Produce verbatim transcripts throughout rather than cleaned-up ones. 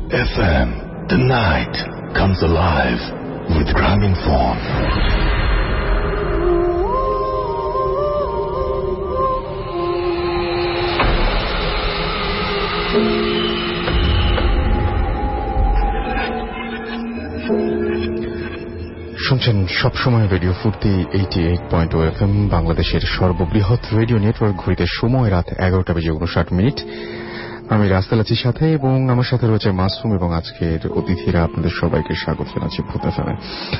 F M, the night comes alive with Gramophone. শুনছেন সবসময় radio Foorti eighty eight point O F M, বাংলাদেশের সর্ববৃহৎ radio network. ঘড়িতে সময় রাত এগারোটা বেজে উনষাট মিনিট। আমি রাস্তাল আছি সাথে, এবং আমার সাথে রয়েছে মাসুম, এবং আজকের অতিথিরা। আপনাদের সবাইকে স্বাগত জানাচ্ছি ভূত এফএমে।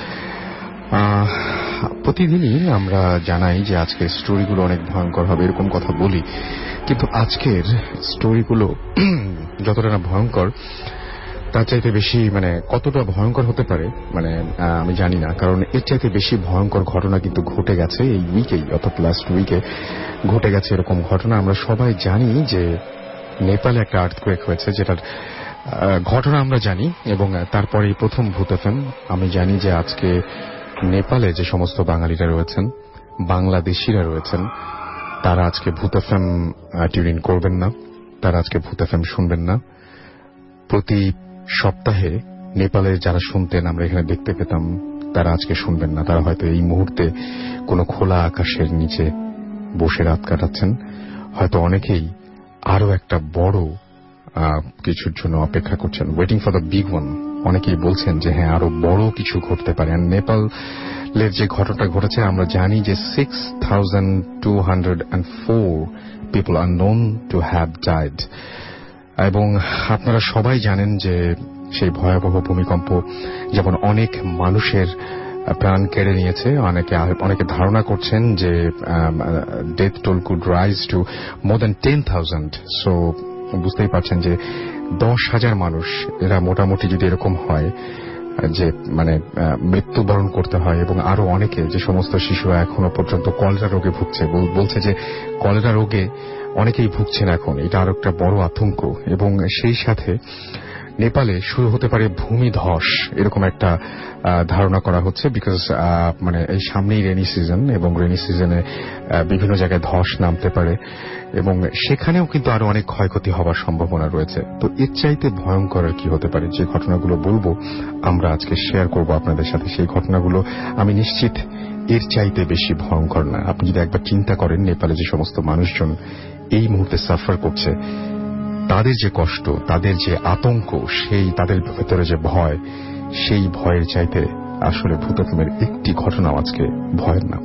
প্রতিদিনই আমরা জানাই যে আজকের স্টোরিগুলো অনেক ভয়ঙ্কর হবে, এরকম কথা বলি, কিন্তু আজকের স্টোরিগুলো যতটা না ভয়ঙ্কর, তার চাইতে বেশি, মানে কতটা ভয়ঙ্কর হতে পারে মানে আমি জানি না, কারণ এর চাইতে বেশি ভয়ঙ্কর ঘটনা কিন্তু ঘটে গেছে এই উইকেই, অর্থাৎ লাস্ট উইকে ঘটে গেছে এরকম ঘটনা। আমরা সবাই জানি যে নেপালে একটা আর্থকোয়েক হয়েছে, যেটার ঘটনা আমরা জানি, এবং তারপরে প্রথম ভূত এফএম। আমি জানি যে আজকে নেপালে যে সমস্ত বাঙালিরা রয়েছেন, বাংলাদেশিরা রয়েছেন, তারা আজকে ভূত এফএম টিউন ইন করবেন না, তারা আজকে ভূত এফএম শুনবেন না। প্রতি সপ্তাহে নেপালে যারা শুনতেন, আমরা এখানে দেখতে পেতাম, তারা আজকে শুনবেন না। তারা হয়তো এই মুহূর্তে কোনো খোলা আকাশের নিচে বসে রাত কাটাচ্ছেন। হয়তো অনেকেই আরো একটা বড় কিছুর জন্য অপেক্ষা করছেন, waiting for the big one. অনেকেই বলছেন যে হ্যাঁ, আরো বড় কিছু ঘটতে পারে। নেপালের যে ঘটনাটা ঘটেছে, আমরা জানি যে six thousand two hundred and four people are known to have died, এবং আপনারা সবাই জানেন যে সেই ভয়াবহ ভূমিকম্প যেমন অনেক মানুষের প্রাণ কেড়ে নিয়েছে। অনেকে অনেকে ধারণা করছেন যে death toll could rise to more than ten thousand. So বুঝতেই পারছেন যে দশ হাজার মানুষ, এরা মোটামুটি যদি এরকম হয় যে মানে মৃত্যুবরণ করতে হয়, এবং আরো অনেকে, যে সমস্ত শিশুরা এখনো পর্যন্ত কলেরা রোগে ভুগছে, বলছে যে কলেরা রোগে অনেকেই ভুগছেন এখন। এটা আরো একটা বড় আতঙ্ক। এবং সেই সাথে নেপালে শুরু হতে পারে ভূমিধস, এরকম একটা ধারণা করা হচ্ছে, বিকজ মানে এই সামনেই রেনি সিজন, এবং রেনি সিজনে বিভিন্ন জায়গায় ধস নামতে পারে, এবং সেখানেও কিন্তু আরো অনেক ক্ষয়ক্ষতি হওয়ার সম্ভাবনা রয়েছে। তো এর চাইতে ভয়ঙ্কর আর কি হতে পারে? যে ঘটনাগুলো বলবো আমরা আজকে শেয়ার করব আপনাদের সাথে, সেই ঘটনাগুলো আমি নিশ্চিত এর চাইতে বেশি ভয়ঙ্কর না। আপনি যদি একবার চিন্তা করেন, নেপালে যে সমস্ত মানুষজন এই মুহূর্তে সাফার করছে, তাদের যে কষ্ট, তাদের যে আতঙ্ক, সেই তাদের ভেতরে যে ভয়, সেই ভয়ের চাইতে আসলে ভূত এফএমের একটি ঘটনাও আজকে ভয়ের না।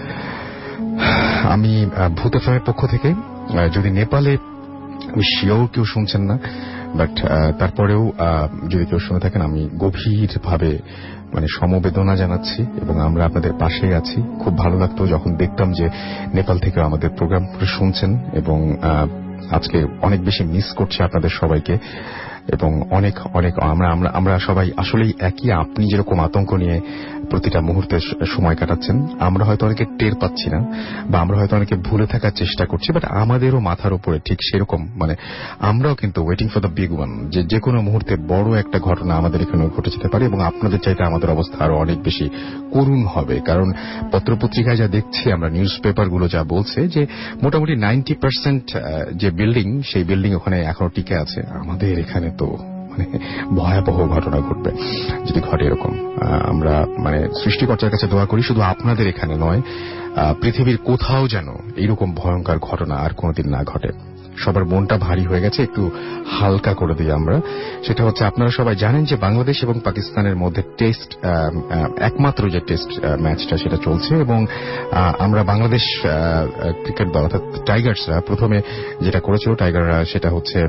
আমি ভূত এফএমের পক্ষ থেকে, যদি নেপালে, আমি শিওর কেউ শুনছেন না, বাট তারপরেও যদি কেউ শুনে থাকেন, আমি গভীরভাবে মানে সমবেদনা জানাচ্ছি, এবং আমরা আপনাদের পাশেই আছি। খুব ভালো লাগতো যখন দেখতাম যে নেপাল থেকে আমাদের প্রোগ্রাম শুনছেন, এবং আজকে অনেক বেশি মিস করছি আপনাদের সবাইকে, এবং অনেক অনেক আমরা আমরা আমরা সবাই আসলেই একই। আপনি যেরকম আতঙ্ক নিয়ে প্রতিটা মুহূর্তে সময় কাটাচ্ছেন, আমরা হয়তো অনেকে টের পাচ্ছি না, বা আমরা হয়তো অনেকে ভুলে থাকার চেষ্টা করছি, বাট আমাদেরও মাথার উপরে ঠিক সেরকম, মানে আমরাও কিন্তু waiting for the big one, যে যে কোনো মুহূর্তে বড় একটা ঘটনা আমাদের এখানে ঘটে যেতে পারে, এবং আপনাদের চাইতে আমাদের অবস্থা আরো অনেক বেশি করুণ হবে। কারণ পত্রপত্রিকায় যা দেখছি আমরা, নিউজ পেপারগুলো যা বলছে, যে মোটামুটি নাইনটি পার্সেন্ট যে বিল্ডিং, সেই বিল্ডিং ওখানে এখনো টিকে আছে। আমাদের এখানে তো মানে ভয়াবহ ঘটনা ঘটবে যদি ঘটে এরকম। আমরা মানে সৃষ্টিকর্তার কাছে দোয়া করি শুধু আপনাদের এখানে নয়, পৃথিবীর কোথাও যেন এইরকম ভয়ঙ্কর ঘটনা আর কোনোদিন না ঘটে। সবার মনটা ভারী হয়ে গেছে, একটু হালকা করে দিই আমরা। সেটা হচ্ছে, আপনারা সবাই জানেন যে বাংলাদেশ এবং পাকিস্তানের মধ্যে টেস্ট, একমাত্র যে টেস্ট ম্যাচটা সেটা চলছে, এবং আমরা বাংলাদেশ ক্রিকেট দল অর্থাৎ টাইগার্সরা প্রথমে যেটা করেছিল, টাইগাররা সেটা হচ্ছে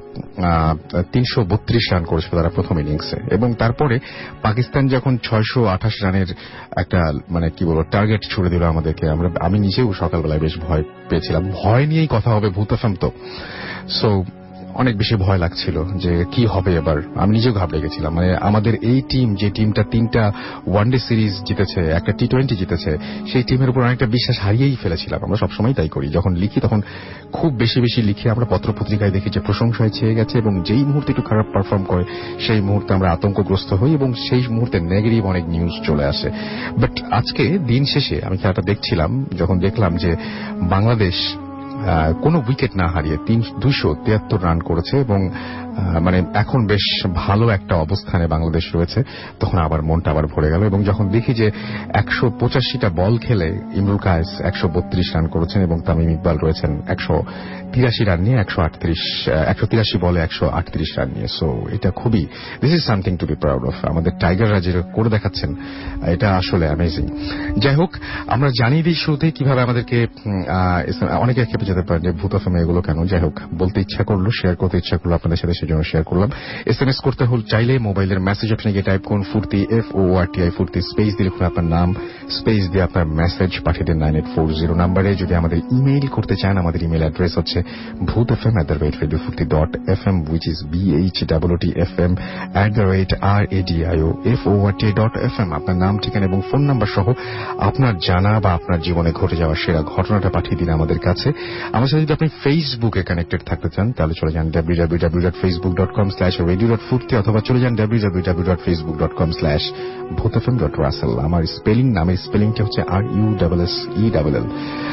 তিনশো বত্রিশ রান করেছিল তারা প্রথম ইনিংসে, এবং তারপরে পাকিস্তান যখন ছয়শো আঠাশ রানের একটা মানে কি বলবো টার্গেট ছুড়ে দিল আমাদেরকে, আমরা আমি নিজেও সকালবেলায় বেশ ভয় পেয়েছিলাম। ভয় নিয়েই কথা হবে ভূত এফএম তো, সো অনেক বেশি ভয় লাগছিল যে কি হবে এবার। আমি নিজেও ঘাবড়ে গেছিলাম। মানে আমাদের এই টিম, যে টিমটা তিনটা ওয়ানডে সিরিজ জিতেছে, একটা টি টোয়েন্টি জিতেছে, সেই টিমের উপর অনেকটা বিশ্বাস হারিয়েই ফেলেছিলাম। আমরা সবসময় তাই করি, যখন লিখি তখন খুব বেশি বেশি লিখে আমরা পত্রপত্রিকায় দেখি যে প্রশংসায় ছেয়ে গেছে, এবং যেই মুহূর্তে একটু খারাপ পারফর্ম করে সেই মুহূর্তে আমরা আতঙ্কগ্রস্ত হই, এবং সেই মুহূর্তে নেগেটিভ অনেক নিউজ চলে আসে। বাট আজকে দিন শেষে আমি খেলাটা দেখছিলাম, যখন দেখলাম যে বাংলাদেশ কোনো উইকেট না হারিয়ে তিন দুইশো তিয়াত্তর রান করেছে এবং মানে এখন বেশ ভালো একটা অবস্থানে বাংলাদেশ রয়েছে। তখন আবার মনটা আবার ভরে গেল এবং যখন দেখি যে একশো পঁচাশিটা বল খেলে ইমরুল কায়েস একশো বত্রিশ রান করেছেন এবং তামিম ইকবাল রয়েছেন একশো তিরাশি রান নিয়ে একশো আটত্রিশ একশো তিরাশি বলে একশো আটত্রিশ রান নিয়ে। সো এটা খুবই this is something to be proud of. আমাদের টাইগাররা যেটা করে দেখাচ্ছেন এটা আসলে অ্যামেজিং। যাই হোক, আমরা জানিয়ে দিই শুরুতেই কিভাবে আমাদেরকে অনেকে খেপে যেতে পারেন যে ভূত এফএম এগুলো কেন। যাই হোক, বলতে ইচ্ছা করলো, শেয়ার করতে ইচ্ছা করলো আপনাদের সাথে, সেজন্য শেয়ার করলাম। এস এম এস করতে হল চাইলে মোবাইলের মেসেজ অপশনে গিয়ে টাইপ করুন Foorti, F O R T I Foorti, space দিয়ে লিখুন আপনার নাম, স্পেস দিয়ে আপনার মেসেজ পাঠিয়ে দেন নাইন এইট ফোর জিরো নাম্বারে। যদি আমাদের ইমেইল করতে চান, আমাদের ইমেইল অ্যাড্রেস হচ্ছে Bhoot F M at the rate radio Foorti dot F M, which is B H double T F M at the rate R A D I O F O R T dot F M. আপনার নাম, ঠিকানা এবং phone number সহ আপনার জানা বা আপনার জীবনে ঘটে যাওয়া সেরা ঘটনাটা পাঠিয়ে দিন আমাদের কাছে। আমার সাথে যদি আপনি ফেসবুকে কানেক্টেড থাকতে চান তাহলে চলে যান W W W dot Facebook dot com slash radio dot Foorti, অথবা চলে যান W W W dot Facebook dot com slash Bhoot FM dot Russell. আমার স্পেলিং, নামের স্পেলিংটা হচ্ছে R U double S E double L.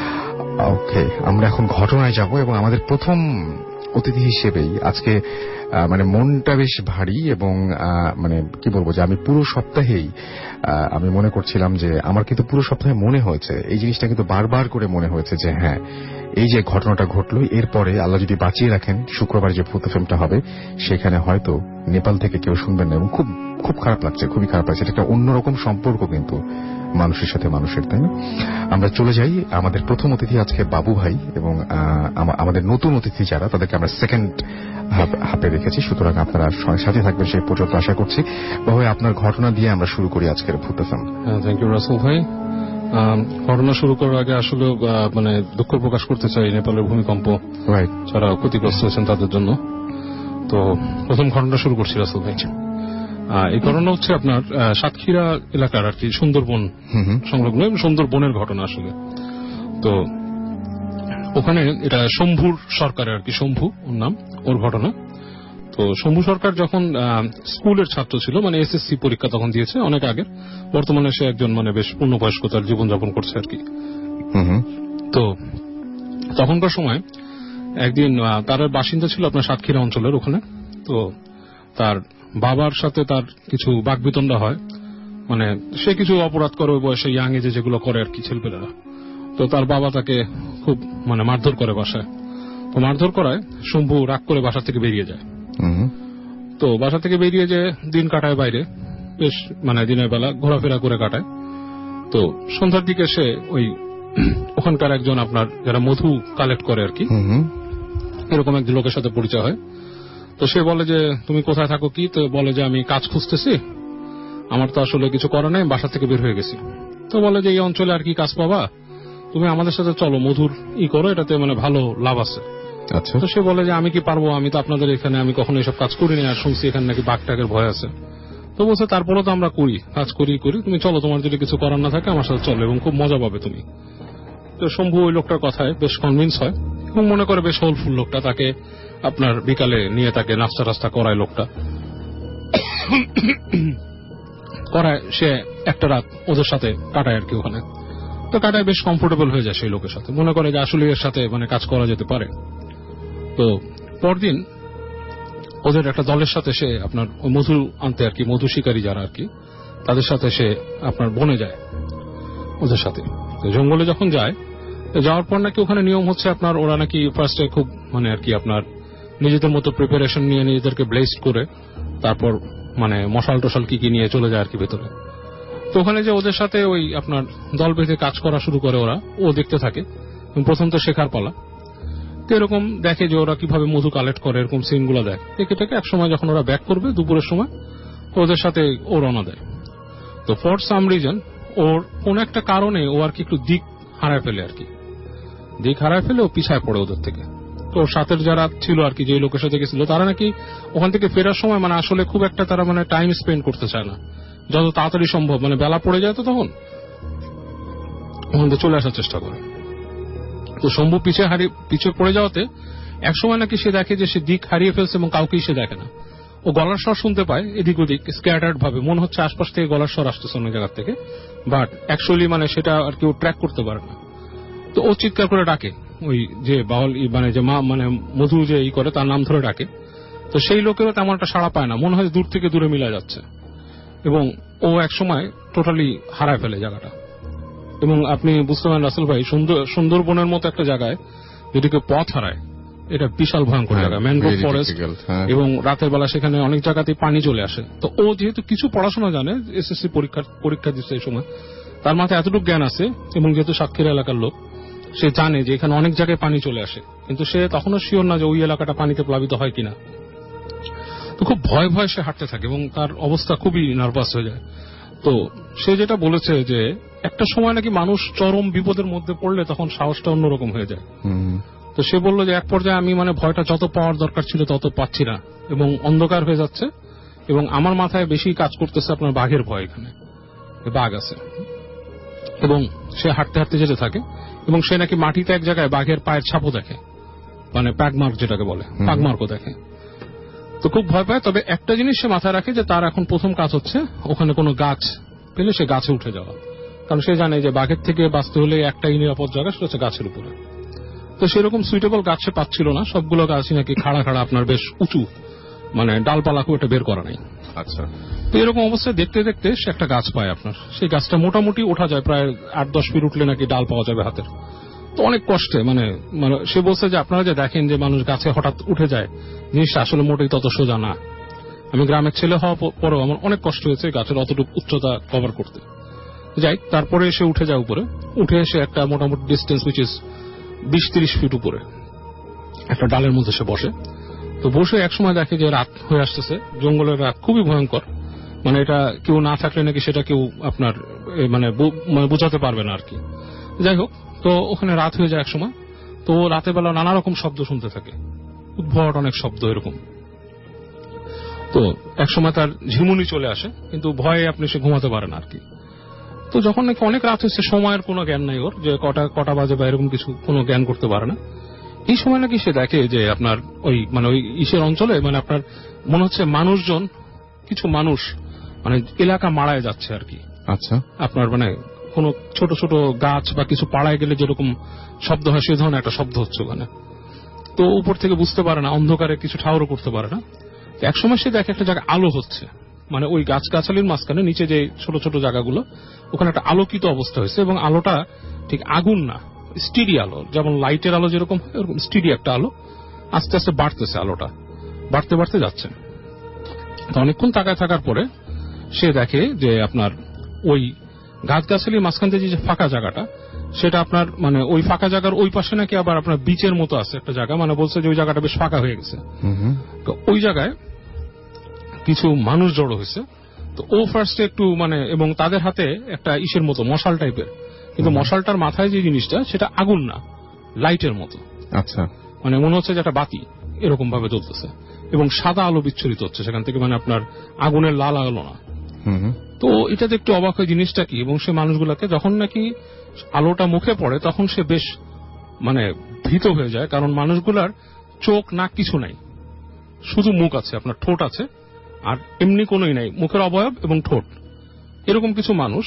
Okay, আমরা এখন ঘটনায় যাব এবং আমাদের প্রথম অতিথি হিসেবেই আজকে মানে মনটা বেশ ভারী এবং মানে কি বলবো যে আমি পুরো সপ্তাহেই আমি মনে করছিলাম যে আমার কিন্তু পুরো সপ্তাহে মনে হয়েছে এই জিনিসটা, কিন্তু বারবার করে মনে হয়েছে যে হ্যাঁ, এই যে ঘটনাটা ঘটলো এরপরে আল্লাহ যদি বাঁচিয়ে রাখেন শুক্রবার যে ভূত এফএমটা হবে সেখানে হয়তো নেপাল থেকে কেউ শুনবেন না এবং খুব খুব খারাপ লাগছে, খুবই খারাপ লাগছে। এটা একটা অন্যরকম সম্পর্ক কিন্তু মানুষের সাথে মানুষের, তাই না? আমরা চলে যাই, আমাদের প্রথম অতিথি আজকে বাবু ভাই এবং আমাদের নতুন অতিথি যারা তাদেরকে আমরা সেকেন্ড হাফে রেখেছি, সুতরাং আপনারা সাথে থাকবেন সেই পর্যন্ত আশা করছি। বাবু ভাই, আপনার ঘটনা দিয়ে আমরা শুরু করি আজকের ভূত এফএম। হ্যাঁ, থ্যাংক ইউ রাসেল ভাই। ঘটনা শুরু করার আগে আসলে মানে দুঃখ প্রকাশ করতে চাই নেপালের ভূমিকম্প যারা ক্ষতিগ্রস্ত হয়েছেন তাদের জন্য। তো প্রথম ঘটনা শুরু করছি রাসেল ভাই। এই ঘটনা হচ্ছে আপনার সাতক্ষীরা এলাকার আর কি সুন্দরবন সংলগ্ন সুন্দরবনের ঘটনা আসলে। তো ওখানে এটা শম্ভুর সরকারের আর কি, শম্ভু ওর নাম, ওর ঘটনা। তো শম্ভু সরকার যখন স্কুলের ছাত্র ছিল, মানে এসএসসি পরীক্ষা তখন দিয়েছে অনেক আগে, বর্তমানে সে একজন মানে বেশ পূর্ণবয়স্কতার জীবনযাপন করছে আর কি। তো তখনকার সময় একদিন তার বাসিন্দা ছিল আপনার সাতক্ষীরা অঞ্চলের ওখানে। তো তার বাবার সাথে তার কিছু বাকবিতণ্ডা হয়, মানে সে কিছু অপরাধ করে ওই বয়সে, ইয়াং এজে যেগুলো করে আর কি ছেলেপেলেরা। তো তার বাবা তাকে খুব মানে মারধর করে বাসায়। তো মারধর করায় শম্ভু রাগ করে বাসা থেকে বেরিয়ে যায়। তো বাসা থেকে বেরিয়ে যে দিন কাটায় বাইরে, বেশ মানে দিনের বেলা ঘোরাফেরা করে কাটায়। তো সন্ধ্যার দিকে সে ওই ওখানকার একজন আপনার যারা মধু কালেক্ট করে আর কি, এরকম একজন লোকের সাথে পরিচয় হয়। তো সে বলে যে তুমি কোথায় থাকো কি? তো বলে যে আমি কাজ খুঁজতেছি, আমার তো আসলে কিছু করার নেই, বাসা থেকে বের হয়ে গেছি। তো বলে যে এই অঞ্চলে আর কি কাজ পাবা, তুমি আমাদের সাথে চলো, মধুর ই করো, এটাতে মানে ভালো লাভ আছে। আচ্ছা। তো সে বলে যে আমি কি পারবো, আমি তো আপনাদের এখানে আমি কখনো এসব কাজ করিনি, আর শুনছি এখানে নাকি বাঘ টাঘের ভয় আছে। তো বলছে তারপরে তো আমরা করি, কাজ করি করি তুমি চলো, তোমার যদি কিছু করার না থাকে আমার সাথে চলো এবং খুব মজা পাবে তুমি। তো শম্ভু ওই লোকটার কথায় বেশ কনভিন্স হয় এবং মনে করে বেশ হোলফুল লোকটা, তাকে আপনার বিকালে নিয়ে তাকে নাস্তা টাস্তা করায়, লোকটা করায়, সে একটা রাত ওদের সাথে কাটায় আর কি ওখানে। তো কাটায় বেশ কমফোর্টেবল হয়ে যায় সেই লোকের সাথে, মনে করে যে আসলে এর সাথে মানে কাজ করা যেতে পারে। তো পরদিন ওদের একটা দলের সাথে সে আপনার মধু আনতে আর কি, মধু শিকারী যারা আর কি, তাদের সাথে সে আপনার বনে যায় ওদের সাথে। জঙ্গলে যখন যায়, যাওয়ার পর নাকি ওখানে নিয়ম হচ্ছে আপনার ওরা নাকি ফার্স্টে খুব মানে আর কি আপনার নিজেদের মতো প্রিপারেশন নিয়ে নিজেদেরকে ব্লেসড করে তারপর মানে মশাল টশাল কি কি নিয়ে চলে যায় আর কি ভেতরে। তো ওখানে যে ওদের সাথে ওই আপনার দল বেঁধে কাজ করা শুরু করে ওরা, ও দেখতে থাকে। প্রথম তো শেখার পালা, তো এরকম দেখে যে ওরা কিভাবে মধু কালেক্ট করে, এরকম সিনগুলো দেয়। দেখে থেকে এক সময় যখন ওরা ব্যাক করবে দুপুরের সময়, ওদের সাথে ও রওনা দেয়। তো ফর সাম রিজন ওর কোন একটা কারণে ও আর কি একটু দিক হারায় ফেলে আর কি, দিক হারায় ফেলে ও পিছায় পড়ে ওদের থেকে। তো সাথের যারা ছিল আর কি, যে লোকের সাথে গেছিল, তারা নাকি ওখান থেকে ফেরার সময় মানে আসলে খুব একটা তারা মানে টাইম স্পেন্ড করতে চায় না, যত তাড়াতাড়ি সম্ভব মানে বেলা পড়ে যায় তো তখন ওখান থেকে চলে আসার চেষ্টা করে। তো শম্ভু পিছে হারিয়ে পিছে পড়ে যাওয়াতে এক সময় নাকি সে দেখে যে সে দিক হারিয়ে ফেলছে এবং কাউকেই সে দেখে না। ও গলার স্বর শুনতে পায় এদিক ওদিক, স্ক্যাটার্ড ভাবে, মনে হচ্ছে আশপাশ থেকে গলার স্বর আসতেছে অনেক জায়গা থেকে, বাট অ্যাকচুয়ালি মানে সেটা আর কি ও ট্র্যাক করতে পারে না। তো ও চিৎকার করে ডাকে ওই যে বাউল মানে যে মা মানে মধু যে ই করে তার নাম ধরে ডাকে, তো সেই লোকেরও তেমন একটা সাড়া পায় না, মনে হয় দূর থেকে দূরে মিলা যাচ্ছে, এবং ও এক সময় টোটালি হারায় ফেলে জায়গাটা। এবং আপনি বুঝতে পারেন রাসেল ভাই, সুন্দরবনের মতো একটা জায়গায় যদি কেউ পথ হারায়, এটা বিশাল ভয়ঙ্কর জায়গা, ম্যানগ্রোভ ফরেস্ট, এবং রাতের বেলা সেখানে অনেক জায়গাতে পানি চলে আসে। তো ও যেহেতু কিছু পড়াশোনা জানে, এসএসসি পরীক্ষা পরীক্ষা দিচ্ছে এই সময়, তার মাথায় এতটুকু জ্ঞান আছে, এবং যেহেতু সাতক্ষীরা এলাকার লোক, সে জানে যে এখানে অনেক জায়গায় পানি চলে আসে, কিন্তু সে তখনও শিওর না যে ওই এলাকাটা পানিতে প্লাবিত হয় কিনা। তো খুব ভয় ভয় সে হাঁটতে থাকে এবং তার অবস্থা খুবই নার্ভাস হয়ে যায়। তো সে যেটা বলেছে যে একটা সময় নাকি মানুষ চরম বিপদের মধ্যে পড়লে তখন সাহসটা অন্যরকম হয়ে যায়। তো সে বলল যে এক পর্যায়ে আমি মানে ভয়টা যত পাওয়ার দরকার ছিল তত পাচ্ছি না, এবং অন্ধকার হয়ে যাচ্ছে, এবং আমার মাথায় বেশি কাজ করতেছে আপনার বাঘের ভয়, এখানে বাঘ আছে। এবং সে হাঁটতে হাঁটতে যেতে থাকে, এবং সে নাকি মাটিতে এক জায়গায় বাঘের পায়ের ছাপও দেখে, মানে প্যাগমার্ক যেটাকে বলে, পাগমার্কও দেখে। তো খুব ভয় পায়। তবে একটা জিনিস সে মাথায় রাখে যে তার এখন প্রথম কাজ হচ্ছে ওখানে কোনো গাছ পেলে সে গাছে উঠে যাওয়া, কারণ সে জানে যে বাঘের থেকে বাঁচতে হলে একটাই নিরাপদ জায়গা, সেটা হচ্ছে গাছের উপরে। তো সেরকম সুইটেবল গাছ সে পাচ্ছিল না, সবগুলো গাছই নাকি খাড়া খাড়া আপনার বেশ উঁচু, মানে ডালপালা খুব একটা বের করা নাই। আচ্ছা। তো এরকম অবস্থায় দেখতে দেখতে সে একটা গাছ পায় আপনার, সেই গাছটা মোটামুটি ওঠা যায়, প্রায় আট দশ ফিট উঠলে নাকি ডাল পাওয়া যাবে হাতের। তো অনেক কষ্টে, মানে সে বলছে যে আপনারা যে দেখেন যে মানুষ গাছে হঠাৎ উঠে যায়, জিনিসটা আসলে মোটেই তত সোজা না। আমি গ্রামের ছেলে হওয়া পরেও আমার অনেক কষ্ট হয়েছে গাছের অতটুকু উচ্চতা কভার করতে। যাই, তারপরে সে উঠে যায় উপরে, উঠে এসে একটা মোটামুটি ডিস্টেন্স উইচ ইজ বিশ তিরিশ ফিট উপরে একটা ডালের মধ্যে সে বসে। তো বসে একসময় দেখে যে রাত হয়ে আসতেছে, জঙ্গলের রাত খুবই ভয়ঙ্কর, মানে এটা কেউ না থাকলে নাকি সেটা কেউ আপনার মানে বোঝাতে পারবে না আর কি। যাই হোক, তো ওখানে রাত হয়ে যায় এক সময়। তো রাতের বেলা নানা রকম শব্দ শুনতে থাকে, উদ্ভট অনেক শব্দ এরকম। তো এক সময় তার ঝিমুনি চলে আসে, কিন্তু ভয়ে আপনি সে ঘুমাতে পারেন আর কি। তো যখন নাকি অনেক রাত হয়েছে, সময়ের কোনো জ্ঞান নাই ওর, যে কটা কটা বাজে বা এরকম কিছু কোনো জ্ঞান করতে পারে না। এই সময় নাকি সে দেখে যে আপনার ওই মানে ওই ইসের অঞ্চলে মানে আপনার মনে হচ্ছে মানুষজন, কিছু মানুষ মানে এলাকা মারায় যাচ্ছে আর কি। আচ্ছা। আপনার মানে কোন ছোট ছোট গাছ বা কিছু পাড়ায় গেলে যেরকম শব্দ হয় সে ধরনের একটা শব্দ হচ্ছে ওখানে। তো উপর থেকে বুঝতে পারে না, অন্ধকারে কিছু ঠাউরও করতে পারে না। একসময় সে দেখে একটা জায়গায় আলো হচ্ছে, মানে ওই গাছগাছালির মাঝখানে নিচে যে ছোট ছোট জায়গাগুলো, ওখানে একটা আলোকিত অবস্থা হয়েছে, এবং আলোটা ঠিক আগুন না, স্টিডি আলো, যেমন লাইটের আলো যেরকম হয় ওরকম স্টিডি একটা আলো, আস্তে আস্তে বাড়তেছে, আলোটা বাড়তে বাড়তে যাচ্ছে। তো অনেকক্ষণ তাকায় থাকার পরে সে দেখে যে আপনার ওই গাছগাছালির মাঝখান থেকে যে ফাঁকা জায়গাটা, সেটা আপনার মানে ওই ফাঁকা জায়গার ওই পাশে নাকি আবার আপনার বিচের মতো আছে একটা জায়গা, মানে বলছে যে ওই জায়গাটা বেশ ফাঁকা হয়ে গেছে। তো ওই জায়গায় কিছু মানুষ জড়ো হয়েছে। তো ও ফার্স্টে একটু মানে, এবং তাদের হাতে একটা ইসের মতো মশাল টাইপের, কিন্তু মশালটার মাথায় যে জিনিসটা সেটা আগুন না, লাইটের মতো। আচ্ছা। মানে মনে হচ্ছে যে একটা বাতি এরকম ভাবে জ্বলতেছে, এবং সাদা আলো বিচ্ছুরিত হচ্ছে সেখান থেকে, মানে আপনার আগুনের লাল আলো না। তো এটাতে একটু অবাক হয় জিনিসটা কি, এবং সে মানুষগুলোকে যখন নাকি আলোটা মুখে পড়ে তখন সে বেশ মানে ভীত হয়ে যায়, কারণ মানুষগুলার চোখ নাক কিছু নাই, শুধু মুখ আছে, আপনার ঠোঁট আছে, আর এমনি কোনোই নাই, মুখের অবয়ব এবং ঠোঁট, এরকম কিছু মানুষ।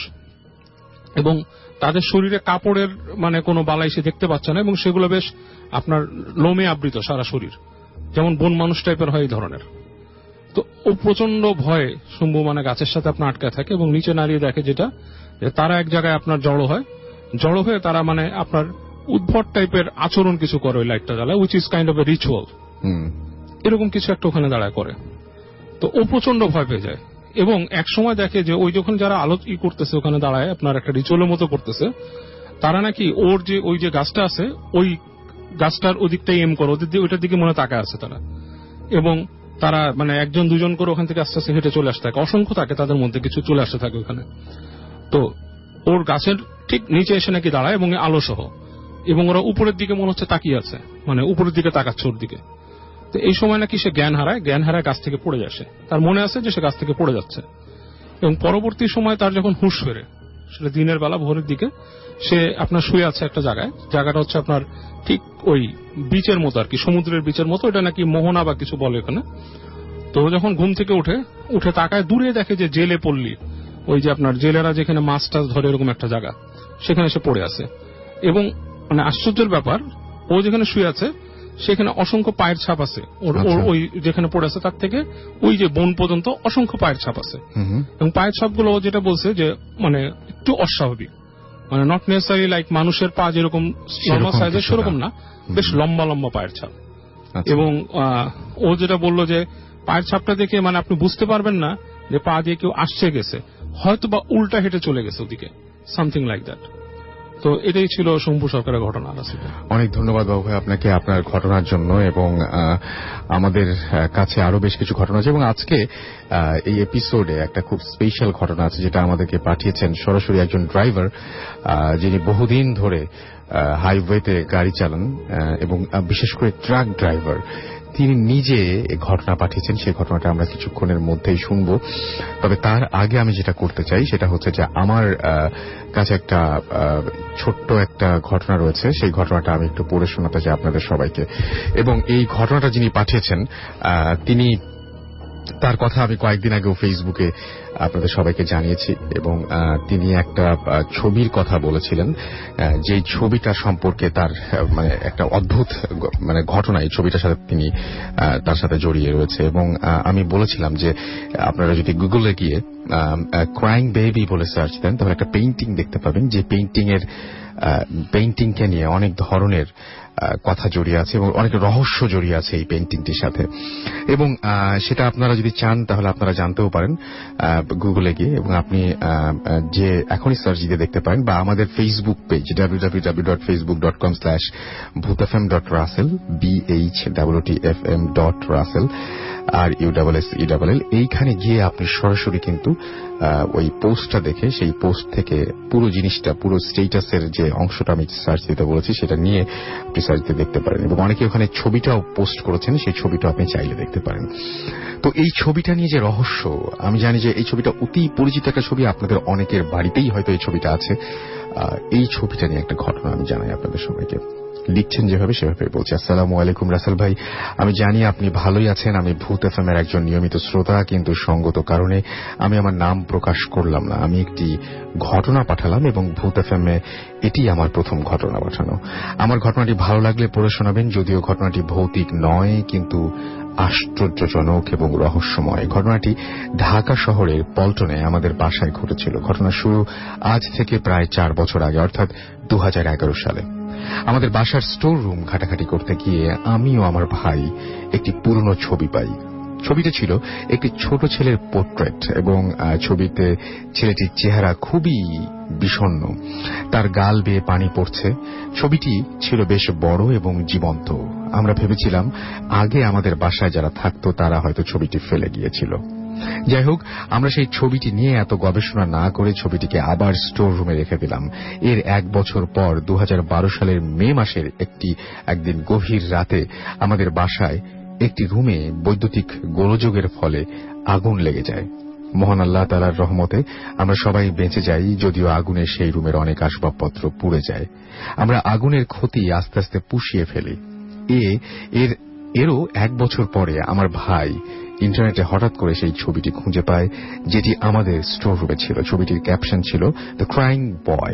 এবং তাদের শরীরে কাপড়ের মানে কোনো বালাই সে দেখতে পাচ্ছে না, এবং সেগুলো বেশ আপনার লোমে আবৃত সারা শরীর, যেমন বন মানুষ টাইপের হয় এই ধরনের। তো ও প্রচন্ড ভয়ে শম্ভু মানে গাছের সাথে আপনার আটকে থাকে, এবং নিচে নাড়িয়ে দেখে যেটা যে তারা এক জায়গায় আপনার জড়ো হয়, জড়ো হয়ে তারা মানে আপনার উদ্ভট টাইপের আচরণ কিছু করে ওই লাইটটা জ্বালায়, which is kind of a ritual, এরকম কিছু একটা ওখানে দাঁড়ায় করে। তো ও প্রচন্ড ভয় পেয়ে যায়, এবং এক সময় দেখে যে ওই যখন যারা আলো ই করতেছে ওখানে দাঁড়ায় আপনার একটা রিচুয়ালের মতো করতেছে, তারা নাকি ওর যে ওই যে গাছটা আছে ওই গাছটার ওদিকটাই এম করে, ওদের ওইটার দিকে মনে তাকায় আছে তারা, এবং তারা মানে একজন দুজন করে ওখান থেকে আস্তে আস্তে হেঁটে চলে আসতে থাকে, অসংখ্য থাকে তাদের মধ্যে, কিছু চলে আসতে থাকে ওখানে। তো ওর গাছের ঠিক নিচে এসে নাকি দাঁড়ায়, এবং আলো সহ, এবং ওরা উপরের দিকে মনে হচ্ছে তাকিয়ে আছে, মানে উপরের দিকে তাকাচ্ছে ওর দিকে। তো এই সময় নাকি সে জ্ঞান হারায়, জ্ঞান হারায় গাছ থেকে পড়ে যাচ্ছে, তার মনে আছে যে সে গাছ থেকে পড়ে যাচ্ছে, এবং পরবর্তী সময় তার যখন হুঁশ ফেরে, সেটা দিনের বেলা ভোরের দিকে, সে আপনার শুয়ে আছে একটা জায়গায়, জায়গাটা হচ্ছে আপনার ঠিক ওই বিচের মতো আর কি, সমুদ্রের বিচের মতো, এটা নাকি মোহনা বা কিছু বলে ওখানে। তো যখন ঘুম থেকে উঠে উঠে তাকায়, দূরে দেখে যে জেলে পল্লী, ওই যে আপনার জেলেরা যেখানে মাছ টাছ ধরে এরকম একটা জায়গা, সেখানে সে পড়ে আছে। এবং মানে আশ্চর্যের ব্যাপার, ও যেখানে শুয়ে আছে সেখানে অসংখ্য পায়ের ছাপ আছে, ওর ওই যেখানে পড়ে আছে তার থেকে ওই যে বোন পর্যন্ত অসংখ্য পায়ের ছাপ আছে। এবং পায়ের ছাপগুলো ও যেটা বলছে যে মানে একটু অস্বাভাবিক, মানে নট নেসেসারি লাইক মানুষের পা যেরকম নরমাল সাইজের সেরকম না, বেশ লম্বা লম্বা পায়ের ছাপ। এবং ও যেটা বললো যে পায়ের ছাপটা দেখে মানে আপনি বুঝতে পারবেন না যে পা দিয়ে কেউ আসছে গেছে, হয়তো বা উল্টা হেঁটে চলে গেছে ওদিকে, সামথিং লাইক দ্যাট। তো এটাই ছিল শম্ভু সরকারের ঘটনা। অনেক ধন্যবাদ বাবু ভাই আপনাকে আপনার ঘটনার জন্য, এবং আমাদের কাছে আরো বেশ কিছু ঘটনা আছে, এবং আজকে এই এপিসোডে একটা খুব স্পেশাল ঘটনা আছে যেটা আমাদেরকে পাঠিয়েছেন সরাসরি একজন ড্রাইভার যিনি বহুদিন ধরে হাইওয়েতে গাড়ি চালান এবং বিশেষ করে ট্রাক ড্রাইভার। তিনি নিজে ঘটনা পাঠিয়েছেন, সেই ঘটনাটা আমরা কিছুক্ষণের মধ্যেই শুনবো। তবে তার আগে আমি যেটা করতে চাই সেটা হচ্ছে যে আমার কাছে একটা ছোট্ট একটা ঘটনা রয়েছে, সেই ঘটনাটা আমি একটু পড়ে শোনাতে চাই আপনাদের সবাইকে। এবং এই ঘটনাটা যিনি পাঠিয়েছেন তিনি, তার কথা আমি কয়েকদিন আগেও ফেসবুকে আপনাদের সবাইকে জানিয়েছি, এবং তিনি একটা ছবির কথা বলেছিলেন, যে ছবিটা সম্পর্কে তার মানে একটা অদ্ভুত মানে ঘটনা এই ছবিটার সাথে তিনি তার সাথে জড়িয়ে রয়েছে। এবং আমি বলেছিলাম যে আপনারা যদি গুগলে গিয়ে ক্রাইং বেবি বলে সার্চ দেন তাহলে একটা পেইন্টিং দেখতে পাবেন, যে পেইন্টিং এর পেইন্টিংকে নিয়ে অনেক ধরনের কথা জড়িয়ে আছে এবং অনেক রহস্য জড়িয়ে আছে এই পেইন্টিংটির সাথে। এবং সেটা আপনারা যদি চান তাহলে আপনারা জানতেও পারেন গুগলে গিয়ে, এবং আপনি যে এখনই সার্চ দিয়ে দেখতে পারেন, বা আমাদের facebook page W W W dot Facebook dot com slash Bhoot F M dot Russell, B H W T F M dot Russell R U double S E double L, এইখানে গিয়ে আপনি সরাসরি কিন্তু ওই পোস্টটা দেখে সেই পোস্ট থেকে পুরো জিনিসটা, পুরো স্টেটাসের যে অংশটা আমি সার্চ দিতে বলেছি সেটা নিয়ে আপনি সার্চ দিয়ে দেখতে পারেন। এবং অনেকে ওখানে ছবিটাও পোস্ট করেছেন, সেই ছবিটা আপনি চাইলে দেখতে পারেন। তো এই ছবিটা নিয়ে যে রহস্য, আমি জানি যে এই ছবিটা অতি পরিচিত একটা ছবি, আপনাদের অনেকের বাড়িতেই হয়তো এই ছবিটা আছে। এই ছবিটা নিয়ে একটা ঘটনা আমি জানাই আপনাদের সবাইকে। লিখছেন যেভাবে সেভাবে বলছি। আসসালামু আলাইকুম রাসেল ভাই, আমি জানি আপনি ভালোই আছেন। আমি ভূত এফ এম এর একজন নিয়মিত শ্রোতা, কিন্তু সঙ্গত কারণে আমি আমার নাম প্রকাশ করলাম না। আমি একটি ঘটনা পাঠালাম এবং ভূত এফ এম এ এটি আমার প্রথম ঘটনা পাঠানো। আমার ঘটনাটি ভালো লাগলে পড়ে শোনাবেন, যদিও ঘটনাটি ভৌতিক নয় কিন্তু আশ্চর্যজনক এবং রহস্যময়। ঘটনাটি ঢাকা শহরের পল্টনে আমাদের বাসায় ঘটেছিল। ঘটনা শুরু আজ থেকে প্রায় চার বছর আগে, অর্থাৎ দু হাজার এগারো সালে। আমাদের বাসার স্টোর রুম ঘাটাঘাটি করতে গিয়ে আমি ও আমার ভাই একটি পুরনো ছবি পাই। ছবিটা ছিল একটি ছোট ছেলের পোর্ট্রেট, এবং ছবিতে ছেলেটির চেহারা খুবই বিষণ্ণ, তার গাল বেয়ে পানি পড়ছে। ছবিটি ছিল বেশ বড় এবং জীবন্ত। আমরা ভেবেছিলাম আগে আমাদের বাসায় যারা থাকতো তারা হয়তো ছবিটি ফেলে গিয়েছিল। যাই হোক, আমরা সেই ছবিটি নিয়ে এত গবেষণা না করে ছবিটিকে আবার স্টোর রুমে রেখে দিলাম। এর এক বছর পর দু হাজার বারো সালের মে মাসের একটি একদিন গভীর রাতে আমাদের বাসায় একটি রুমে বৈদ্যুতিক গোলযোগের ফলে আগুন লেগে যায়। মহান আল্লাহ তাআলার রহমতে আমরা সবাই বেঁচে যাই, যদিও আগুনে সেই রুমের অনেক আসবাবপত্র পুড়ে যায়। আমরা আগুনের ক্ষতি আস্তে আস্তে পুষিয়ে ফেলি। এ এর এরও এক বছর পরে আমার ভাই ইন্টারনেটে হঠাৎ করে সেই ছবিটি খুঁজে পায়, যেটি আমাদের স্টোর রুমে ছিল। ছবিটির ক্যাপশন ছিল দ্য ক্রাইং বয়,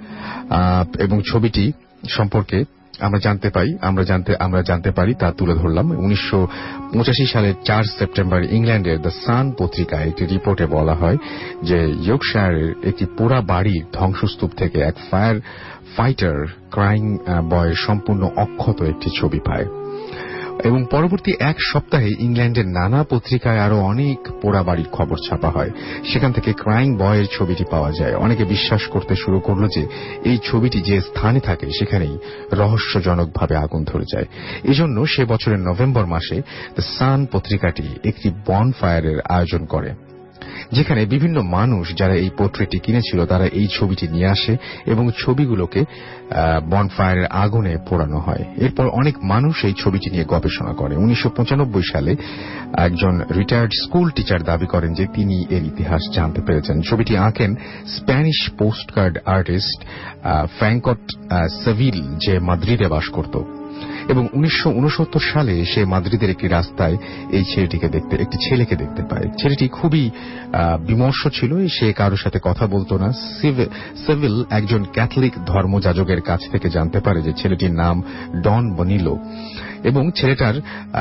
এবং ছবিটি সম্পর্কে আমরা জানতে পাই আমরা জানতে আমরা জানতে পারি তা তুলে ধরলাম। উনিশশো পঁচাশি সালের চার সেপ্টেম্বর ইংল্যান্ডের দ্য সান পত্রিকায় একটি রিপোর্টে বলা হয় যে ইয়র্কশায়ারের একটি পোড়া বাড়ির ধ্বংসস্তূপ থেকে এক ফায়ার ফাইটার ক্রাইং বয়ের সম্পূর্ণ অক্ষত একটি ছবি পায়। এবং পরবর্তী এক সপ্তাহে ইংল্যান্ডের নানা পত্রিকায় আরো অনেক পোড়া বাড়ির খবর ছাপা হয়। সেখান থেকে ক্রাইং বয়ের ছবিটি পাওয়া যায়। অনেকে বিশ্বাস করতে শুরু করল যে এই ছবিটি যে স্থানে থাকে সেখানেই রহস্যজনকভাবে আগুন ধরে যায়। এজন্য সে বছরের নভেম্বর মাসে দ্য সান পত্রিকাটি একটি বনফায়ারের আয়োজন করে, যেখানে বিভিন্ন মানুষ যারা এই পোর্ট্রেটটি কিনেছিল তারা এই ছবিটি নিয়ে আসে এবং ছবিগুলোকে বনফায়ারের আগুনে পোড়ানো হয়। এরপর অনেক মানুষ এই ছবিটি নিয়ে গবেষণা করে। উনিশশো পঁচানব্বই সালে একজন রিটায়ার্ড স্কুল টিচার দাবি করেন যে তিনি এর ইতিহাস জানতে পেরেছেন। ছবিটি আঁকেন Spanish postcard artist Franchot Seville, যে মাদ্রিদে বাস করত। এবং উনিশশো উনসত্তর সালে সে মাদ্রিদের একটি রাস্তায় এই ছেলেটিকে দেখতে একটি ছেলেকে দেখতে পায়। ছেলেটি খুবই বিমর্ষ ছিল, সে কারোর সাথে কথা বলতো না। সেভিল একজন ক্যাথলিক ধর্মযাজকের কাছ থেকে জানতে পারে যে ছেলেটির নাম ডন বনিলো এবং ছেলেটার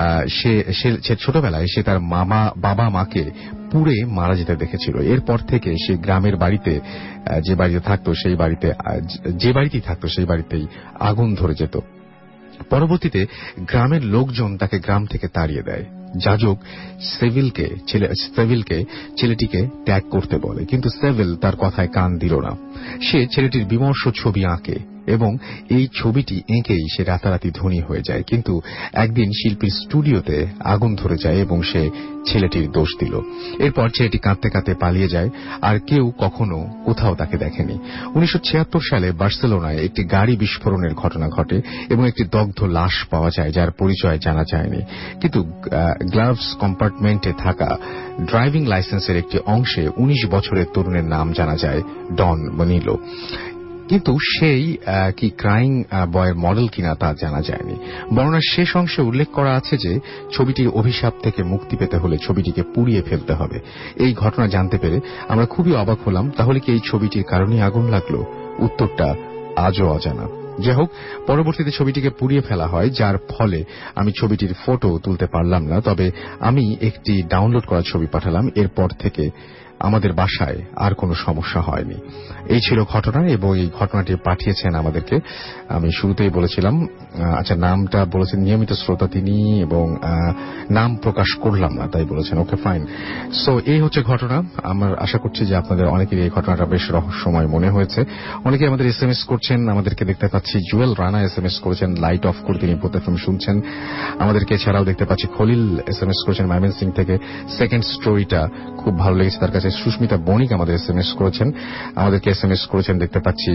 সে ছোটবেলায় সে তার মামা বাবা মাকে পুড়ে মারা যেতে দেখেছিল। এরপর থেকে সে গ্রামের বাড়িতে যে বাড়িতে থাকতো সেই বাড়িতে যে বাড়িতেই থাকতো সেই বাড়িতেই আগুন ধরে যেত। পরবর্তীতে গ্রামের লোকজন তাকে গ্রাম থেকে তাড়িয়ে দেয়। যাজক সেভিলকে সেভিলকে ছেলেটিকে ত্যাগ করতে বলে, কিন্তু সেভিল তার কথায় কান দিল না। সে ছেলেটির বিমর্ষ ছবি আঁকে এবং এই ছবিটি এঁকেই সে রাতারাতি ধনী হয়ে যায়। কিন্তু একদিন শিল্পীর স্টুডিওতে আগুন ধরে যায় এবং সে ছেলেটির দোষ দিল। এরপর ছেলেটি কাঁদতে কাঁদতে পালিয়ে যায়, আর কেউ কখনো কোথাও তাকে দেখেনি। উনিশশো ছিয়াত্তর সালে বার্সেলোনায় একটি গাড়ি বিস্ফোরণের ঘটনা ঘটে এবং একটি দগ্ধ লাশ পাওয়া যায় যার পরিচয় জানা যায়নি, কিন্তু গ্লাভস কম্পার্টমেন্টে থাকা ড্রাইভিং লাইসেন্সের একটি অংশে উনিশ বছরের তরুণের নাম জানা যায়, ডন বনিলো। কিন্তু সেই কি ক্রাইং বয়ের মডেল কিনা তা জানা যায়নি। বর্ণনার শেষ অংশে উল্লেখ করা আছে যে ছবিটির অভিশাপ থেকে মুক্তি পেতে হলে ছবিটিকে পুড়িয়ে ফেলতে হবে। এই ঘটনা জানতে পেরে আমরা খুবই অবাক হলাম। তাহলে কি এই ছবিটির কারণে আগুন লাগলো? উত্তরটা আজও অজানা। যাই হোক, পরবর্তীতে ছবিটিকে পুড়িয়ে ফেলা হয়, যার ফলে আমি ছবিটির ফটো তুলতে পারলাম না, তবে আমি একটি ডাউনলোড করা ছবি পাঠালাম। এরপর থেকে আমাদের বাসায় আর কোনো সমস্যা হয়নি। এই ছিল ঘটনা এবং এই ঘটনাটি পাঠিয়েছেন আমাদেরকে, আমি শুরুতেই বলেছিলাম, আচ্ছা নামটা বলেছেন নিয়মিত শ্রোতা তিনি এবং নাম প্রকাশ করলাম না তাই বলেছেন। ওকে, ফাইন। সো এই হচ্ছে ঘটনা। আমার আশা করছি যে আপনাদের অনেকের এই ঘটনাটা বেশ রহস্যময় মনে হয়েছে। অনেকে আমাদের এস এম এস করছেন, আমাদেরকে দেখতে পাচ্ছি Jewel Rana S M S করেছেন লাইট অফ করে তিনি ভূত এফএম শুনছেন আমাদেরকে। এছাড়াও দেখতে পাচ্ছি খলিল এস এম এস করেছেন ময়মনসিং থেকে, সেকেন্ড স্টোরিটা খুব ভালো লেগেছে তার কাছে। সুস্মিতা বণিক আমাদের এস এম এস করেছেন, আমাদেরকে এস এম এস করেছেন দেখতে পাচ্ছি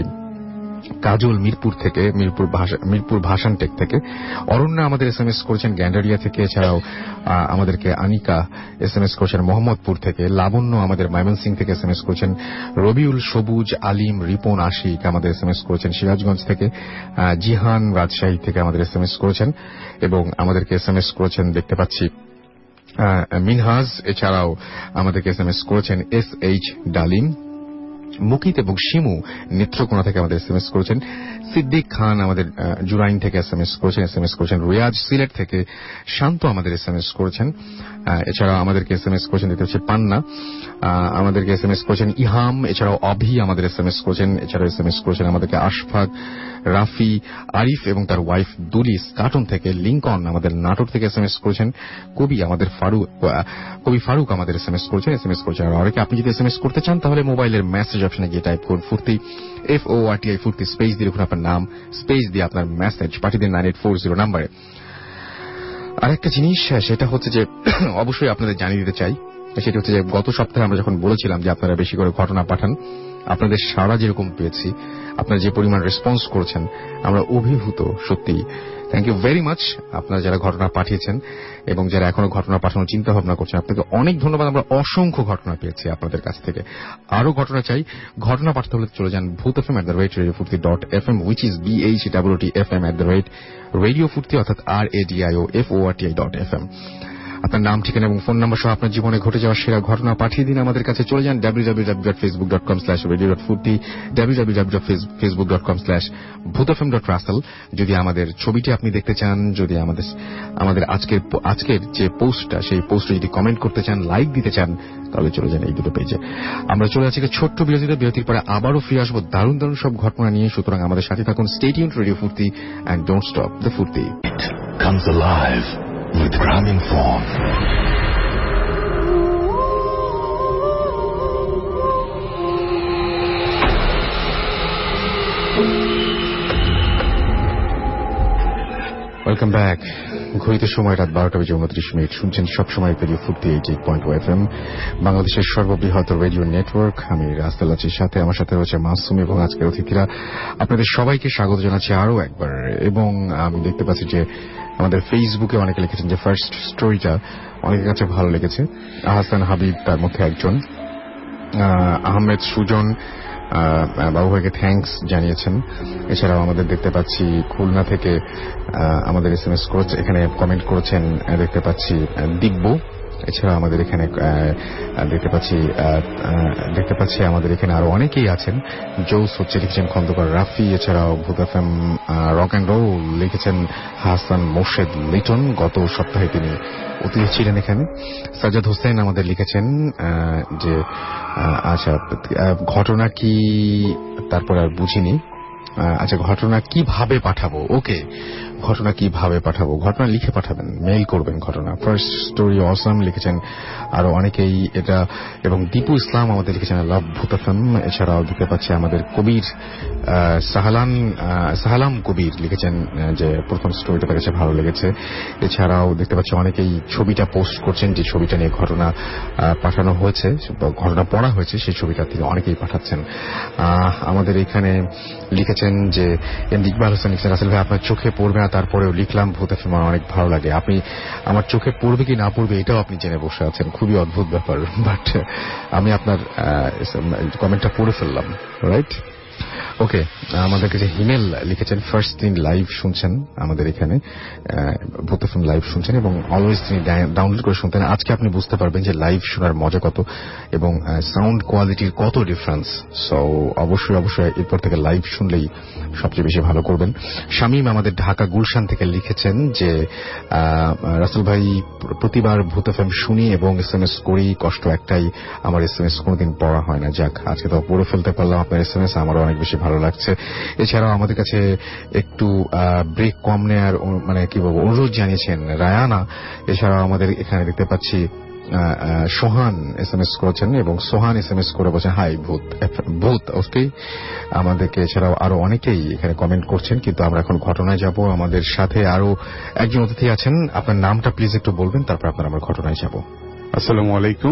কাজল মিরপুর থেকে, মিরপুর মিরপুর ভাষান টেক থেকে। অরণ্য আমাদের এস এম এস করেছেন গ্যান্ডারিয়া থেকে। এছাড়াও আমাদেরকে আনিকা এস এম এস করেছেন মোহাম্মদপুর থেকে। লাবণ্য আমাদের ময়মনসিং থেকে এস এম এস করেছেন। রবিউল, সবুজ, আলিম, রিপন, আশিক আমাদের এস এম এস করেছেন সিরাজগঞ্জ থেকে। জিহান রাজশাহী থেকে আমাদের এস এম এস করেছেন এবং আমাদেরকে এস এম এস করেছেন দেখতে পাচ্ছি মিনহাজ। এছাড়াও আমাদেরকে এস এম এস করেছেন এস এইচ ডালিম, মুকিত এবং শিমু নেত্রকোনা থেকে আমাদের এস এম এস করেছেন। সিদ্দিক খান আমাদের জুরাইন থেকে এস এম এস করেছেন এস এম এস করেছেন। রিয়াজ সিলেট থেকে। শান্ত আমাদের এস এম এস করেছেন। এছাড়াও আমাদেরকে এস এম এস করেছেন দেখতে হচ্ছে পান্না, আমাদেরকে এস এম এস করেছেন ইহাম। এছাড়াও অভি আমাদের এস এম এস করেছেন। এছাড়াও এস এম এস করেছেন আমাদেরকে আশফাক, রাফি, আরিফ এবং তার ওয়াইফ দুলিস কার্টুন থেকে। লিঙ্কন আমাদের নাটোর থেকে এস এম এস করেছেন। কবি আমাদের ফারুক কবি ফারুক আমাদের এস এম এস করেছেন এস এম এস করেছেন। আর অনেকে আপনি যদি এস এম এস করতে চান তাহলে মোবাইলের মেসেজ অপশনে গিয়ে টাইপ করুন Foorti, F O R T I Foorti, space দিয়ে লিখুন আপনার নাম, স্পেস দিয়ে আপনার মেসেজ পাঠিয়ে দিন নাইন এইট ফোর জিরো নাম্বারে। আরেকটা জিনিস সেটা হচ্ছে যে অবশ্যই আপনাদের জানিয়ে দিতে চাই, সেটা হচ্ছে যে গত সপ্তাহে আমরা যখন বলেছিলাম যে আপনারা বেশি করে ঘটনা পাঠান, আপনাদের সাড়া যেরকম পেয়েছি, আপনারা যে পরিমাণ রেসপন্স করেছেন, আমরা অভিভূত। সত্যি থ্যাংক ইউ ভেরি মাচ আপনারা যারা ঘটনা পাঠিয়েছেন এবং যারা এখনো ঘটনা পাঠানোর চিন্তা ভাবনা করছেন, আপনাকে অনেক ধন্যবাদ। আমরা অসংখ্য ঘটনা পেয়েছি আপনাদের কাছ থেকে। আরো ঘটনা চাই, ঘটনা পাঠাতে হলে চলে যান Bhoot F M at the rate radio Foorti dot F M, which is B H W T F M at the rate radio Foorti, অর্থাৎ R A D I O F O R T I dot F M. আপনার নাম, ঠিকানা এবং phone number সহ আপনার জীবনে ঘটে যাওয়া সেরা ঘটনা পাঠিয়ে দিন আমাদের কাছে। চলে যান W W W dot Facebook dot com slash radio dot Foorti, W W W dot Facebook dot com slash Bhoot F M dot Rasel. যদি আমাদের ছবিটি আপনি দেখতে চান, যদি আমাদের আমাদের আজকের আজকের যে পোস্টটা সেই পোস্টে যদি কমেন্ট করতে চান, লাইক দিতে চান, তাহলে চলে যান এই দুটো পেজে। আমরা চলে যাচ্ছি ছোট্ট বিরতিতে। বিরতির পরে আবারও ফিরে আসবো দারুণ দারুণ সব ঘটনা নিয়ে। সুতরাং আমাদের সাথে থাকুন। Stay tuned radio Foorti and don't stop the Foorti. It comes alive with Graminphone. Welcome back. ঘড়িতে সময় রাত বারোটা বেজে উনত্রিশ মিনিট। শুনছেন সবসময় radio Foorti eight eight point F M, বাংলাদেশের সর্ববৃহৎ রেডিও নেটওয়ার্ক। আমি রাস্তাল আছি সাথে, আমার সাথে রয়েছে মাসুম এবং আজকের অতিথিরা। আপনাদের সবাইকে স্বাগত জানাচ্ছি আরো একবার। এবং আমি দেখতে পাচ্ছি যে আমাদের ফেসবুকে অনেকে লিখেছেন যে ফার্স্ট স্টোরিটা অনেকের কাছে ভালো লেগেছে। আহসান হাবিব তার মধ্যে একজন, আহমেদ সুজন, বাবু ভাইকে থ্যাঙ্কস জানিয়েছেন। এছাড়াও আমাদের দেখতে পাচ্ছি খুলনা থেকে আমাদের এস এম এস করেছে, এখানে কমেন্ট করেছেন দেখতে পাচ্ছি দিব্য। এছাড়া আমাদের এখানে দেখতে পাচ্ছি দেখতে পাচ্ছি আমাদের এখানে আরো অনেকেই আছেন। জোস হচ্ছে লিখেছেন খন্দকার রাফি। এছাড়াও Bhoot F M rock and roll লিখেছেন হাসান মোর্শেদ লিটন, গত সপ্তাহে তিনি অতিথি ছিলেন এখানে। সাজ্জাদ হোসেন আমাদের লিখেছেন যে আচ্ছা ঘটনা কি, তারপর আর বুঝিনি। আচ্ছা ঘটনা কিভাবে পাঠাবো, ওকে ঘটনা কিভাবে পাঠাবো, ঘটনা লিখে পাঠাবেন, মেইল করবেন ঘটনা। ফার্স্ট স্টোরি অসাম লিখেছেন আরো অনেকেই এটা, এবং দীপু ইসলাম আমাদের লিখেছেন লাভ ভূত এফ এম। এছাড়াও দেখতে পাচ্ছি আমাদের কবির সাহালান সাহালাম কবির লিখেছেন যে প্রথম স্টোরিটা তার কাছে ভালো লেগেছে। এছাড়াও দেখতে পাচ্ছি অনেকেই ছবিটা পোস্ট করছেন, যে ছবিটা নিয়ে ঘটনা পাঠানো হয়েছে, ঘটনা পড়া হয়েছে, সেই ছবিটা থেকে অনেকেই পাঠাচ্ছেন। আমাদের এখানে লিখেছেন যে এম ইকবাল হোসেন লিখছেন রাসেল ভাই আপনার চোখে পড়বে না, তারপরেও লিখলাম ভূত এফ এম অনেক ভালো লাগে। আপনি আমার চোখে পড়বে কি না পড়বে এটাও আপনি জেনে বসে আছেন, খুবই অদ্ভুত ব্যাপার, বাট আমি আপনার কমেন্টটা পড়ে ফেললাম। Right, okay. আমাদের কাছে হিমেল লিখেছেন ফার্স্ট দিন লাইভ শুনছেন আমাদের এখানে ভূত এফ এম লাইভ শুনছেন এবং অলওয়েজ তিনি ডাউনলোড করে শুনতেন। আজকে আপনি বুঝতে পারবেন যে লাইভ শোনার মজা কত এবং সাউন্ড কোয়ালিটির কত ডিফারেন্স। সো অবশ্যই অবশ্যই এরপর থেকে লাইভ শুনলেই সবচেয়ে বেশি ভালো করবেন। শামীম আমাদের ঢাকা গুলশান থেকে লিখেছেন যে রাসেল ভাই প্রতিবার ভূত এফ এম শুনি এবং এস এম এস করি, কষ্ট একটাই আমার এস এম এস কোনোদিন পড়া হয় না। যাক আজকে তো পড়ে ফেলতে পারলাম আপনার এস এম এস, আমারও অনেক বেশি ভালো লাগছে। এছাড়াও আমাদের কাছে একটু ব্রেক কম নেওয়ার মানে কি বলবো অনুরোধ জানিয়েছেন রায়ানা। এছাড়াও আমাদের এখানে দেখতে পাচ্ছি সোহান এস এম এস করেছেন এবং সোহান এস এম এস করে বলছেন হাই ভূত ভূত ওকে আমাদেরকে। এছাড়াও আরো অনেকেই এখানে কমেন্ট করছেন, কিন্তু আমরা এখন ঘটনায় যাব। আমাদের সাথে আরো একজন অতিথি আছেন, আপনার নামটা প্লিজ একটু বলবেন, তারপর আপনার আমরা ঘটনায় যাব। আসসালামু আলাইকুম,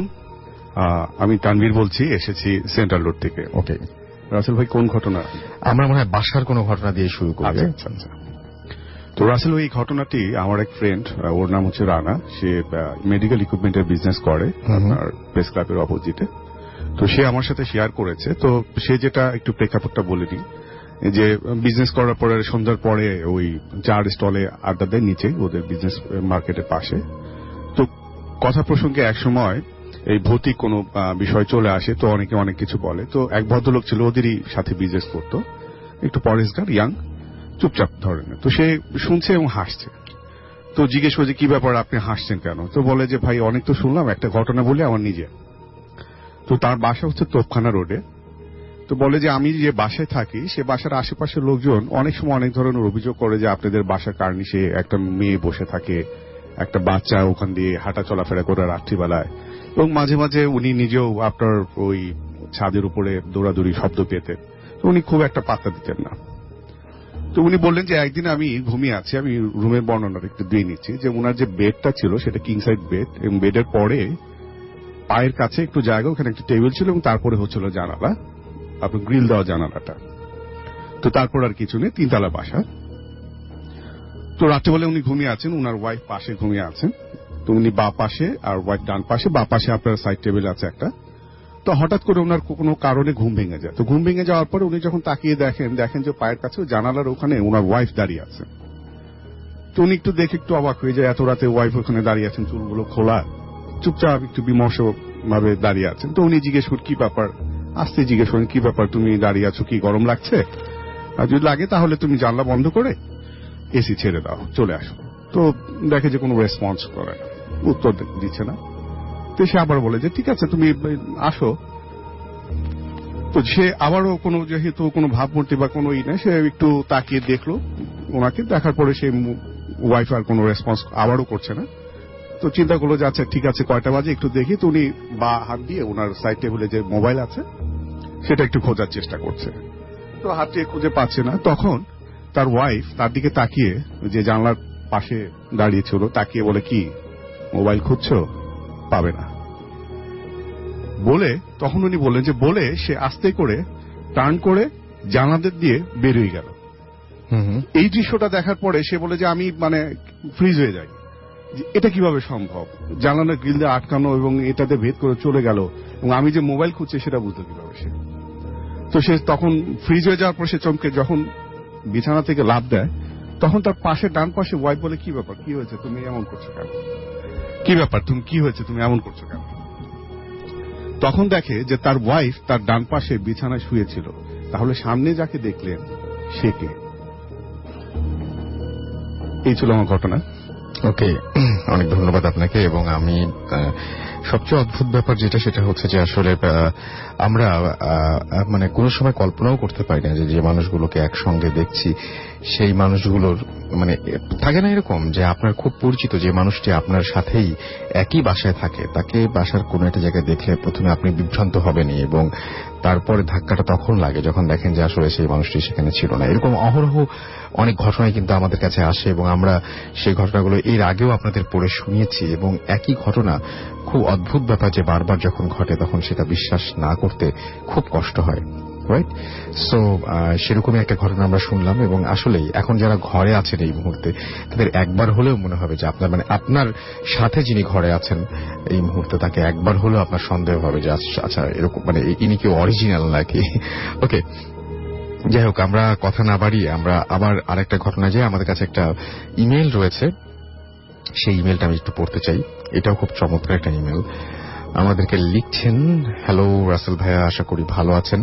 আমি তানভীর বলছি, এসেছি সেন্ট্রাল রোড থেকে। ওকে রাসেল ভাই কোন ঘটনা? আমরা মনে হয় বাসার কোন ঘটনা দিয়ে শুরু করি। আচ্ছা আচ্ছা। তো রাসেল ভাই এই ঘটনাটি আমার এক ফ্রেন্ড, ওর নাম হচ্ছে রানা, সে মেডিকেল ইকুইপমেন্টের বিজনেস করে আপনার প্রেস ক্লাবের অপোজিটে। তো সে আমার সাথে শেয়ার করেছে। তো সে যেটা একটু প্রেক্ষাপটটা বলেনি যে বিজনেস করার পরে সন্ধ্যার পরে ওই চার স্টলে আড্ডা দেয় নিচে ওদের বিজনেস মার্কেটের পাশে। তো কথা প্রসঙ্গে এক সময় এই ভৌতিক কোনো বিষয় চলে আসে, তো অনেকে অনেক কিছু বলে। তো এক ভদ্রলোক ছিল, ওদেরই সাথে বিজনেস করতো, একটু পরেশগার, ইয়াং, চুপচাপ ধরনের। তো সে শুনছে এবং হাসছে। তো জিজ্ঞেস করছে কি ব্যাপার আপনি হাসছেন কেন? তো বলে যে ভাই অনেক তো শুনলাম, একটা ঘটনা বলি আমার নিজে। তো তার বাসা হচ্ছে তোপখানা রোডে। তো বলে যে আমি যে বাসায় থাকি সে বাসার আশেপাশের লোকজন অনেক সময় অনেক ধরনের অভিযোগ করে যে আপনাদের বাসার কার্নিশে একটা মেয়ে বসে থাকে, একটা বাচ্চা ওখান দিয়ে হাঁটা চলাফেরা করে রাত্রিবেলায়, এবং মাঝে মাঝে উনি নিজেও আপনার ওই ছাদের উপরে দৌড়াদৌড়ি শব্দ পেতেন। তো উনি খুব একটা পাত্তা দিতেন না। তো উনি বললেন যে একদিন আমি ঘুমিয়ে আছি, আমি রুমের বর্ণনাটা একটু দিয়ে নিচ্ছি, যে ওনার যে বেডটা ছিল সেটা কিং সাইড বেড, এবং বেডের পরে পায়ের কাছে একটু জায়গা, ওখানে একটা টেবিল ছিল, এবং তারপরে হচ্ছিল জানালা, আপনার গ্রিল দেওয়া জানালাটা। তো তারপর আর কিছু নেই, তিনতলা বাসা। তো রাত্রেবেলা উনি ঘুমিয়ে আছেন, উনার ওয়াইফ পাশে ঘুমিয়ে আছেন। তো উনি বা পাশে আর ওয়াইফ ডান পাশে, বা পাশে আপনার সাইড টেবিল আছে একটা। তো হঠাৎ করে ওনার কোনো কারণে ঘুম ভেঙে যায়। তো ঘুম ভেঙে যাওয়ার পরে উনি যখন তাকিয়ে দেখেন দেখেন যে পায়ের কাছে জানালার ওখানে ওনার ওয়াইফ দাঁড়িয়ে আছে। তো উনি একটু দেখে একটু অবাক হয়ে যায়, এত রাতে ওয়াইফ ওখানে দাঁড়িয়ে আছেন, চুলগুলো খোলা, চুপচাপ একটু বিমর্ষ ভাবে দাঁড়িয়ে আছেন। তো উনি জিজ্ঞেস করেন কি ব্যাপার, আসতে জিজ্ঞেস করেন কি ব্যাপার, তুমি দাঁড়িয়ে আছো, কি গরম লাগছে? আর যদি লাগে তাহলে তুমি জানলা বন্ধ করে এসি ছেড়ে দাও, চলে আসো। তো দেখে যে কোনো রেসপন্স করে না, উত্তর দিচ্ছে না। তো সে আবার বলে যে ঠিক আছে তুমি আসো। তো সে আবারও কোনো যেহেতু কোনো ভাবমূর্তি বা কোনো ই নেই, সে একটু তাকিয়ে দেখলো ওনাকে, দেখার পরে সে ওয়াইফ আর কোনো রেসপন্স আবারও করছে না। তো চিন্তা করলো যে আচ্ছা ঠিক আছে কয়টা বাজে একটু দেখি। তো উনি বা হাত দিয়ে ওনার সাইড টেবিলে যে মোবাইল আছে সেটা একটু খোঁজার চেষ্টা করছে। তো হাত দিয়ে খুঁজে পাচ্ছে না। তখন তার ওয়াইফ তার দিকে তাকিয়ে, যে জানলার পাশে দাঁড়িয়ে ছিল, তাকিয়ে বলে কি মোবাইল খুঁজছো, পাবে না বলে। তখন উনি বললেন যে বলে সে আস্তে করে টার্ন করে জানালাদের দিয়ে বের হয়ে গেল। এই দৃশ্যটা দেখার পরে সে বলে যে আমি মানে ফ্রিজ হয়ে যাই, এটা কিভাবে সম্ভব, জানালার গ্রিল দিয়ে আটকানো এবং এটাতে ভেদ করে চলে গেল, এবং আমি যে মোবাইল খুঁজছি সেটা বুঝতে কিভাবে সে। তো সে তখন ফ্রিজ হয়ে যাওয়ার পর সে চমকে যখন বিছানা থেকে লাফ দেয়, তখন তার পাশে ডান পাশে ওয়াইফ বলে, কি ব্যাপার, কি হয়েছে, তুমি এমন করছো কেন, কি ব্যাপার তুমি কি হয়েছে তুমি এমন করছো কেন? তখন দেখে যে তার ওয়াইফ তার ডান পাশে বিছানায় শুয়েছিল। তাহলে সামনে যাকে দেখলেন সে কে? এই ছিল আমার ঘটনা। ওকে, অনেক ধন্যবাদ আপনাকে। এবং আমি সবচেয়ে অদ্ভুত ব্যাপার যেটা, সেটা হচ্ছে যে আসলে আমরা মানে কোনো সময় কল্পনাও করতে পারি না যে যে মানুষগুলোকে একসঙ্গে দেখছি সেই মানুষগুলোর মানে থাকে না এরকম যে আপনার খুব পরিচিত যে মানুষটি আপনার সাথেই একই বাসায় থাকে, তাকে বাসার কোনো একটা জায়গায় দেখলে প্রথমে আপনি বিভ্রান্ত হবেনই এবং তারপরে ধাক্কাটা তখন লাগে যখন দেখেন যে আসলে সেই মানুষটি সেখানে ছিল না। এরকম অহরহ অনেক ঘটনাই কিন্তু আমাদের কাছে আসে এবং আমরা সেই ঘটনাগুলো এর আগেও আপনাদের পড়ে শুনিয়েছি। এবং একই ঘটনা, খুব অদ্ভুত ব্যাপার যে বারবার যখন ঘটে তখন সেটা বিশ্বাস না করতে খুব কষ্ট হয়, রাইট? সো সেরকমই একটা ঘটনা আমরা শুনলাম। এবং আসলেই এখন যারা ঘরে আছেন এই মুহূর্তে, তাদের একবার হলেও মনে হবে যে আপনার মানে আপনার সাথে যিনি ঘরে আছেন এই মুহূর্তে, তাকে একবার হলেও আপনার সন্দেহ হবে যে আচ্ছা এরকম মানে ইনি কি অরিজিনাল নাকি। ওকে, যাই হোক, আমরা কথা না বাড়িয়ে আমরা আবার আরেকটা ঘটনা যাই। আমাদের কাছে একটা ইমেল রয়েছে, সেই ইমেলটা আমি একটু পড়তে চাই। এটাও খুব চমৎকার একটা ইমেল। আমাদেরকে লিখছেন, হ্যালো রাসেল ভাইয়া, আশা করি ভালো আছেন।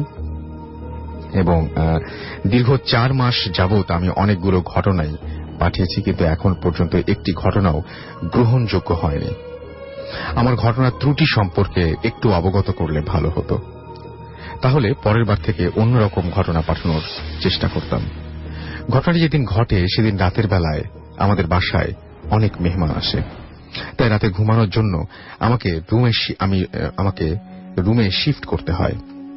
এবং দীর্ঘ চার মাস যাবত আমি অনেকগুলো ঘটনাই পাঠিয়েছি, কিন্তু এখন পর্যন্ত একটি ঘটনাও গ্রহণযোগ্য হয়নি। আমার ঘটনার ত্রুটি সম্পর্কে একটু অবগত করলে ভালো হতো, তাহলে পরের বার থেকে অন্যরকম ঘটনা পাঠানোর চেষ্টা করতাম। ঘটনাটি যেদিন ঘটে সেদিন রাতের বেলায় আমাদের বাসায় অনেক মেহমান আসে, তাই রাতে ঘুমানোর জন্য আমাকে রুমে আমি আমাকে রুমে শিফট করতে হয়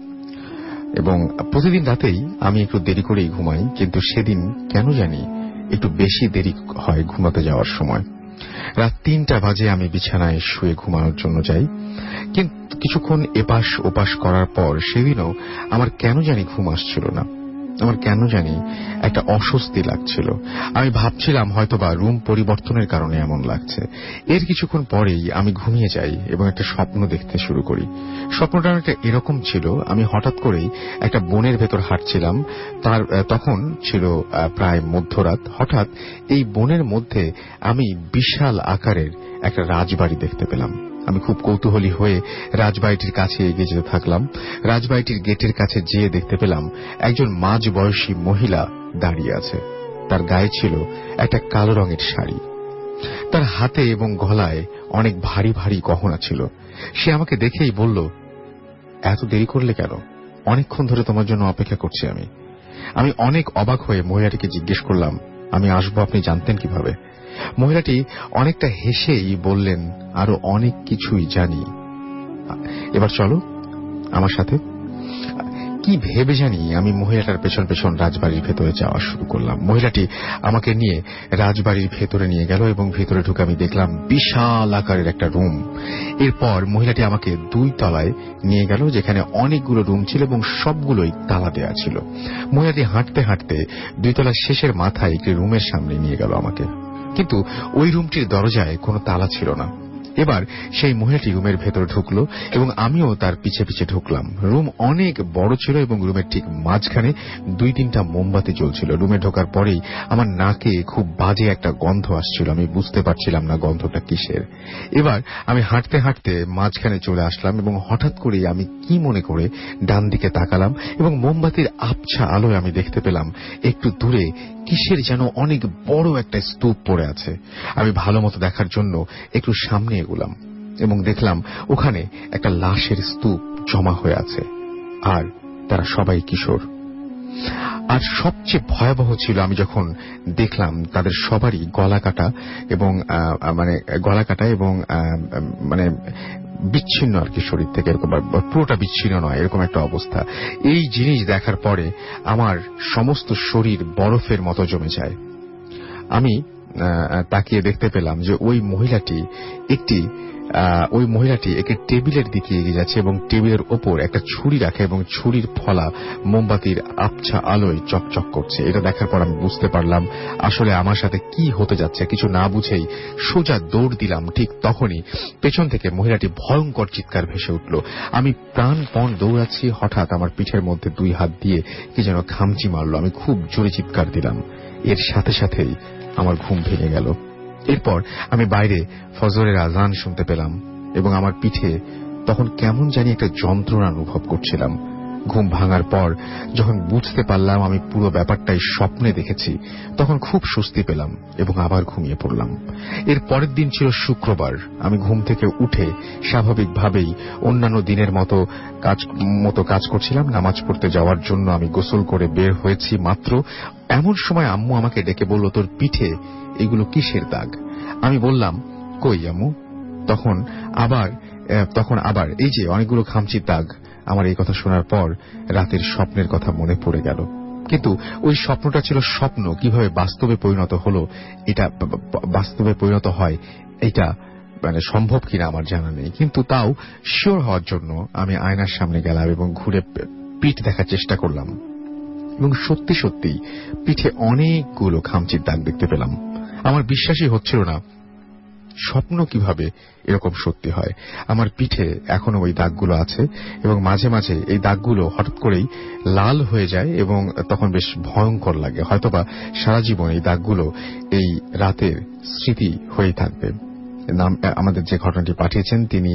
এবং প্রতিদিন রাতেই আমি একটু দেরি করেই ঘুমাই, কিন্তু সেদিন কেন জানি একটু বেশি দেরি হয় ঘুমাতে যাওয়ার সময়। রাত তিনটা বাজে আমি বিছানায় শুয়ে ঘুমানোর জন্য যাই, কিন্তু কিছুক্ষণ এপাশ ওপাশ করার পর সেদিনও আমার কেন জানি ঘুম আসছিল না। আমার কেন জানি একটা অস্বস্তি লাগছিল। আমি ভাবছিলাম হয়তোবা রুম পরিবর্তনের কারণে এমন লাগছে। এর কিছুক্ষণ পরেই আমি ঘুমিয়ে যাই এবং একটা স্বপ্ন দেখতে শুরু করি। স্বপ্নটা একটা এরকম ছিল, আমি হঠাৎ করেই একটা বনের ভেতর হাঁটছিলাম। তার তখন ছিল প্রায় মধ্যরাত। হঠাৎ এই বনের মধ্যে আমি বিশাল আকারের একটা রাজবাড়ি দেখতে পেলাম। আমি খুব কৌতূহলী হয়ে রাজবাড়িটির কাছে এগিয়ে যেতে থাকলাম। রাজবাড়িটির গেটের কাছে যেয়ে দেখতে পেলাম একজন মাঝ বয়সী মহিলা দাঁড়িয়ে আছে। তার গায়ে ছিল একটা কালো রঙের শাড়ি, তার হাতে এবং গলায় অনেক ভারী ভারী গহনা ছিল। সে আমাকে দেখেই বলল, এত দেরি করলে কেন? অনেকক্ষণ ধরে তোমার জন্য অপেক্ষা করছি আমি। আমি অনেক অবাক হয়ে মহিলাটিকে জিজ্ঞেস করলাম, আমি আসবো আপনি জানতেন কিভাবে? মহিলাটি অনেকটা হেসেই বললেন, আরো অনেক কিছুই জানি, এবার চলো আমার সাথে। কি ভেবে জানি আমি মহিলাটার পেছন পেছন রাজবাড়ির ভেতরে যাওয়া শুরু করলাম। মহিলাটি আমাকে নিয়ে রাজবাড়ির ভেতরে নিয়ে গেল এবং ভেতরে ঢুকে আমি দেখলাম বিশাল আকারের একটা রুম। এরপর মহিলাটি আমাকে দুই তলায় নিয়ে গেল, যেখানে অনেকগুলো রুম ছিল এবং সবগুলোই তালা দেওয়া ছিল। মহিলাটি হাঁটতে হাঁটতে দুই তলার শেষের মাথায় একটি রুমের সামনে নিয়ে গেল আমাকে, কিন্তু ওই রুমটির দরজায় কোনো তালা ছিল না। এবার সেই মহিলাটি রুমের ভেতর ঢুকলো এবং আমিও তার পিছে পিছে ঢুকলাম। রুম অনেক বড় ছিল এবং রুমের ঠিক মাঝখানে দুই তিনটা মোমবাতি জ্বলছিল। রুমে ঢোকার পরেই আমার নাকে খুব বাজে একটা গন্ধ আসছিল। আমি বুঝতে পারছিলাম না গন্ধটা কিসের। এবার আমি হাঁটতে হাঁটতে মাঝখানে চলে আসলাম এবং হঠাৎ করেই আমি কি মনে করে ডান দিকে তাকালাম এবং মোমবাতির আবছা আলোয় আমি দেখতে পেলাম একটু দূরে কিসের যেন অনেক বড় একটা স্তূপ পড়ে আছে। আমি ভালো মতো দেখার জন্য একটু সামনে এগুলাম এবং দেখলাম ওখানে একটা লাশের স্তূপ জমা হয়ে আছে, আর তারা সবাই কিশোর। আর সবচেয়ে ভয়াবহ ছিল আমি যখন দেখলাম তাদের সবারই গলা কাটা এবং মানে গলা কাটা এবং মানে বিচ্ছিন্ন আর কি শরীর থেকে, এরকম পুরোটা বিচ্ছিন্ন নয়, এরকম একটা অবস্থা। এই জিনিস দেখার পরে আমার সমস্ত শরীর বরফের মতো জমে যায়। আমি তাকিয়ে দেখতে পেলাম যে ওই মহিলাটি একটি ওই মহিলাটি একে টেবিলের দিকে এগিয়ে যাচ্ছে এবং টেবিলের ওপর একটা ছুরি রাখে এবং ছুরির ফলা মোমবাতির আবছা আলোয় চকচক করছে। এটা দেখার পর আমি বুঝতে পারলাম আসলে আমার সাথে কি হতে যাচ্ছে। কিছু না বুঝেই সোজা দৌড় দিলাম। ঠিক তখনই পেছন থেকে মহিলাটি ভয়ঙ্কর চিৎকার ভেসে উঠল। আমি প্রাণপণ দৌড়াচ্ছি, হঠাৎ আমার পিঠের মধ্যে দুই হাত দিয়ে কি যেন খামচি মারল। আমি খুব জোরে চিৎকার দিলাম। এর সাথে সাথেই আমার ঘুম ভেঙে গেল। এরপর আমি বাইরে ফজরের আজান শুনতে পেলাম এবং আমার পিঠে তখন কেমন জানি একটা যন্ত্রণা অনুভব করছিলাম। ঘুম ভাঙার পর যখন বুঝতে পারলাম আমি পুরো ব্যাপারটাই স্বপ্নে দেখেছি, তখন খুব স্বস্তি পেলাম এবং আবার ঘুমিয়ে পড়লাম। এর পরের দিন ছিল শুক্রবার। আমি ঘুম থেকে উঠে স্বাভাবিকভাবেই অন্যান্য দিনের মতো কাজ মতো কাজ করছিলাম। নামাজ পড়তে যাওয়ার জন্য আমি গোসল করে বের হয়েছি মাত্র, এমন সময় আম্মু আমাকে ডেকে বলল, তোর পিঠে এগুলো কিসের দাগ? আমি বললাম, কই আম্মু? তখন আবার তখন আবার এই যে অনেকগুলো খামচির দাগ। আমার এই কথা শোনার পর রাতের স্বপ্নের কথা মনে পড়ে গেল। কিন্তু ওই স্বপ্নটা ছিল স্বপ্ন, কিভাবে বাস্তবে পরিণত হলো, এটা বাস্তবে পরিণত হয় এটা মানে সম্ভব কিনা আমার জানা নেই। কিন্তু তাও শিওর হওয়ার জন্য আমি আয়নার সামনে গেলাম এবং ঘুরে পিঠ দেখার চেষ্টা করলাম এবং সত্যি সত্যি পিঠে অনেকগুলো খামচির দাগ দেখতে পেলাম। আমার বিশ্বাসই হচ্ছিল না স্বপ্ন কিভাবে এরকম সত্যি হয়। আমার পিঠে এখনো ওই দাগগুলো আছে এবং মাঝে মাঝে এই দাগগুলো হঠাৎ করেই লাল হয়ে যায় এবং তখন বেশ ভয়ঙ্কর লাগে। হয়তোবা সারা জীবন এই দাগগুলো এই রাতের স্মৃতি হয়েই থাকবে। নাম আমাদের যে ঘটনাটি পাঠিয়েছেন তিনি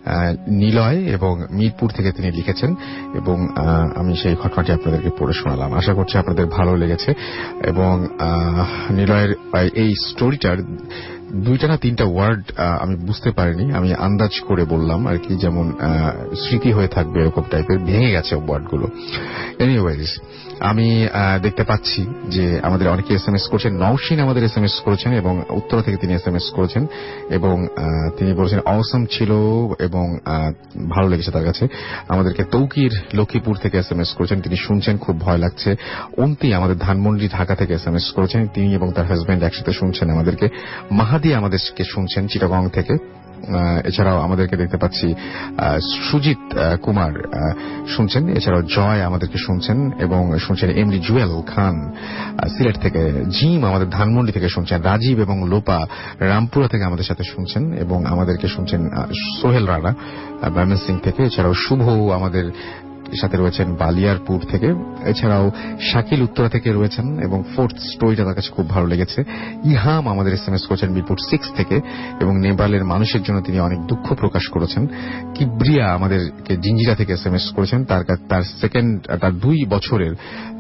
নিলয় এবং মিরপুর থেকে তিনি লিখেছেন এবং আমি সেই ঘটনাটি আপনাদেরকে পড়ে শোনালাম। আশা করছি আপনাদের ভালো লেগেছে এবং নিলয়ের এই স্টোরিটার দুইটা না তিনটা ওয়ার্ড আমি বুঝতে পারিনি, আমি আন্দাজ করে বললাম আর কি, যেমন স্মৃতি হয়ে থাকবে এরকম টাইপের, ভেঙে গেছে ওয়ার্ডগুলো। এনিওয়েজ আমি দেখতে পাচ্ছি যে আমাদের অনেকে এস এম এস করছেন। নওশিন আমাদের এস এম এস করেছেন এবং উত্তরা থেকে তিনি এস এম এস করেছেন এবং তিনি বলেছেন অসম ছিল এবং ভালো লেগেছে তার কাছে। আমাদেরকে তৌকির লক্ষ্মীপুর থেকে এস এম এস করেছেন, তিনি শুনছেন খুব ভয় লাগছে। অন্তি আমাদের ধানমন্ডি ঢাকা থেকে এস এম এস করেছেন, তিনি এবং তার হাজব্যান্ড একসাথে শুনছেন আমাদেরকে। মাহাদি আমাদেরকে শুনছেন চিটাগং থেকে। এছাড়াও আমাদেরকে দেখতে পাচ্ছি সুজিত কুমার শুনছেন, এছাড়াও জয় আমাদেরকে শুনছেন এবং শুনছেন এমডি জুয়েল খান সিলেট থেকে, জিম আমাদের ধানমন্ডি থেকে শুনছেন, রাজীব এবং লোপা রামপুরা থেকে আমাদের সাথে শুনছেন এবং আমাদেরকে শুনছেন সোহেল রানা ময়মনসিং থেকে। এছাড়াও শুভ আমাদের সাথে রয়েছেন বালিয়ারপুর থেকে। এছাড়াও শাকিল উত্তরা থেকে রয়েছেন এবং ফোর্থ স্টোরিটা তার কাছে খুব ভালো লেগেছে। ইহাম আমাদের এস এম এস করেছেন মিরপুর সিক্স থেকে এবং নেপালের মানুষের জন্য তিনি অনেক দুঃখ প্রকাশ করেছেন। কিব্রিয়া আমাদেরকে জিঞ্জিরা থেকে এস এম এস করেছেন, তার তার সেকেন্ড তার দুই বছরের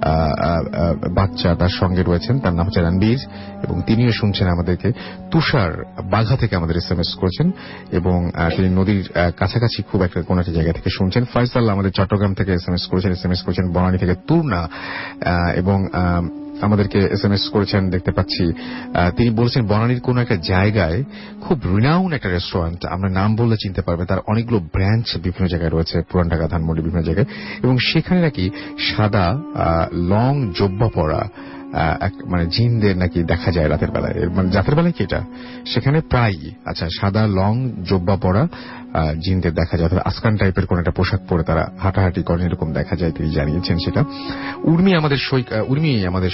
বাচ্চা তার সঙ্গে রয়েছেন, তার নাম হচ্ছে রণবীর এবং তিনিও শুনছেন আমাদেরকে। তুষার বাঘা থেকে আমাদের এস এম এস করেছেন এবং তিনি নদীর কাছাকাছি খুব একটা কোন একটা জায়গা থেকে শুনছেন। ফয়সাল আমাদের চট্টগ্রাম থেকে এস এম এস করেছেন, এস এম এস করেছেন বনানী থেকে তুর্না এবং আমাদেরকে এস এম এস করেছেন দেখতে পাচ্ছি। তিনি বলেছেন বনানীর কোন একটা জায়গায় খুব রিনাউন্ড একটা রেস্টুরেন্ট, আমরা নাম বললে চিনতে পারবে, তার অনেকগুলো ব্রাঞ্চ বিভিন্ন জায়গায় রয়েছে, পুরান ঢাকা ধানমন্ডি বিভিন্ন জায়গায়, এবং সেখানে নাকি সাদা লং জব্বা পরা মানে জিনদের নাকি দেখা যায় রাতের বেলায়, মানে রাতের বেলায় কি এটা সেখানে প্রায় আচ্ছা সাদা লং জব্বা পরা জিনদের দেখা যায়, অথবা আসকান টাইপের কোন একটা পোশাক পরে তারা হাঁটাহাঁটি করেন এরকম দেখা যায়, তিনি জানিয়েছেন সেটা। উর্মি আমাদের উর্মি আমাদের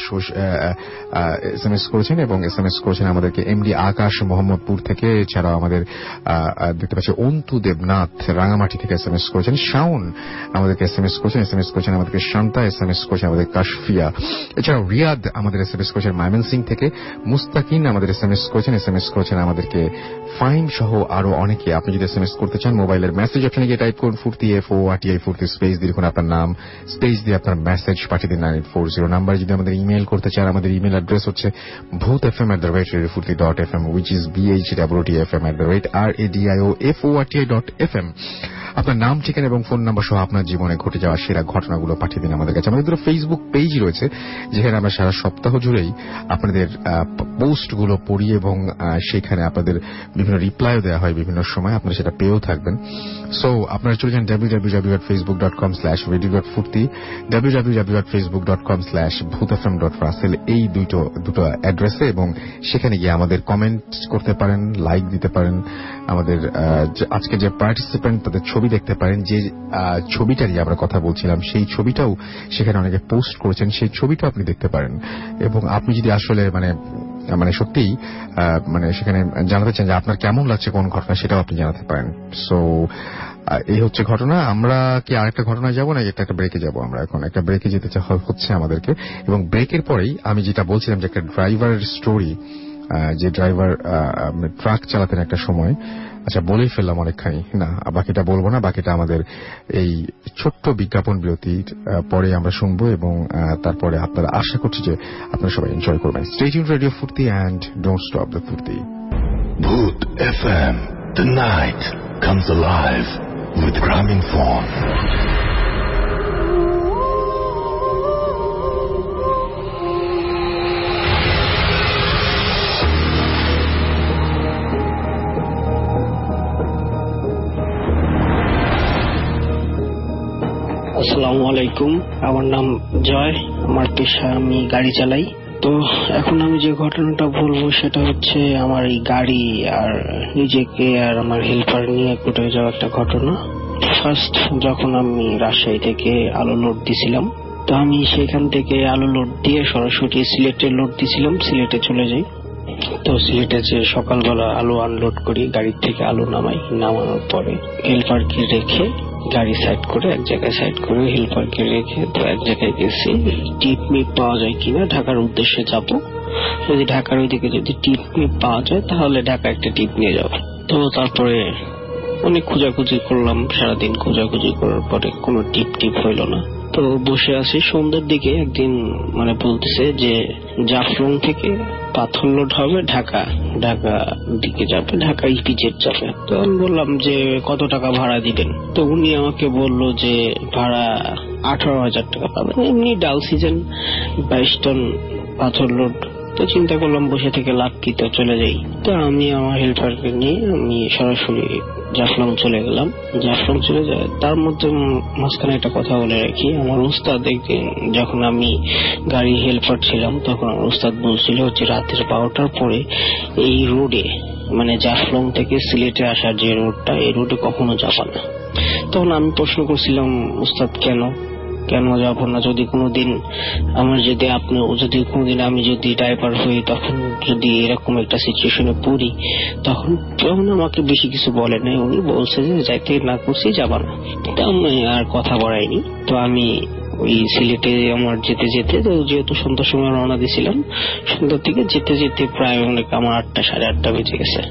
এস এম এস করেছেন এবং এস এম এস করেছেন আমাদেরকে এমডি আকাশ মোহাম্মদপুর থেকে। এছাড়াও আমাদের দেখতে পাচ্ছি অন্তু দেবনাথ রাঙামাটি থেকে এস এম এস করেছেন। শাওন আমাদেরকে এস এম এস করেছেন, এস এম এস করেছেন আমাদেরকে শান্তা, এস এম এস করেছেন আমাদের কাশফিয়া। এছাড়াও রিয়াদ আমাদের এস এম এস করেছেন ময়মনসিং থেকে। মুস্তাকিন আমাদের এস এম এস করেছেন, এস এম এস করেছেন আমাদেরকে ফাইম সহ আরো অনেকে। আপনি যদি এস এম এস করতে চান মোবাইলের মেসেজ অপশনে গিয়ে টাইপ করুন Foorti F O R T I Foorti space দিয়ে লিখুন আপনার নাম, স্পেস দিয়ে আপনার মেসেজ পাঠিয়ে দিন নাইন এইট ফোর জিরো নাম্বারে। যদি আমাদের ইমেল করতে চান আমাদের ইমেল অ্যাড্রেস হচ্ছে Bhoot F M at the rate radio Foorti dot F M which is B H W T F M at the rate R A D I O F O R T I dot F M. আপনার নাম, ঠিকানা এবং phone number সহ আপনার জীবনে ঘটে যাওয়া সেরা ঘটনাগুলো পাঠিয়ে দিন আমাদের কাছে। আমাদের ফেসবুক পেজ রয়েছে যেখানে আমরা সারা সপ্তাহ জুড়েই আপনাদের পোস্টগুলো পড়ি এবং সেখানে আপনাদের বিভিন্ন রিপ্লাইও দেওয়া হয় বিভিন্ন সময়, আপনারা সেটা পেয়েও থাকবেন। সো আপনারা চলে যান W W W dot Facebook dot com slash radio dot Foorti, W W W dot Facebook dot com slash Bhoot FM dot Rasel, এই দুটো দুটো অ্যাড্রেসে, এবং সেখানে গিয়ে আমাদের কমেন্ট করতে পারেন, লাইক দিতে পারেন, আমাদের আজকে যে পার্টিসিপেন্ট তাদের ছবি দেখতে পারেন। যে ছবিটা নিয়ে আমরা কথা বলছিলাম সেই ছবিটাও সেখানে অনেকে পোস্ট করেছেন, সেই ছবিটাও আপনি দেখতে পারেন। এবং আপনি যদি আসলে মানে মানে সত্যিই মানে সেখানে জানাতে চান যে আপনার কেমন লাগছে কোন ঘটনা, সেটাও আপনি জানাতে পারেন। সো এই হচ্ছে ঘটনা। আমরা কি আরেকটা ঘটনায় যাব না, এটা একটা ব্রেকে যাব? আমরা এখন একটা ব্রেকে যেতে হচ্ছে আমাদেরকে, এবং ব্রেকের পরেই আমি যেটা বলছিলাম যে একটা ড্রাইভারের স্টোরি, যে ড্রাইভার ট্রাক চালাতেন একটা সময়। আচ্ছা, বলেই ফেললাম অনেকখানি, না বাকিটা বলবো না, বাকিটা আমাদের এই ছোট্ট বিজ্ঞাপন বিরতির পরে আমরা শুনবো, এবং তারপরে আপনারা আশা করছি যে আপনারা সবাই এনজয় করবেন। Stay tuned radio Foorti and don't stop the Foorti. Bhoot F M, the night comes alive with Grameenphone. আসসালামু আলাইকুম, আমার নাম জয়, আমার পেশা আমি গাড়ি চালাই। তো এখন আমি যে ঘটনাটা বলবো সেটা হচ্ছে আমার এই গাড়ি আর নিজেকে আর আমার হেল্পার নিয়ে ঘটে যাওয়া একটা ঘটনা। ফার্স্ট যখন আমি রাজশাহী থেকে আলু লোড দিছিলাম, তো আমি সেখান থেকে আলু লোড দিয়ে সরাসরি সিলেটে লোড দিছিলাম, সিলেটে চলে যাই। তো সিলেটে যে সকালবেলা আলু আনলোড করি, গাড়ির থেকে আলু নামাই, নামানোর পরে হেল্পারকে রেখে গাড়ি সাইড করে এক জায়গায় সাইড করে হেল্পারকে রেখে তো এক জায়গায় গেছি টিপ মিপ পাওয়া যায় কিনা, ঢাকার উদ্দেশ্যে যাব। যদি ঢাকার ওইদিকে যদি টিপ মিপ পাওয়া যায় তাহলে ঢাকা একটা টিপ নিয়ে যাব। তো তারপরে অনেক খোঁজাখুঁজি করলাম, সারাদিন খোঁজাখুঁজি করার পরে কোনো টিপ টিপ হইল না। তো বসে আছি, সন্ধ্যার দিকে একদিন মানে বলতেছে যে জাফলং থেকে পাথর লোড হবে ঢাকা, ঢাকা দিকে যাবে, ঢাকা ইপিজেড যাবে। তো আমি বললাম যে কত টাকা ভাড়া দিবেন? তো উনি আমাকে বললো যে ভাড়া আঠারো হাজার টাকা পাবেন, এমনি ডাল সিজন বাইশ টন পাথর লোড। তো চিন্তা করলাম বসে থেকে লাভ কি, তো চলে যাই। তো আমি আমার হেল্পারকে নিয়ে আমি সরাসরি জাফলং চলে গেলাম। জাফলং চলে যায়, তার মধ্যে মাঝখানে একটা কথা বলে রাখি, আমার উস্তাদ একদিন যখন আমি গাড়ি হেল্পার ছিলাম তখন আমার উস্তাদ বলছিল যে রাতের বারোটার পরে এই রোডে মানে জাফলং থেকে সিলেটে আসার যে রোডটা, এই রোডে কখনো যাবা না। তখন আমি প্রশ্ন করছিলাম, উস্তাদ কেন কেন যাব না? যদি কোনোদিন আমার যদি আপনি যদি কোনোদিন আমি যদি ড্রাইভার হই, তখন যদি এরকম একটা সিচুয়েশনে পড়ি, তখন তখন আমাকে বেশি কিছু বলে নাই। উনি বলছে যে যাইতে না করছি যাবা না। তো আমি আর কথা বাড়াইনি। তো আমি ওই সিলেটে আমার যেতে যেতে, তো যেহেতু সন্ধ্যার সময় রওনা দিয়েছিলাম, সন্ধ্যার দিকে যেতে যেতে প্রায় অনেক আমার আটটা সাড়ে আটটা বেজে গেছে।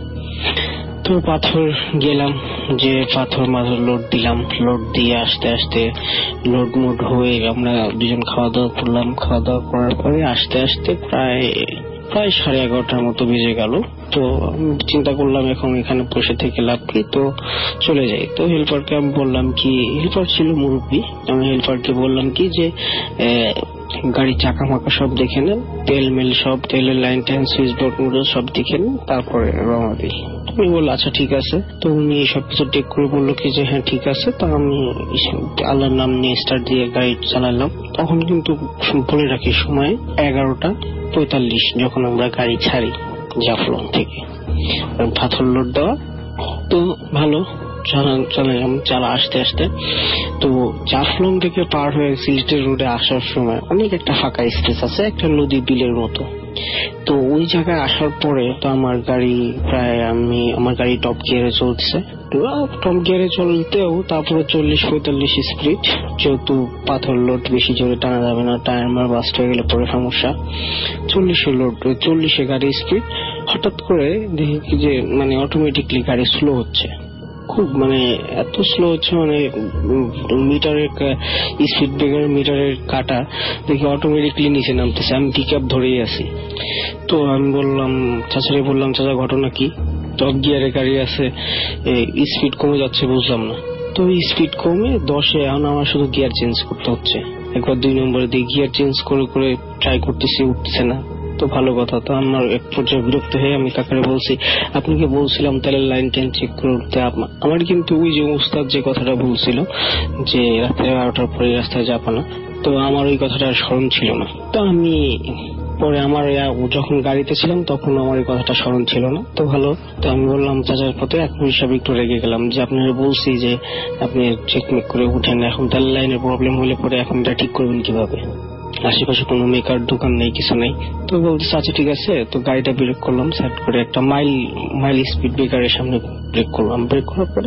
তো পাথর গেলাম, যে পাথর মাথর লোড দিলাম, লোড দিয়ে আসতে আসতে লোড মোড হয়ে আমরা দুজন খাওয়া দাওয়া করলাম। খাওয়া দাওয়া করার পরে আসতে আসতে প্রায় প্রায় সাড়ে এগারোটার মতো বেজে গেল। তো চিন্তা করলাম এখন এখানে বসে থেকে লাভ কি, তো চলে যাই। তো হেল্পারকে আমি বললাম কি, হেল্পার ছিল মুরব্বী, আমি হেল্পারকে বললাম কি যে গাড়ি চাকা মাকা সব দেখে নেন, তেল মেল সব, তেলের লাইন ট্যান সুইচ বোর্ড মুডল সব দেখে নেন, তারপরে রওনা দিই। তুমি বললো আচ্ছা ঠিক আছে। তো উনি সবকিছু টেক করে বললো কি যে হ্যাঁ ঠিক আছে। তো আমি আল্লাহর নাম নিয়ে স্টার্ট দিয়ে গাড়ি চালালাম। তখন কিন্তু বলে রাখি সময় এগারোটা পঁয়তাল্লিশ যখন আমরা গাড়ি ছাড়ি জাফলং থেকে, পাথর লোড দেওয়া। তো ভালো চালালাম, চালা আসতে আসতে তো জাফলং থেকে পার হয়ে সিলেটের রোডে আসার সময় অনেক একটা ফাঁকা স্পেস আছে, একটা নদী বিলের মতো। তো ওই জায়গায় আসার পরে তো আমার গাড়ি প্রায় আমি আমার গাড়ি টপ গিয়ারে চলছে, টপ গিয়ারে চলতেও তারপরে চল্লিশ পঁয়তাল্লিশ স্পিড, যেহেতু পাথর লোড বেশি জোরে টানা যাবে না, টায়ার মার বাস্ট হয়ে গেলে পরে সমস্যা। চল্লিশে লোড, চল্লিশে গাড়ি স্পিড, হঠাৎ করে দেখি যে মানে অটোমেটিকলি গাড়ি স্লো হচ্ছে, খুব মানে এত স্লো হচ্ছে, মানে মিটারের স্পিড ব্রেকার মিটারের কাটা দেখি অটোমেটিকলি নিচে নামতেছে। আমি পিক আপ ধরেই আছি। তো আমি বললাম চাচারে, বললাম চাচা ঘটনা কি? টপ গিয়ারে গাড়ি আছে, স্পিড কমে যাচ্ছে, বুঝলাম না। তো স্পিড কমে দশে, এখন আমার শুধু গিয়ার চেঞ্জ করতে হচ্ছে। একবার দুই নম্বরে দিয়ে গিয়ার চেঞ্জ করে করে ট্রাই করতেছি, উঠছে না। তো ভালো কথা। তো আমার এক পর্যায়ে বিরক্ত হয়ে আমি কাকারে বলছি, আপনাকে বলছিলাম তেলের লাইন টেন চেক করতে। আমার কিন্তু ওই যে উস্তাদ যে কথাটা বলছিল যে রাত্রে বারোটার পরে রাস্তায় যাবা না, তো আমার ওই কথাটা স্মরণ ছিল না। তো আমি পরে আমার যখন গাড়িতে ছিলাম তখন আমার এই কথাটা স্মরণ ছিল না। তো ভালো, তো আমি বললাম চাচার পথে এক হিসাবে একটু রেগে গেলাম যে আপনারা বলছি যে আপনি চেকমেক করে উঠেন, এখন তেল লাইনের প্রবলেম হলে পরে এখন এটা ঠিক করবেন কিভাবে, আশেপাশে কোনো মেকার দোকান নেই, কিছু নেই। তো বলতে আচ্ছা ঠিক আছে। তো গাড়িটা ব্রেক করলাম, সাইড করে একটা মাইল মাইল স্পিড ব্রেকারের সামনে ব্রেক করলাম। ব্রেক করার পরে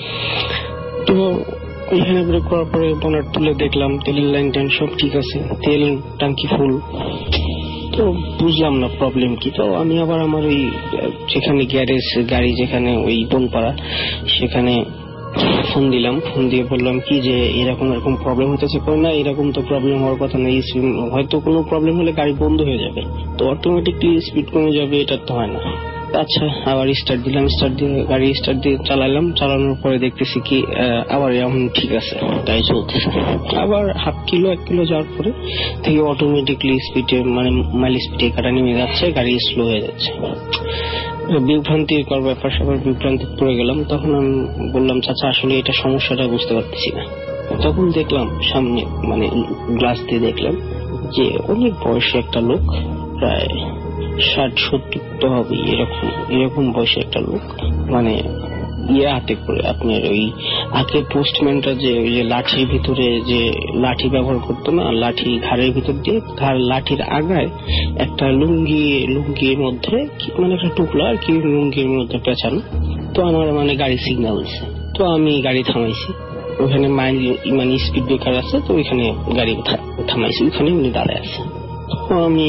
তো এখানে ব্রেক করার পরে বোনার তুলে দেখলাম তেলের লাইন টেন সব ঠিক আছে, তেল ট্যাঙ্কি ফুল। তো বুঝলাম না প্রবলেম কি। তো আমি আবার আমার ওই যেখানে গ্যারেজ গাড়ি যেখানে ওই বনপাড়া সেখানে ফোন দিলাম। ফোন দিয়ে বললাম কি যে এরকম এরকম প্রবলেম হতেছে। কই না, এরকম তো প্রবলেম হওয়ার কথা নেই, হয়তো কোনো প্রবলেম হলে গাড়ি বন্ধ হয়ে যাবে, তো অটোমেটিকলি স্পিড কমে যাবে, এটা তো হয় না। আচ্ছা, আবার স্টার্ট দিলাম, স্টার্ট দিয়ে গাড়ি স্টার্ট দিয়ে চালালাম। চালানোর পরে দেখতেছি কি আবার এমন ঠিক আছে, তাই চলতেছে। আবার হাফ কিলো এক কিলো যাওয়ার পরে থেকে অটোমেটিকলি স্পিডে মানে মাইল স্পিডে কাটা নেমে যাচ্ছে, গাড়ি স্লো হয়ে যাচ্ছে। বিভ্রান্তির কর ব্যাপার সবার বিভ্রান্তি পড়ে গেলাম। তখন আমি বললাম চাচা আসলে এটা সমস্যাটা বুঝতে পারতেছি না। তখন দেখলাম সামনে মানে গ্লাস দিয়ে দেখলাম যে অনেক বয়সী একটা লোক, প্রায় ষাট সত্তর তো হবে, এরকম এরকম বয়সে একটা লোক, মানে ইয়ে হাতে করে আপনার ওই আগে পোস্টম্যানটা যে ওই যে লাঠির ভিতরে যে লাঠি ব্যবহার করতো না, লাঠি ঘাড়ের ভিতর দিয়ে ঘাড় লাঠির আগায় একটা লুঙ্গি লুঙ্গির মধ্যে মানে একটা টুকরা আর কি লুঙ্গির মধ্যে পেঁচানো। তো আমার মানে গাড়ি সিগন্যাল দিচ্ছে, তো আমি গাড়ি থামাইছি। ওখানে মাইল মানে স্পিড ব্রেকার আছে, তো ওইখানে গাড়ি থামাইছি, ওইখানে উনি দাঁড়ায় আছে। তো আমি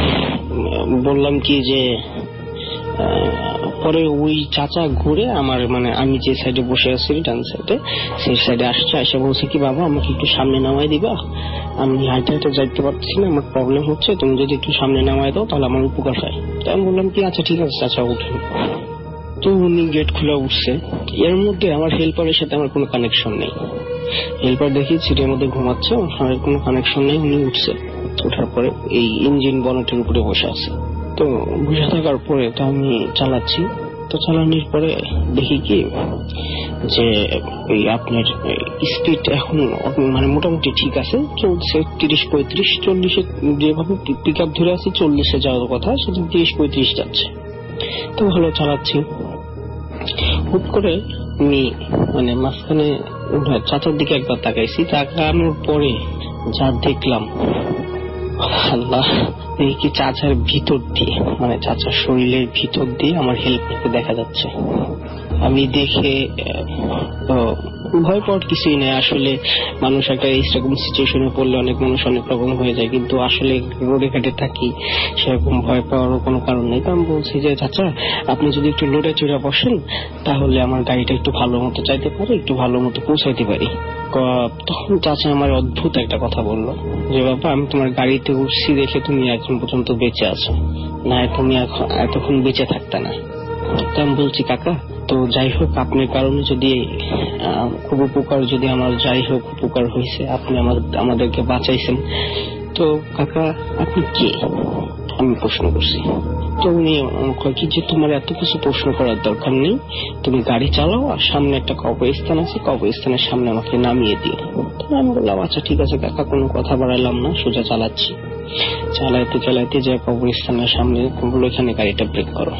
বললাম কি যে পরে ওই চাচা ঘুরে আমার মানে আমি যে সাইডে বসে আছি ডান সাইডে, সেই সাইডে আসছে, এসে বলছে কি বাবা আমাকে একটু সামনে নামাই দিবা, আমি হাইটে হাইটে যাইতে পারছি না, আমার প্রবলেম হচ্ছে, তুমি যদি একটু সামনে নামাই দাও তাহলে আমার উপকার হয়। তো আমি বললাম কি আচ্ছা ঠিক আছে চাচা উঠেন। তো উনি গেট খুলে উঠছে। এর মধ্যে আমার হেল্পারের সাথে আমার কোনো কানেকশন নেই। হেল্পার দেখি সিটের মধ্যে ঘুমাচ্ছে, ওর কোনো কানেকশন নেই। উনি উঠছে, ওঠার পরে এই ইঞ্জিন বনেটের উপরে বসে আছে। তো বসে থাকার পরে তো আমি চালাচ্ছি। তো চালানোর পরে দেখি কি যে ওই আপনার স্পিড এখন মানে মোটামুটি ঠিক আছে, চলছে তিরিশ পঁয়ত্রিশ, চল্লিশে যেভাবে পিক আপ ধরে আছে চল্লিশে যাওয়ার কথা সেটা তিরিশ পঁয়ত্রিশ যাচ্ছে। তো ভালো চালাচ্ছি। হুট করে আমি মানে মাঝখানে চাচার দিকে একবার তাকাইছি, তাকানোর পরে যা দেখলাম আল্লাহ, কি চাচার ভিতর দিয়ে মানে চাচার শরীরের ভিতর দিয়ে আমার হেল্পারকে দেখা যাচ্ছে। আমি দেখে তো ভয় পাওয়ার কিছুই নেই। আসলে মানুষ একটা এইরকম সিচুয়েশনে পড়লে অনেক মানুষ অনেক রকম হয়ে যায়, কিন্তু আসলে রোডে ঘাটে থাকি সেরকম ভয় পাওয়ারও কোনো কারণ নেই। তো আমি বলছি যে চাচা আপনি যদি একটু লোডে চড়ে বসেন তাহলে আমার গাড়িটা একটু ভালো মতো চাইতে পারে, একটু ভালো মতো পৌঁছাইতে পারি। তখন চাচা আমার অদ্ভুত একটা কথা বললো যে বাবা আমি তোমার গাড়িতে উঠছি দেখে তুমি এখন পর্যন্ত বেঁচে আছো, না তুমি এতক্ষণ বেঁচে থাকতে না। তো আমি বলছি কাকা তো যাই হোক আপনার কারণে যদি খুব উপকার, যদি আমার যাই হোক উপকার হয়েছে, আপনি আমাদেরকে বাঁচাইছেন, তো কাকা আপনি কে আমি প্রশ্ন করছি। তো উনি কি যে তোমার এত কিছু প্রশ্ন করার দরকার নেই, তুমি গাড়ি চালাও আর সামনে একটা কবরস্থান আছে, কবরস্থানের সামনে আমাকে নামিয়ে দিও। তো আমি বললাম আচ্ছা ঠিক আছে কাকা, কোনো কথা বাড়ালাম না, সোজা চালাচ্ছি। চালাইতে চালাইতে যে কবরস্থানের সামনে বললো এখানে গাড়িটা ব্রেক করো।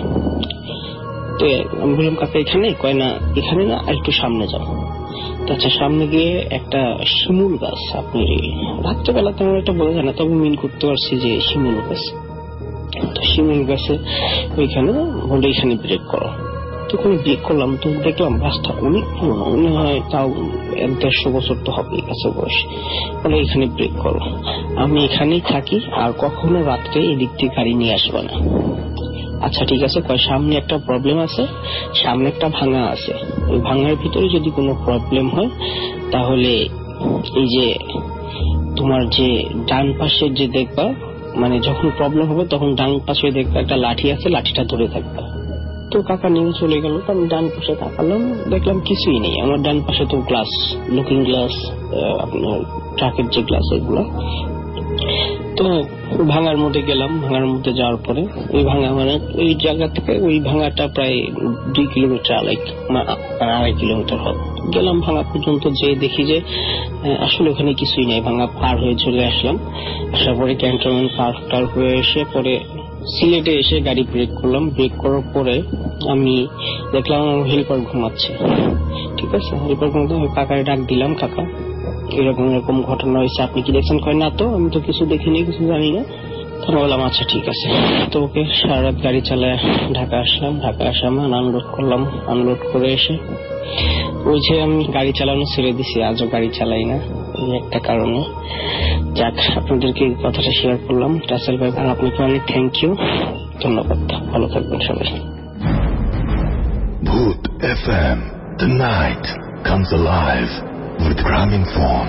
তো আমি বললাম কাকা এখানে, কয় না এখানে না আর একটু সামনে যাও। আচ্ছা সামনে গিয়ে একটা শিমুল গাছ, আপনি রাত্রেবেলা তেমন একটা বোঝা যায় না, তবে মিন করতে পারছি যে শিমুল গাছ। তো শিমুল গাছে ওইখানে বলে এখানে ব্রেক করো। তো ওখানে ব্রেক করলাম, তো দেখলাম গাছটা অনেক পুরোনো, মনে হয় তাও এক দেড়শো বছর তো হবে গাছের বয়স। বলে এখানে ব্রেক করো, আমি এখানেই থাকি আর কখনো রাত্রে এদিক থেকে গাড়ি নিয়ে আসবো না। আচ্ছা ঠিক আছে, কয় সামনে একটা প্রবলেম আছে, সামনে একটা ভাঙা আছে, ওই ভাঙার ভিতরে যদি কোনো প্রবলেম হয় তাহলে এই যে তোমার যে ডান পাশে যে দেখবা মানে যখন প্রবলেম হবে তখন ডান পাশে দেখবা একটা লাঠি আছে, লাঠিটা ধরে থাকবা। তো কাকা নেমে চলে গেল। তো আমি ডান পাশে তাকালাম, দেখলাম কিছুই নেই। আমার ডান পাশে তো গ্লাস, লুকিং গ্লাস, আপনার ট্রাকের যে গ্লাস এগুলো। তো ভাঙার মধ্যে গেলাম। ভাঙার মধ্যে যাওয়ার পরে ওই ভাঙা মানে ওই জায়গা থেকে ওই ভাঙাটা প্রায় দুই কিলোমিটার আড়াই আড়াই কিলোমিটার হবে। গেলাম ভাঙা পর্যন্ত, যে দেখি যে আসলে ওখানে কিছুই নেই। ভাঙা পার হয়ে চলে আসলাম। আসার পরে ক্যান্টনমেন্ট পার টার হয়ে এসে পরে সিলেটে এসে গাড়ি ব্রেক করলাম। ব্রেক করার পরে আমি দেখলাম আমার হেল্পার ঘুমাচ্ছে। ঠিক আছে, হেল্পার ঘুমাতে আমি কাকারে ডাক দিলাম, কাকা এরকম এরকম ঘটনা হয়েছে, আপনি কি দেখছেন? কয় না তো, আমি তো কিছু দেখিনি, কিছু জানি না। তখন বললাম আচ্ছা ঠিক আছে। তো ওকে সারা রাত গাড়ি চালায় ঢাকা আসলাম। ঢাকা আসাম আনলোড করলাম। আনলোড করে এসে ওই যে আমি গাড়ি চালানো ছেড়ে দিছি, আজও গাড়ি চালাই না এই একটা কারণে। যাক, আপনাদেরকে কথাটা শেয়ার করলাম। রাসেল ভাই, আর আপনাকে অনেক থ্যাংক ইউ, ধন্যবাদ। ভালো থাকবেন সবাই। Bhoot F M, the night comes alive with Grameenphone.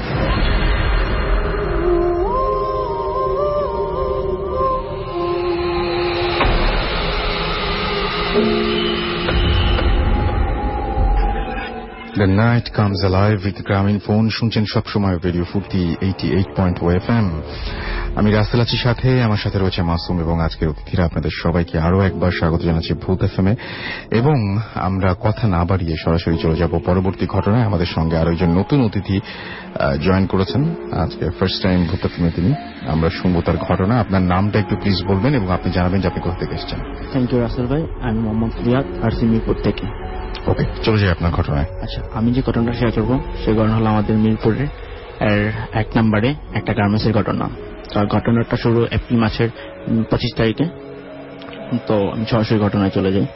The night comes alive with Grameenphone. শুনছেন সবসময় radio Foorti eighty eight point O F M. আমি রাসেল আছি সাথে, আমার সাথে রয়েছে মাসুম এবং আজকের অতিথিরা। আপনাদের সবাইকে আরো একবার স্বাগত জানাচ্ছি ভূত এফ এম এ। এবং আমরা কথা না বাড়িয়ে সরাসরি চলে যাব পরবর্তী ঘটনায়। আমাদের সঙ্গে আরো একজন নতুন অতিথি জয়েন করেছেন আজকে, first time Bhoot F M এ তিনি। আমরা শুনবো তার ঘটনা। আপনার নামটা একটু প্লিজ বলবেন এবং আপনি জানাবেন যে আপনি কোথা থেকে এসেছেন। থ্যাংক ইউ রাসেল ভাই, আমি মোহাম্মদ রিয়াদ, আরসিমিরপুর থেকে। ওকে, চলে যাই আপনার ঘটনায়। আচ্ছা, আমি যে ঘটনাটা শেয়ার করবো সেই ঘটনা হলো আমাদের মিরপুরের এক নম্বরে একটা গার্মেন্টসের ঘটনা। আর ঘটনাটা শুরু এপ্রিল মাসের পঁচিশ তারিখে। তো আমি সরাসরি ঘটনায় চলে যাই।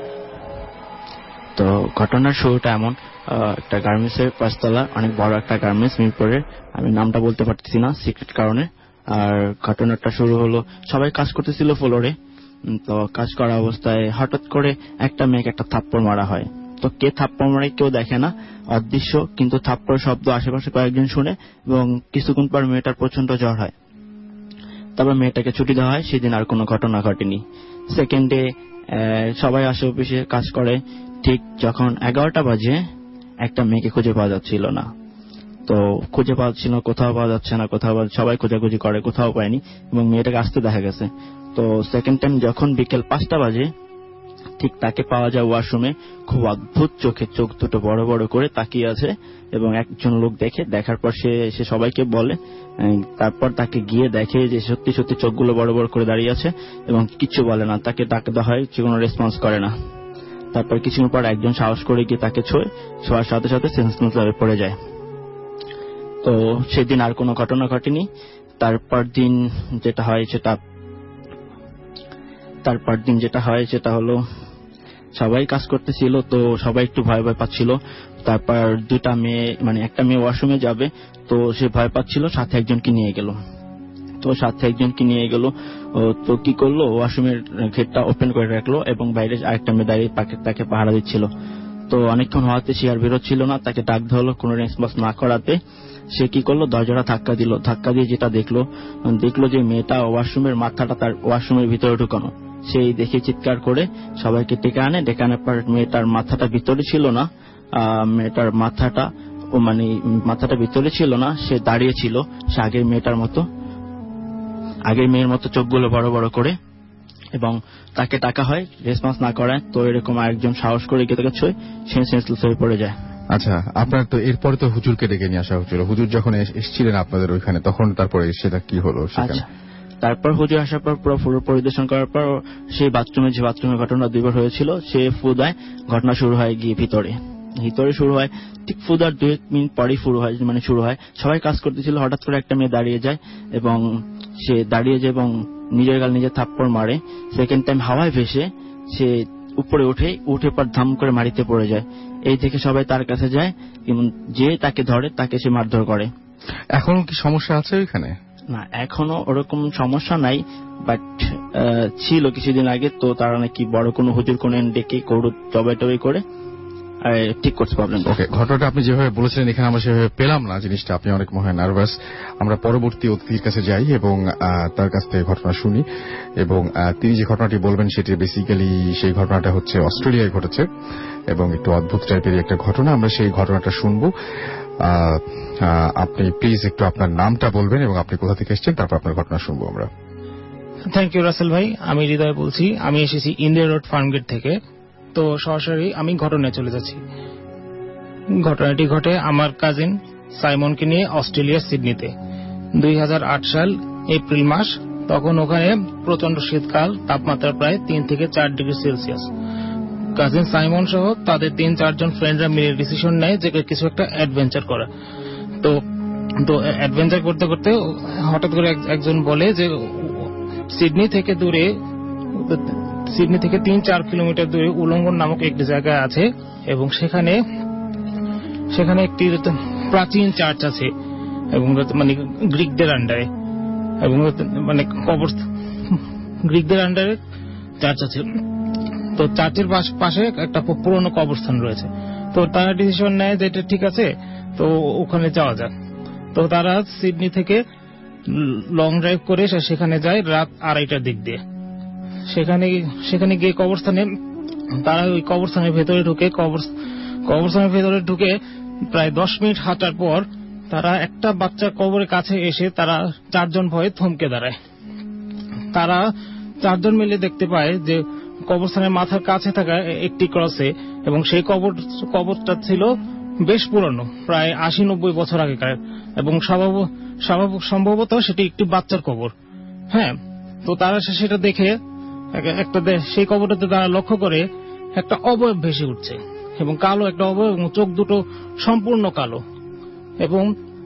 তো ঘটনার শুরুটা এমন, একটা গার্মেন্টসের পাঁচতলা অনেক বড় একটা গার্মেন্টস মিরপুরের, আমি নামটা বলতে পারতেছি না সিক্রেট কারণে। আর ঘটনাটা শুরু হলো, সবাই কাজ করতেছিল ফ্লোরে। তো কাজ করা অবস্থায় হঠাৎ করে একটা মেয়েকে একটা থাপ্পড় মারা হয়। তো কে থাপ্পড় মারে কেউ দেখে না, অদৃশ্য, কিন্তু থাপ্পড় শব্দ আশেপাশে কয়েকজন শুনে এবং কিছুক্ষণ পর মেয়েটার প্রচন্ড জ্বর হয়। তারপর মেয়েটাকে ছুটি দেওয়া হয়। সেদিন আর কোনো ঘটনা ঘটেনি। সেকেন্ড ডে সবাই আসে, অফিসে কাজ করে। ঠিক যখন এগারোটা বাজে একটা মেয়েকে খুঁজে পাওয়া যাচ্ছিল না। তো খুঁজে পাওয়া যাচ্ছিল, কোথাও পাওয়া যাচ্ছে না, কোথাও সবাই খোঁজাখুঁজি করে, কোথাও পায়নি এবং মেয়েটাকে আসতে দেখা গেছে। তো সেকেন্ড টাইম যখন বিকেল পাঁচটা বাজে ঠিক তাকে পাওয়া যায় ওয়াশরুমে, খুব অদ্ভুত চোখে, চোখ দুটো বড় বড় করে তাকিয়ে আছে। এবং একজন লোক দেখে, দেখার পর সে সে সবাইকে বলে। তারপর তাকে গিয়ে দেখে যে সত্যি সত্যি চোখগুলো বড় বড় করে দাঁড়িয়ে আছে এবং কিছু বলে না। তাকে ডাকা দেওয়া হয়, সে কোনো রেসপন্স করে না। তারপর কিছুক্ষণ পর একজন সাহস করে গিয়ে তাকে ছোঁয়, ছোঁয়ার সাথে সাথে সেন্সলেস হয়ে পড়ে যায়। তো সেদিন আর কোনো ঘটনা ঘটেনি। তারপর দিন যেটা হয় সেটা তারপর দিন যেটা হয় সেটা হলো, সবাই কাজ করতেছিল, তো সবাই একটু ভয় ভয় পাচ্ছিল। তারপর দুটা মেয়ে, মানে একটা মেয়ে ওয়াশরুমে যাবে, তো সে ভয় পাচ্ছিল, সাথে একজনকে নিয়ে গেল। তো সাথে একজনকে নিয়ে গেল তো কি করলো, ওয়াশরুমের গেটটা ওপেন করে রাখলো এবং বাইরে আরেকটা মেয়ে দাঁড়িয়ে তাকে পাহারা দিচ্ছিল। তো অনেকক্ষণ হওয়াতে সে আর বেরোচ্ছিল না। তাকে ডাক ধরলো, কোনো রেসপন্স না করাতে সে কি করলো, দরজাটা ধাক্কা দিল। ধাক্কা দিয়ে যেটা দেখলো দেখলো যে মেয়েটা ওয়াশরুমের মাথাটা তার ওয়াশরুমের ভিতরে ঢুকানো। সেই দেখে চিৎকার করে সবাইকে ডেকে আনে। ডেকে আনার পর মেয়েটার মাথাটা ভিতরে ছিল না, মেয়েটার মাথাটা ও মানে মাথাটা ভিতরে ছিল না, সে দাঁড়িয়ে ছিল সে আগের মেয়েটার মতো, আগের মেয়ের মতো চোখগুলো বড় বড় করে। এবং তাকে ডাকা হয়, রেসপন্স না করায়। তো এরকম আরেকজন সাহস করে গিয়ে তাকে ছুঁয়ে সে সেন্সলেস হয়ে পড়ে যায়। আচ্ছা, আপনার তো এরপরে তো হুজুরকে ডেকে নিয়ে আসা হচ্ছিল। হুজুর যখন এসেছিলেন আপনাদের ওইখানে, তখন তারপরে সেটা কি হলো? আচ্ছা, তারপর হুজুর আসার পর পুরো পুরো পরিদর্শন করার পর সেই বাথরুমে, যে বাথরুমের ঘটনা দুইবার হয়েছিল, সে ফু দেয়। ঘটনা শুরু হয় গিয়ে ভিতরে ভিতরে শুরু হয় ঠিক ফুদার দুই মিনিট পরেই শুরু হয় মানে শুরু হয় সবাই কাজ করতেছিল। হঠাৎ করে একটা মেয়ে দাঁড়িয়ে যায় এবং সে দাঁড়িয়ে যায় এবং নিজের গাল নিজে থাপ্পড় মারে। সেকেন্ড টাইম হাওয়ায় ভেসে সে উপরে উঠে উঠে পর ধাম করে মাটিতে পড়ে যায়। এই থেকে সবাই তার কাছে যায় এবং যে তাকে ধরে তাকে সে মারধর করে। এখনো কি সমস্যা আছে ওইখানে? না, এখনো ওরকম সমস্যা নাই, বাট ছিল কিছুদিন আগে। তো তারা নাকি বড় কোনো হুজুর কোন ডেকে করু জবাই টবাই করে ঠিক করতে পারবেন। ওকে, ঘটনাটা আপনি যেভাবে বলেছিলেন এখানে আমরা সেভাবে পেলাম না জিনিসটা। আপনি অনেক মনে হয় নার্ভাস। আমরা পরবর্তী অতিথির কাছে যাই এবং তার কাছ থেকে ঘটনা শুনি। এবং তিনি যে ঘটনাটি বলবেন সেটি বেসিক্যালি সেই ঘটনাটা হচ্ছে অস্ট্রেলিয়ায় ঘটেছে এবং একটু অদ্ভুত টাইপের একটা ঘটনা। আমরা সেই ঘটনাটা শুনবো। আপনি প্লিজ একটু আপনার নামটা বলবেন এবং আপনি কোথা থেকে এসেছেন, তারপর আপনার ঘটনা শুনবো আমরা। থ্যাংক ইউ রাসেল ভাই। আমি হৃদয় বলছি, আমি এসেছি ইন্ডিয়া রোড ফার্মগেট থেকে। তো সরাসরি আমি ঘটনায় চলে যাচ্ছি। ঘটনাটি ঘটে আমার কাজিন সাইমনকে নিয়ে অস্ট্রেলিয়ার সিডনিতে দুই হাজার আট সাল এপ্রিল মাস। তখন ওখানে প্রচন্ড শীতকাল, তাপমাত্রা প্রায় তিন থেকে চার ডিগ্রি সেলসিয়াস। কাজিন সাইমন সহ তাদের তিন চারজন ফ্রেন্ডরা মিলে ডিসিশন নেয় যে কিছু একটা অ্যাডভেঞ্চার করা। তো তো অ্যাডভেঞ্চার করতে করতে হঠাৎ করে একজন বলে যে সিডনি থেকে দূরে সিডনি থেকে তিন চার কিলোমিটার দূরে উলঙ্গন নামক একটি জায়গা আছে এবং সেখানে সেখানে একটি প্রাচীন চার্চ আছে এবং মানে গ্রিকদের আন্ডারে এবং মানে কবর গ্রিকদের আন্ডারে চার্চ আছে। তো চার্চের পাশে একটা পুরনো কবরস্থান রয়েছে। তো তারা ডিসিশন নেয় যে এটা ঠিক আছে, তো ওখানে যাওয়া যাক। তো তারা সিডনি থেকে লং ড্রাইভ করে সেখানে যায় রাত আড়াইটার দিক দিয়ে। সেখানে সেখানে গিয়ে কবরস্থানে তারা ওই কবরস্থানের ভেতরে ঢুকে কবরস্থানের ভেতরে ঢুকে প্রায় দশ মিনিট হাঁটার পর তারা একটা বাচ্চা কবরের কাছে এসে তারা চারজন ভয়ে থমকে দাঁড়ায়। তারা চারজন মিলে দেখতে পায় যে কবরস্থানের মাথার কাছে থাকা একটি ক্রসে, এবং সেই কবর কবরটা ছিল বেশ পুরনো, প্রায় আশি নব্বই বছর আগেকার, এবং সম্ভবত সেটি একটি বাচ্চার কবর। হ্যাঁ, তো তারা সেটা দেখে একটা সেই কবরটাতে তারা লক্ষ্য করে একটা অবয়ব ভেসে উঠছে এবং কালো একটা অবয়ব এবং চোখ দুটো সম্পূর্ণ কালো। এবং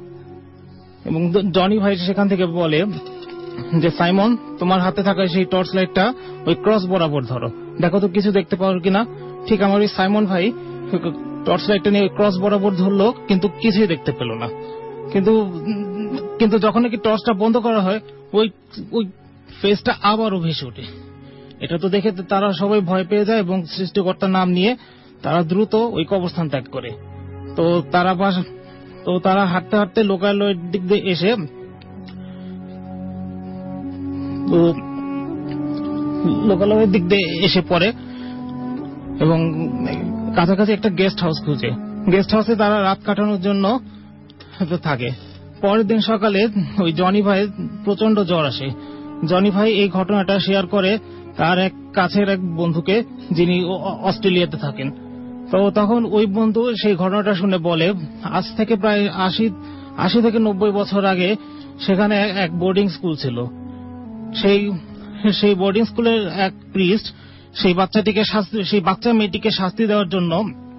এবং জনি ভাই সেখান থেকে বলে যে সাইমন, তোমার হাতে থাকা সেই টর্চ লাইটটা ওই ক্রস বরাবর ধরো, দেখো তো কিছু দেখতে পাও কিনা। ঠিক আমার ওই সাইমন ভাই টর্চ লাইটটা নিয়ে ক্রস বরাবর ধরলো, কিন্তু কিছুই দেখতে পেল না। কিন্তু কিন্তু যখন নাকি টর্চটা বন্ধ করা হয় ওই ওই ফেসটা আবারও ভেসে ওঠে। এটা তো দেখে তারা সবাই ভয় পেয়ে যায় এবং সৃষ্টিকর্তার নাম নিয়ে তারা দ্রুত ওই কবরস্থান ত্যাগ করে। তো তারা তো তারা হাঁটতে হাঁটতে লোকালয়ের দিক দিয়ে এসে লোকালয়ের দিক দিয়ে এসে পড়ে এবং কাছাকাছি একটা গেস্ট হাউস খুঁজে। গেস্ট হাউসে তারা রাত কাটানোর জন্য থাকে। পরের দিন সকালে ওই জনি ভাই প্রচন্ড জ্বর আসে। জনি ভাই এই ঘটনাটা শেয়ার করে তার এক কাছের এক বন্ধুকে, যিনি অস্ট্রেলিয়াতে থাকেন। তো তখন ওই বন্ধু সেই ঘটনাটা শুনে বলে, আজ থেকে প্রায় আশি আশি থেকে নব্বই বছর আগে সেখানে এক বোর্ডিং স্কুল ছিল। সেই সেই বোর্ডিং স্কুলের এক প্রিস্ট সেই বাচ্চাটিকে শাস্তি সেই বাচ্চা মেয়েটিকে শাস্তি দেওয়ার জন্য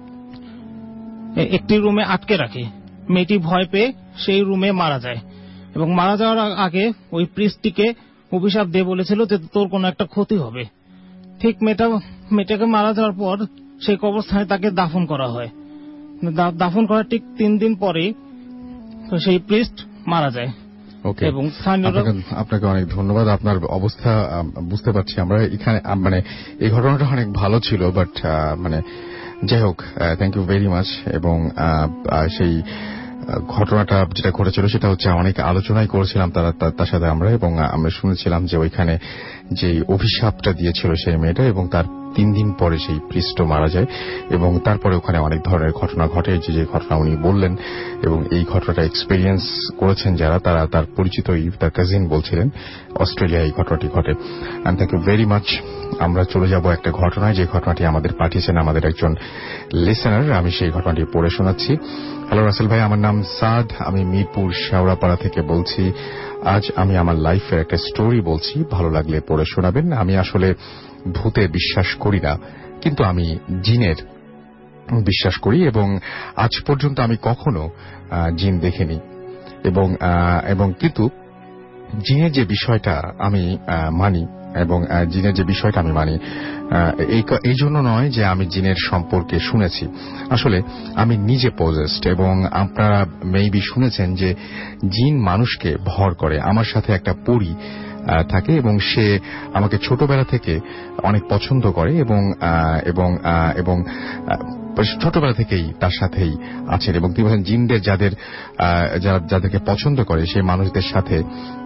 একটি রুমে আটকে রাখে। মেয়েটি ভয় পেয়ে সেই রুমে মারা যায় এবং মারা যাওয়ার আগে ওই প্রিস্টটিকে অভিশাপ দিয়ে বলেছিল যে তোর কোনো একটা ক্ষতি হবে। ঠিক মেয়েটা মেয়েটাকে মারা যাওয়ার পর সেই কবরস্থানে তাকে দাফন করা হয়। দাফন করার ঠিক তিন দিন পরে সেই প্রিস্ট মারা যায়। এবং আপনাকে অনেক ধন্যবাদ। আপনার অবস্থা বুঝতে পারছি আমরা এখানে, মানে এই ঘটনাটা অনেক ভালো ছিল, বাট মানে যাই হোক, থ্যাংক ইউ ভেরি মাচ। এবং সেই ঘটনাটা যেটা ঘটেছিল সেটা হচ্ছে অনেক আলোচনাই করেছিলাম তারা তার সাথে আমরা, এবং আমরা শুনেছিলাম যে ওইখানে যে অভিশাপটা দিয়েছিল সেই মেয়েটা, এবং তার তিন দিন পরে সেই প্রিস্ট মারা যায়। এবং তারপরে ওখানে অনেক ধরনের ঘটনা ঘটে, যে যে ঘটনা উনি বললেন এবং এই ঘটনাটা এক্সপেরিয়েন্স করেছেন যারা, তারা তার পরিচিত তার কাজিন বলছিলেন অস্ট্রেলিয়ায় এই ঘটনাটি ঘটে। And thank you very much. আমরা চলে যাব একটা ঘটনায়, যে ঘটনাটি আমাদের পাঠিয়েছেন আমাদের একজন লিসেনার। আমি সেই ঘটনাটি পড়ে শোনাচ্ছি। হ্যালো রাসেল ভাই, আমার নাম সাদ, আমি মিরপুর শেওড়াপাড়া থেকে বলছি। আজ আমি আমার লাইফের একটা স্টোরি বলছি, ভালো লাগলে পড়ে শোনাবেন। আমি আসলে ভূতে বিশ্বাস করি না, কিন্তু আমি জিনের বিশ্বাস করি এবং আজ পর্যন্ত আমি কখনো জিন দেখিনি। এবং এবং কিন্তু জিনের যে বিষয়টা আমি মানি এবং জিনের যে বিষয়টা আমি মানি এই জন্য নয় যে আমি জিনের সম্পর্কে শুনেছি। আসলে আমি নিজে পজেসড, এবং আপনারা মেবি শুনেছেন যে জিন মানুষকে ভর করে। আমার সাথে একটা পরী থাকে এবং সে আমাকে ছোটবেলা থেকে অনেক পছন্দ করে এবং এবং এবং ছোটবেলা থেকেই তার সাথেই আছেন এবং তিনি বলেন জিনদের যাদের যাদেরকে পছন্দ করে সেই মানুষদের সাথে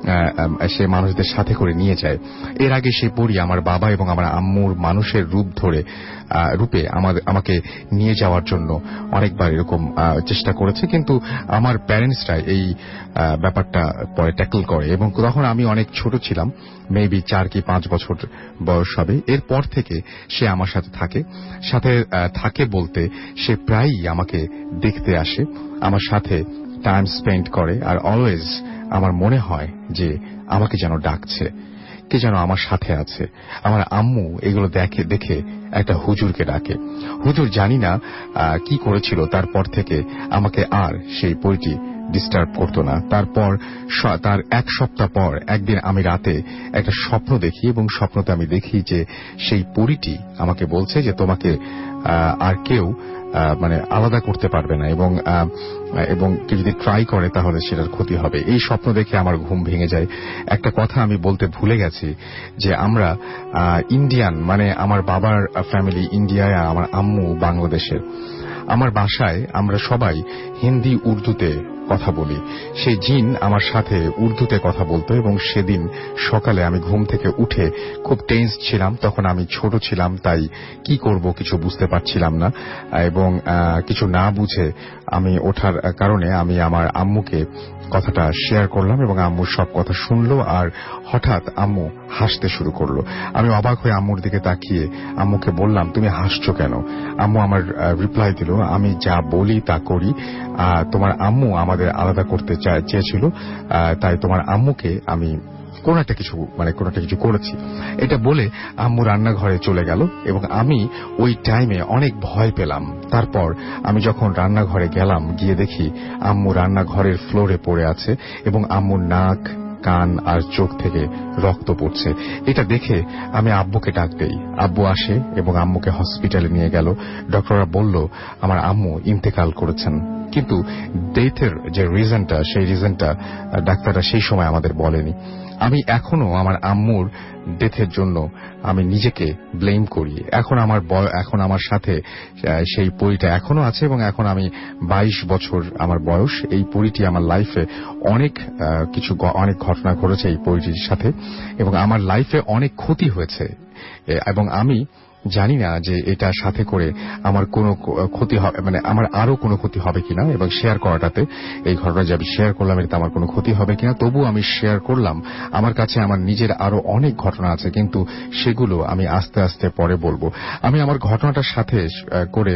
সেই মানুষদের সাথে করে নিয়ে যায়। এর আগে সেই পরী আমার বাবা এবং আমার আম্মুর মানুষের রূপ ধরে রূপে আমাকে নিয়ে যাওয়ার জন্য অনেকবার এরকম চেষ্টা করেছে, কিন্তু আমার প্যারেন্টসরা এই ব্যাপারটা পরে ট্যাকল করে এবং তখন আমি অনেক ছোট ছিলাম, মেবি চার কি পাঁচ বছর বয়স হবে। এরপর থেকে সে আমার সাথে থাকে সাথে থাকে বলতে সে প্রায়ই আমাকে দেখতে আসে, আমার সাথে টাইম স্পেন্ড করে, আর অলওয়েজ আমার মনে হয় যে আমাকে যেন ডাকছে, কে যেন আমার সাথে আছে। আমার আম্মু এগুলো দেখে দেখে একটা হুজুরকে ডাকে। হুজুর জানি না কি করেছিল, তারপর থেকে আমাকে আর সেই পরীটি ডিস্টার্ব করতো না। তারপর তার এক সপ্তাহ পর একদিন আমি রাতে একটা স্বপ্ন দেখি এবং স্বপ্নতে আমি দেখি যে সেই পরীটি আমাকে বলছে যে তোমাকে আর কেউ মানে আলাদা করতে পারবে না এবং এবং কেউ যদি ট্রাই করে তাহলে সেটার ক্ষতি হবে। এই স্বপ্ন দেখে আমার ঘুম ভেঙে যায়। একটা কথা আমি বলতে ভুলে গেছি যে আমরা ইন্ডিয়ান, মানে আমার বাবার ফ্যামিলি ইন্ডিয়ায় আর আমার আম্মু বাংলাদেশের। আমার বাসায় আমরা সবাই হিন্দি উর্দুতে কথা বলি। সেই জিন আমার সাথে উর্দুতে কথা বলতো এবং সেদিন সকালে আমি ঘুম থেকে উঠে খুব টেন্স ছিলাম। তখন আমি ছোট ছিলাম, তাই কি করব কিছু বুঝতে পারছিলাম না এবং কিছু না বুঝে আমি ওঠার কারণে আমি আমার আম্মুকে কথাটা শেয়ার করলাম এবং আম্মু সব কথা শুনলো আর হঠাৎ আম্মু হাসতে শুরু করলো। আমি অবাক হয়ে আম্মুর দিকে তাকিয়ে আম্মুকে বললাম, তুমি হাসছো কেন? আম্মু আমার রিপ্লাই দিল, আমি যা বলি তা করি, তোমার আম্মু আমাদের আলাদা করতে চেয়েছিল, তাই তোমার আম্মুকে আমি কোন একটা কিছু মানে কোন একটা কিছু করেছি। এটা বলে আম্মু রান্নাঘরে চলে গেল এবং আমি ওই টাইমে অনেক ভয় পেলাম। তারপর আমি যখন রান্নাঘরে গেলাম, গিয়ে দেখি আম্মু রান্নাঘরের ফ্লোরে পড়ে আছে এবং আম্মুর নাক, কান আর চোখ থেকে রক্ত পড়ছে। এটা দেখে আমি আব্বুকে ডাক দেই। আব্বু আসে এবং আম্মুকে হসপিটালে নিয়ে গেল। ডক্টররা বলল আমার আম্মু ইন্তেকাল করেছেন, কিন্তু ডেথের যে রিজনটা সেই রিজনটা ডাক্তাররা সেই সময় আমাদের বলেনি। আমি এখনো আমার আম্মুর ডেথের জন্য আমি নিজেকে ব্লেম করি। এখন আমার এখন আমার সাথে সেই পরীটা এখনো আছে এবং এখন আমি বাইশ বছর আমার বয়স। এই পরীটি আমার লাইফে অনেক কিছু অনেক ঘটনা ঘটেছে এই পরীটির সাথে এবং আমার লাইফে অনেক ক্ষতি হয়েছে এবং আমি জানি না যে এটা সাথে করে আমার কোনো ক্ষতি হবে, মানে আমার আরো কোনো ক্ষতি হবে কিনা এবং শেয়ার করাটাতে এই ঘটনা যে আমি শেয়ার করলাম এটা আমার কোনো ক্ষতি হবে কিনা, তবু আমি শেয়ার করলাম। আমার কাছে আমার নিজের আরো অনেক ঘটনা আছে, কিন্তু সেগুলো আমি আস্তে আস্তে পরে বলবো। আমি আমার ঘটনাটার সাথে করে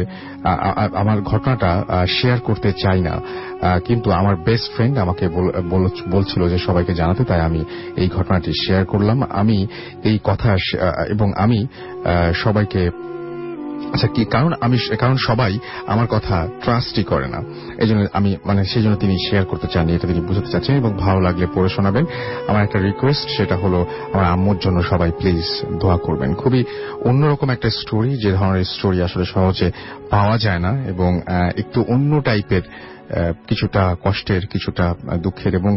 আমার ঘটনাটা শেয়ার করতে চাই না, কিন্তু আমার বেস্ট ফ্রেন্ড আমাকে বলছিল যে সবাইকে জানাতে, তাই আমি এই ঘটনাটি শেয়ার করলাম। আমি এই কথা এবং আমি সবাইকে আচ্ছা কি কারণ আমি কারণ সবাই আমার কথা ট্রাস্টই করে না, এই জন্য আমি মানে সেই জন্য তিনি শেয়ার করতে চাননি, এটা তিনি বুঝতে চাচ্ছেন এবং ভালো লাগলে পড়ে শোনাবেন। আমার একটা রিকোয়েস্ট, সেটা হলো আমার আম্মুর জন্য সবাই প্লিজ দোয়া করবেন। খুবই অন্যরকম একটা স্টোরি, যে ধরনের স্টোরি আসলে সহজে পাওয়া যায় না এবং একটু অন্য টাইপের, কিছুটা কষ্টের, কিছুটা দুঃখের এবং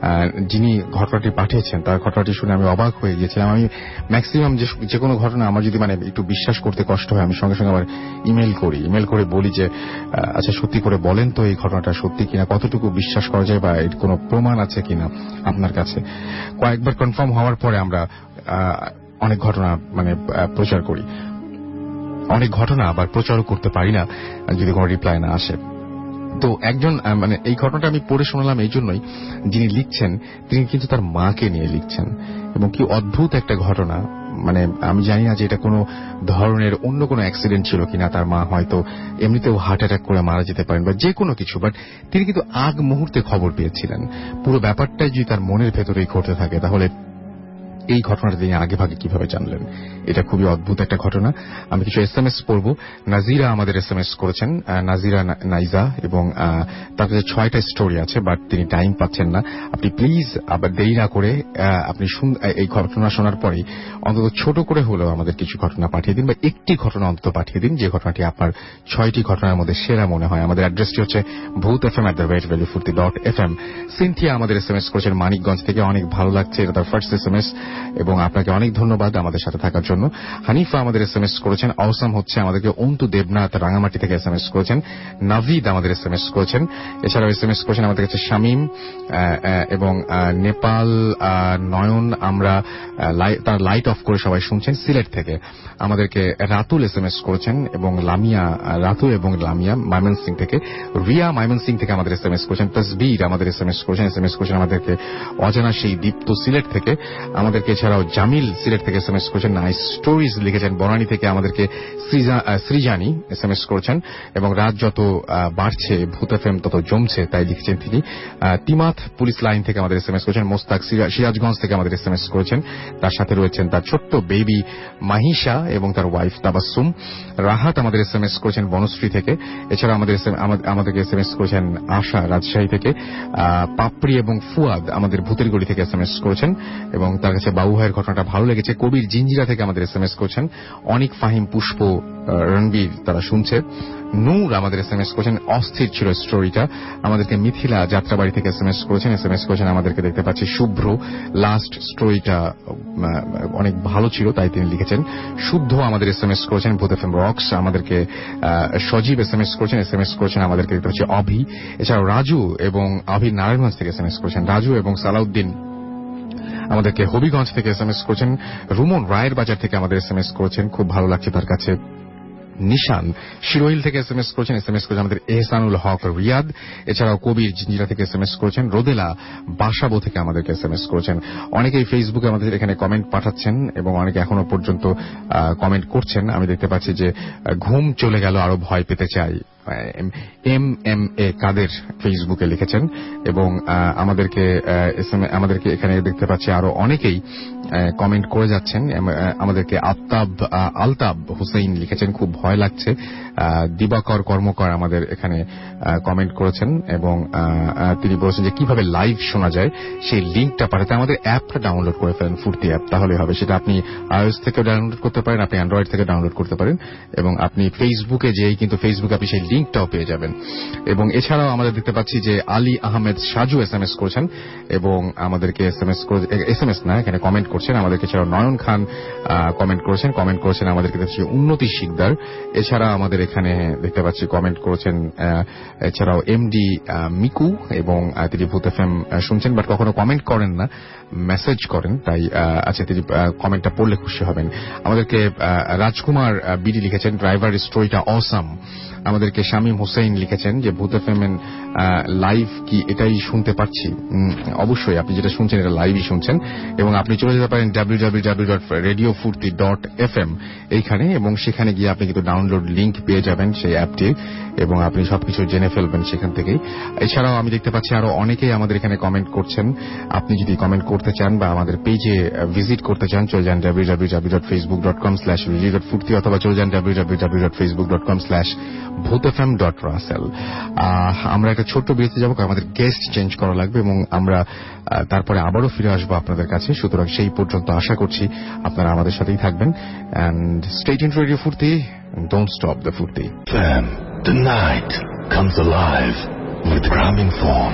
যিনি ঘটনাটি পাঠিয়েছেন তার ঘটনাটি শুনে আমি অবাক হয়ে গিয়েছিলাম। আমি ম্যাক্সিমাম যে কোনো ঘটনা আমার যদি মানে একটু বিশ্বাস করতে কষ্ট হয় আমি সঙ্গে সঙ্গে আবার ইমেল করি, ইমেল করে বলি যে আচ্ছা সত্যি করে বলেন তো এই ঘটনাটা সত্যি কিনা, কতটুকু বিশ্বাস করা যায় বা এর কোনো প্রমাণ আছে কিনা আপনার কাছে। কয়েকবার কনফার্ম হওয়ার পরে আমরা অনেক ঘটনা মানে প্রচার করি, অনেক ঘটনা আবার প্রচারও করতে পারি না যদি কোনো রিপ্লাই না আসে। তো একজন মানে এই ঘটনাটা আমি পড়ে শোনালাম এই জন্যই, যিনি লিখছেন তিনি কিন্তু তার মাকে নিয়ে লিখছেন এবং কি অদ্ভুত একটা ঘটনা। মানে আমি জানি না যে এটা কোনো ধরনের অন্য কোনো অ্যাক্সিডেন্ট ছিল কিনা, তার মা হয়তো এমনিতেও হার্ট অ্যাটাক করে মারা যেতে পারেন বা যে কোনো কিছু, বাট তিনি কিন্তু আগ মুহূর্তে খবর পেয়েছিলেন। পুরো ব্যাপারটাই যদি তার মনের ভেতরেই ঘটে থাকে তাহলে এই ঘটনাটা তিনি আগে ভাগে কিভাবে জানলেন, এটা খুবই অদ্ভুত একটা ঘটনা। আমি কিছু এস এম এস পড়ব। নাজিরা আমাদের এস এম এস করেছেন, নাজিরা নাইজা, এবং তার কাছে ছয়টা স্টোরি আছে বাট তিনি টাইম পাচ্ছেন না। আপনি প্লিজ আবার দেরি না করে আপনি এই ঘটনা শোনার পরেই অন্তত ছোট করে হলেও আমাদের কিছু ঘটনা পাঠিয়ে দিন বা একটি ঘটনা অন্তত পাঠিয়ে দিন যে ঘটনাটি আপনার ছয়টি ঘটনার মধ্যে সেরা মনে হয়। আমাদের অ্যাড্রেসটি হচ্ছে Bhoot F M at the rate value Foorti dot F M. Sinthia আমাদের এস এম এস করেছেন মানিকগঞ্জ থেকে, অনেক ভালো লাগছে, এটা তার ফার্স্ট এস এম এস। এবং আপনাকে অনেক ধন্যবাদ আমাদের সাথে থাকার জন্য। হানিফা আমাদের এস এম এস করেছেন, অসম হচ্ছে আমাদেরকে। অন্তু দেবনাথ রাঙামাটি থেকে এস এম এস করেছেন। নাভিদ আমাদের এস এম এস করেছেন। এছাড়াও এস এম এস করেছেন আমাদের কাছে শামীম এবং নেপাল নয়ন, আমরা তার লাইট অফ করে সবাই শুনছেন সিলেট থেকে। আমাদেরকে রাতুল এস এম এস করেছেন এবং লামিয়া, রাতু এবং লামিয়া ময়মনসিং থেকে। রিয়া ময়মনসিং থেকে আমাদের এস এম এস করেছেন। তসবির আমাদের এস এম এস করেছেন। এস এম এস করেছেন আমাদেরকে অজানা সেই দীপ্ত সিলেট থেকে। আমাদেরকে এছাড়াও জামিল সিলেট থেকে এস এম এস করেছেন। নাইস স্টোরিজ লিখেছেন বনানী থেকে। আমাদেরকে সৃজানি এস এম এস করেছেন এবং রাত যত বাড়ছে ভূত এফএম তত জমছে তাই লিখেছেন তিনি। তিমাথ পুলিশ লাইন থেকে আমাদের এস এম এস করেছেন। মোস্তাক সিরাজগঞ্জ থেকে আমাদের এস এম এস করেছেন। তার সাথে রয়েছেন তার ছোট্ট বেবি মাহিশা এবং তার ওয়াইফ তাবাসসুম। রাহাত আমাদের এস এম এস করেছেন বনশ্রী থেকে। এছাড়া আমাদের আমাদেরকে এস এম এস করেছেন আশা রাজশাহী থেকে। পাপড়ি এবং ফুয়াদ আমাদের ভূতের গড়ি থেকে এস এম এস করেছেন এবং তার কাছে বাবু ভাইয়ের ঘটনাটা ভালো লেগেছে। কবির জিঞ্জিরা থেকে আমাদের এস এম এস করেছেন। অনিক ফাহিম, পুষ্প, রণবীর তারা শুনছে। নূর আমাদের এস এম এস করেছেন, অস্থির ছিল স্টোরিটা। আমাদেরকে মিথিলা যাত্রাবাড়ি থেকে এস এম এস করেছেন। এস এম এস করেছেন আমাদেরকে দেখতে পাচ্ছি শুভ্র, লাস্ট স্টোরিটা অনেক ভালো ছিল তাই তিনি লিখেছেন। শুদ্ধ আমাদের এস এম এস করেছেন ভূত এফএম রক্স। আমাদেরকে সজীব এস এম এস করেছেন। এস এম এস করেছেন আমাদেরকে দেখতে পাচ্ছি অভি। এছাড়াও রাজু এবং অভি নারায়ণগঞ্জ থেকে এস এম এস করেছেন। রাজু এবং সালাউদ্দিন আমাদেরকে হবিগঞ্জ থেকে এস এম এস করেছেন। রুমন রায়ের বাজার থেকে আমাদের এস এম এস করেছেন, খুব ভালো লাগছে তার কাছে। নিশান শিরোইল থেকে এস এম এস করেছেন। এস এম এস করেছেন আমাদের এহসানুল হক রিয়াদ। এছাড়াও কবির জিঞ্জিরা থেকে এস এম এস করেছেন। রোদেলা বাসাবো থেকে আমাদেরকে এস এম এস করেছেন। অনেকেই ফেসবুকে আমাদের এখানে কমেন্ট পাঠাচ্ছেন এবং অনেকে এখনো পর্যন্ত কমেন্ট করছেন। আমি দেখতে পাচ্ছি যে ঘুম চলে গেল আরো ভয় পেতে চাই, এম এম এ কাদের ফেসবুকে লিখেছেন এবং আমাদেরকে আমাদেরকে এখানে দেখতে পাচ্ছি আরো অনেকেই কমেন্ট করে যাচ্ছেন। আমাদেরকে আফতাব আলতাব হুসেইন লিখেছেন, খুব ভয় লাগছে। দিবাকর কর্মকর আমাদের এখানে কমেন্ট করেছেন এবং তিনি বলেছেন যে কিভাবে লাইভ শোনা যায় সেই লিঙ্কটা পাঠাতে আমাদের অ্যাপটা ডাউনলোড করে ফেলেন, ফুর্তি অ্যাপ, তাহলে হবে। সেটা আপনি আইওএস থেকে ডাউনলোড করতে পারেন, আপনি অ্যান্ড্রয়েড থেকে ডাউনলোড করতে পারেন এবং আপনি ফেসবুকে যেই কিন্তু ফেসবুকে আপনি সেই লিঙ্কটাও পেয়ে যাবেন। এবং এছাড়াও আমাদের দেখতে পাচ্ছি যে Ali Ahmed Saju S M S করেছেন এবং আমাদেরকে S M S S M S না এখানে কমেন্ট করছেন। আমাদেরকে এছাড়াও নয়ন খান কমেন্ট করেছেন কমেন্ট করেছেন আমাদেরকে দেখছি উন্নতি শিকদার। এছাড়া আমাদের এখানে দেখতে পাচ্ছি কমেন্ট করেছেন এছাড়াও এমডি মিকু এবং তিনি ভূত এফএম শুনছেন বাট কখনো কমেন্ট করেন না, মেসেজ করেন, তাই আচ্ছা তিনি কমেন্টটা পড়লে খুশি হবেন। আমাদেরকে রাজকুমার বিডি লিখেছেন ড্রাইভার স্টোরিটা অসাম। আমাদেরকে শামীম হোসেন লিখেছেন যে ভূত এফএম লাইভ কি এটাই শুনতে পাচ্ছি। অবশ্যই আপনি যেটা শুনছেন এটা লাইভই শুনছেন এবং আপনি চলে যেতে পারেন W W W dot radio Foorti dot F M এইখানে এবং সেখানে গিয়ে আপনি কিন্তু ডাউনলোড লিঙ্ক পেয়ে যাবেন সেই অ্যাপটি এবং আপনি সবকিছু জেনে ফেলবেন সেখান থেকেই। এছাড়াও আমি দেখতে পাচ্ছি আরো অনেকেই আমাদের এখানে কমেন্ট করছেন। আপনি যদি কমেন্ট করতে চান বা আমাদের পেজে ভিজিট করতে চান চলে যান W W W dot Facebook dot com slash radio dot Foorti অথবা চলে যান W W W dot Facebook dot com slash Bhoot F M dot Rasel. আমরা একটা ছোট্ট বিরতি যাবো, আমাদের গেস্ট চেঞ্জ করা লাগবে এবং আমরা তারপরে আবারও ফিরে আসবো আপনাদের কাছে। সুতরাং সেই পর্যন্ত আশা করছি আপনারা আমাদের সাথেই থাকবেন। And stay tuned to radio Foorti, don't stop the Foorti. The night comes alive with Graminphone.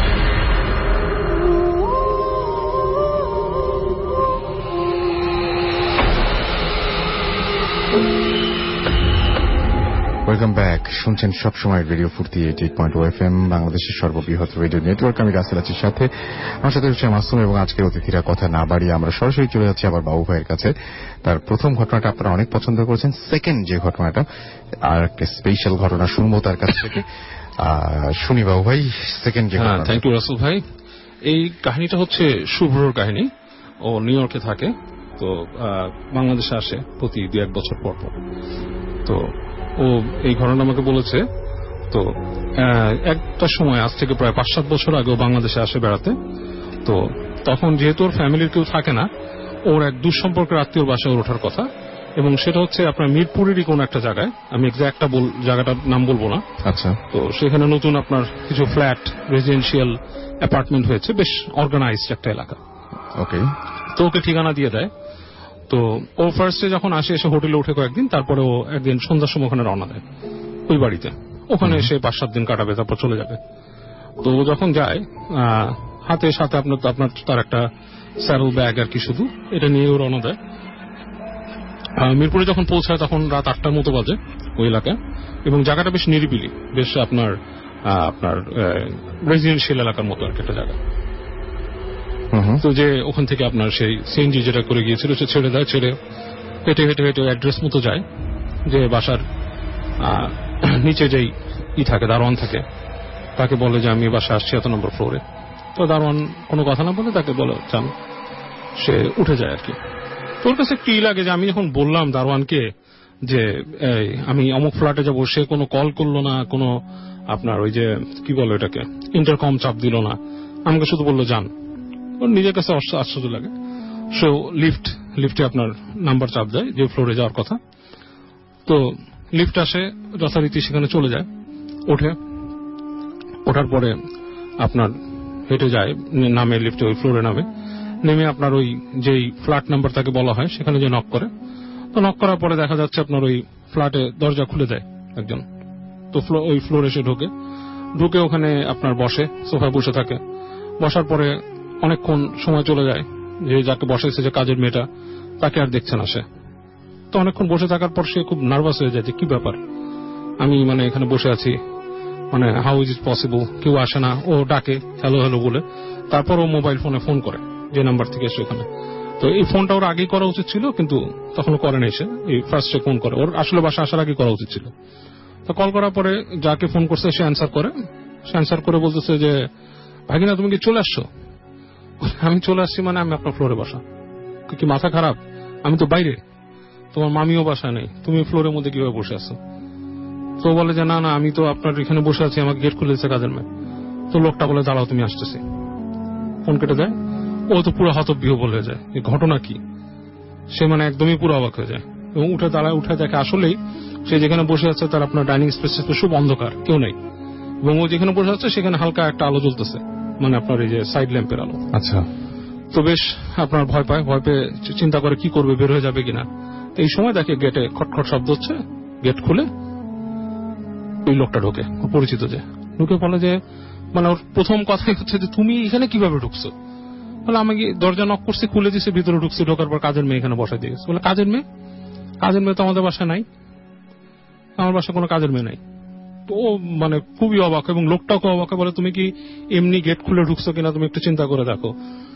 Welcome back. শুনছেন সবসময় radio Foorti eighty eight point one F M, বাংলাদেশের সর্ববৃহৎ রেডিও নেটওয়ার্ক। আমি রাসেল আছি সাথে, আমার সাথে হচ্ছে মাসুম এবং আজকের অতিথিরা। কথা না বাড়িয়ে আমরা সরাসরি চলে যাচ্ছি আবার বাবু ভাইয়ের কাছে। তার প্রথম ঘটনাটা আপনারা অনেক পছন্দ করেছেন, সেকেন্ড যে ঘটনাটা আর একটা স্পেশাল ঘটনা শুনবো তার কাছ থেকে। শুনি বাবু ভাই সেকেন্ড যে ঘটনা। থ্যাংক ইউ রাসেল ভাই। এই কাহিনীটা হচ্ছে শুভ্রর কাহিনী। ও নিউ ইয়র্কে থাকে, তো বাংলাদেশে আসে প্রতি দু এক বছর পর পর। তো ও এই ঘটনা আমাকে বলেছে। তো একটা সময় আজ থেকে প্রায় পাঁচ সাত বছর আগেও বাংলাদেশে আসে বেড়াতে। তো তখন যেহেতু ওর ফ্যামিলির কেউ থাকে না, ওর এক দুঃসম্পর্কের আত্মীয়র বাসায় ওর ওঠার কথা এবং সেটা হচ্ছে আপনার মিরপুরেরই কোন একটা জায়গায়, আমি এক্সাক্ট জায়গাটার নাম বলবো না। আচ্ছা। তো সেখানে নতুন আপনার কিছু ফ্ল্যাট রেজিডেন্সিয়াল অ্যাপার্টমেন্ট হয়েছে, বেশ অর্গানাইজড একটা এলাকা। ওকে। তো ওকে ঠিকানা দিয়ে দেয়। তো ও ফার্স্টে যখন আসে এসে হোটেলে উঠে কয়েকদিন, তারপরে ও একদিন সন্ধ্যার সময় ওখানে রওনা দেয় ওই বাড়িতে। ওখানে এসে পাঁচ সাত দিন কাটাবে, তারপর চলে যাবে। তো ও যখন যায় হাতে সাথে আপনার আপনার তার একটা স্যাডেল ব্যাগ আর কি, শুধু এটা নিয়ে ও রওনা দেয়। মিরপুরে যখন পৌঁছায় তখন রাত আটটার মতো বাজে ওই এলাকায়, এবং জায়গাটা বেশ নিরিবিলি, বেশ আপনার আপনার রেজিডেন্সিয়াল এলাকার মতো আর কি একটা জায়গা। তো যে ওখান থেকে আপনার সেই সিএনজি যেটা করে গিয়েছিল সে ছেড়ে দেয়, ছেড়ে হেঁটে হেঁটে হেঁটে অ্যাড্রেস মতো যায়, যে বাসার নিচে যেই ই থাকে দারোয়ান থাকে তাকে বলে যে আমি বাসা আসছি এত নম্বর ফ্লোরে। তো দারোয়ান কোনো কথা না বলে তাকে বলে চান, সে উঠে যায় আর কি। তোর কাছে কি লাগে যে আমি যখন বললাম দারোয়ানকে যে আমি অমুক ফ্ল্যাটে যাবো, সে কোনো কল করলো না, কোনো আপনার ওই যে কি বলো এটাকে ইন্টারকম চাপ দিল না, আমাকে শুধু বললো যান। ওর নিজের কাছে আশ্চর্য লাগে। সে লিফট লিফটে আপনার নাম্বার চাপ দেয় যে ফ্লোরে যাওয়ার কথা। তো লিফট আসে, যথারীতি সেখানে চলে যায়, ওঠে, ওঠার পরে আপনার হেঁটে যায়, নামে লিফটে ওই ফ্লোরে নামে, নেমে আপনার ওই যেই ফ্ল্যাট নাম্বার তাকে বলা হয় সেখানে যে নক করে। তো নক করার পরে দেখা যাচ্ছে আপনার ওই ফ্ল্যাটে দরজা খুলে দেয় একজন। তো ওই ফ্লোরে এসে ঢোকে, ঢুকে ওখানে আপনার বসে, সোফায় বসে থাকে। বসার পরে অনেকক্ষণ সময় চলে যায়, যে যাকে বসাইছে যে কাজের মেয়েটা তাকে আর দেখছে না সে। তো অনেকক্ষণ বসে থাকার পর সে খুব নার্ভাস হয়ে যায় যে কি ব্যাপার, আমি মানে এখানে বসে আছি, মানে হাউ ইজ ইট পসিবল, কেউ আসে না। ও ডাকে হ্যালো হ্যালো বলে, তারপর ও মোবাইল ফোনে ফোন করে যে নাম্বার থেকে এসে ওখানে। তো এই ফোনটা ওর আগেই করা উচিত ছিল, কিন্তু তখনও করে না, এসে এই ফার্স্ট সে ফোন করে, ওর আসলে বাসা আসার আগে করা উচিত ছিল। তো কল করার পরে যাকে ফোন করছে সে অ্যান্সার করে, সে অ্যান্সার করে বলতেছে যে ভাগিনা তুমি কি চলে আসছো? আমি চলে আসছি মানে আমি আপনার ফ্লোরে বসা। কি মাথা খারাপ? আমি তো বাইরে, তোমার মামিও বাসায় নেই, তুমি ফ্লোরের মধ্যে কিভাবে বসে আছো? তো বলে যে না না আমি তো আপনার এখানে বসে আছি, আমাকে গেট খুলে দিচ্ছে কাজের মেয়ে। তো লোকটা বলে দাঁড়াও তুমি আসতেছি, ফোন কেটে দেয়। ও তো পুরো হতবিহ্বল বলে যায় এই ঘটনা কি, সে মানে একদমই পুরো অবাক হয়ে যায় এবং উঠে দাঁড়ায়, উঠে দেখে আসলেই সে যেখানে বসে আছে তার আপনার ডাইনিং স্পেস খুব অন্ধকার, কেউ নেই, এবং ও যেখানে বসে আছে সেখানে হালকা একটা আলো জ্বলতেছে, মানে আপনার এই যে সাইড ল্যাম্পের আলো। আচ্ছা। তো বেশ আপনার ভয় পায়, ভয় পেয়ে চিন্তা করে কি করবে, বের হয়ে যাবে কিনা। এই সময় দেখে গেটে খটখট শব্দ হচ্ছে, গেট খুলে ওই লোকটা ঢোকে, পরিচিত যে ঢুকে বলে যে মানে ওর প্রথম কথাই হচ্ছে যে তুমি এখানে কিভাবে ঢুকছো? বলে আমাকে দরজা নক করছি, খুলে দিচ্ছে, ভিতরে ঢুকছি, ঢোকার পর কাজের মেয়ে এখানে বসাই দিয়েছে। বলে কাজের মেয়ে? কাজের মেয়ে তো আমাদের বাসায় নাই, আমার বাসায় কোনো কাজের মেয়ে নাই। ও মানে খুবই অবাক, এবং লোকটাও খুব অবাক, বলে তুমি কি এমনি গেট খুলে ঢুকছো কিনা তুমি একটু চিন্তা করে দেখো।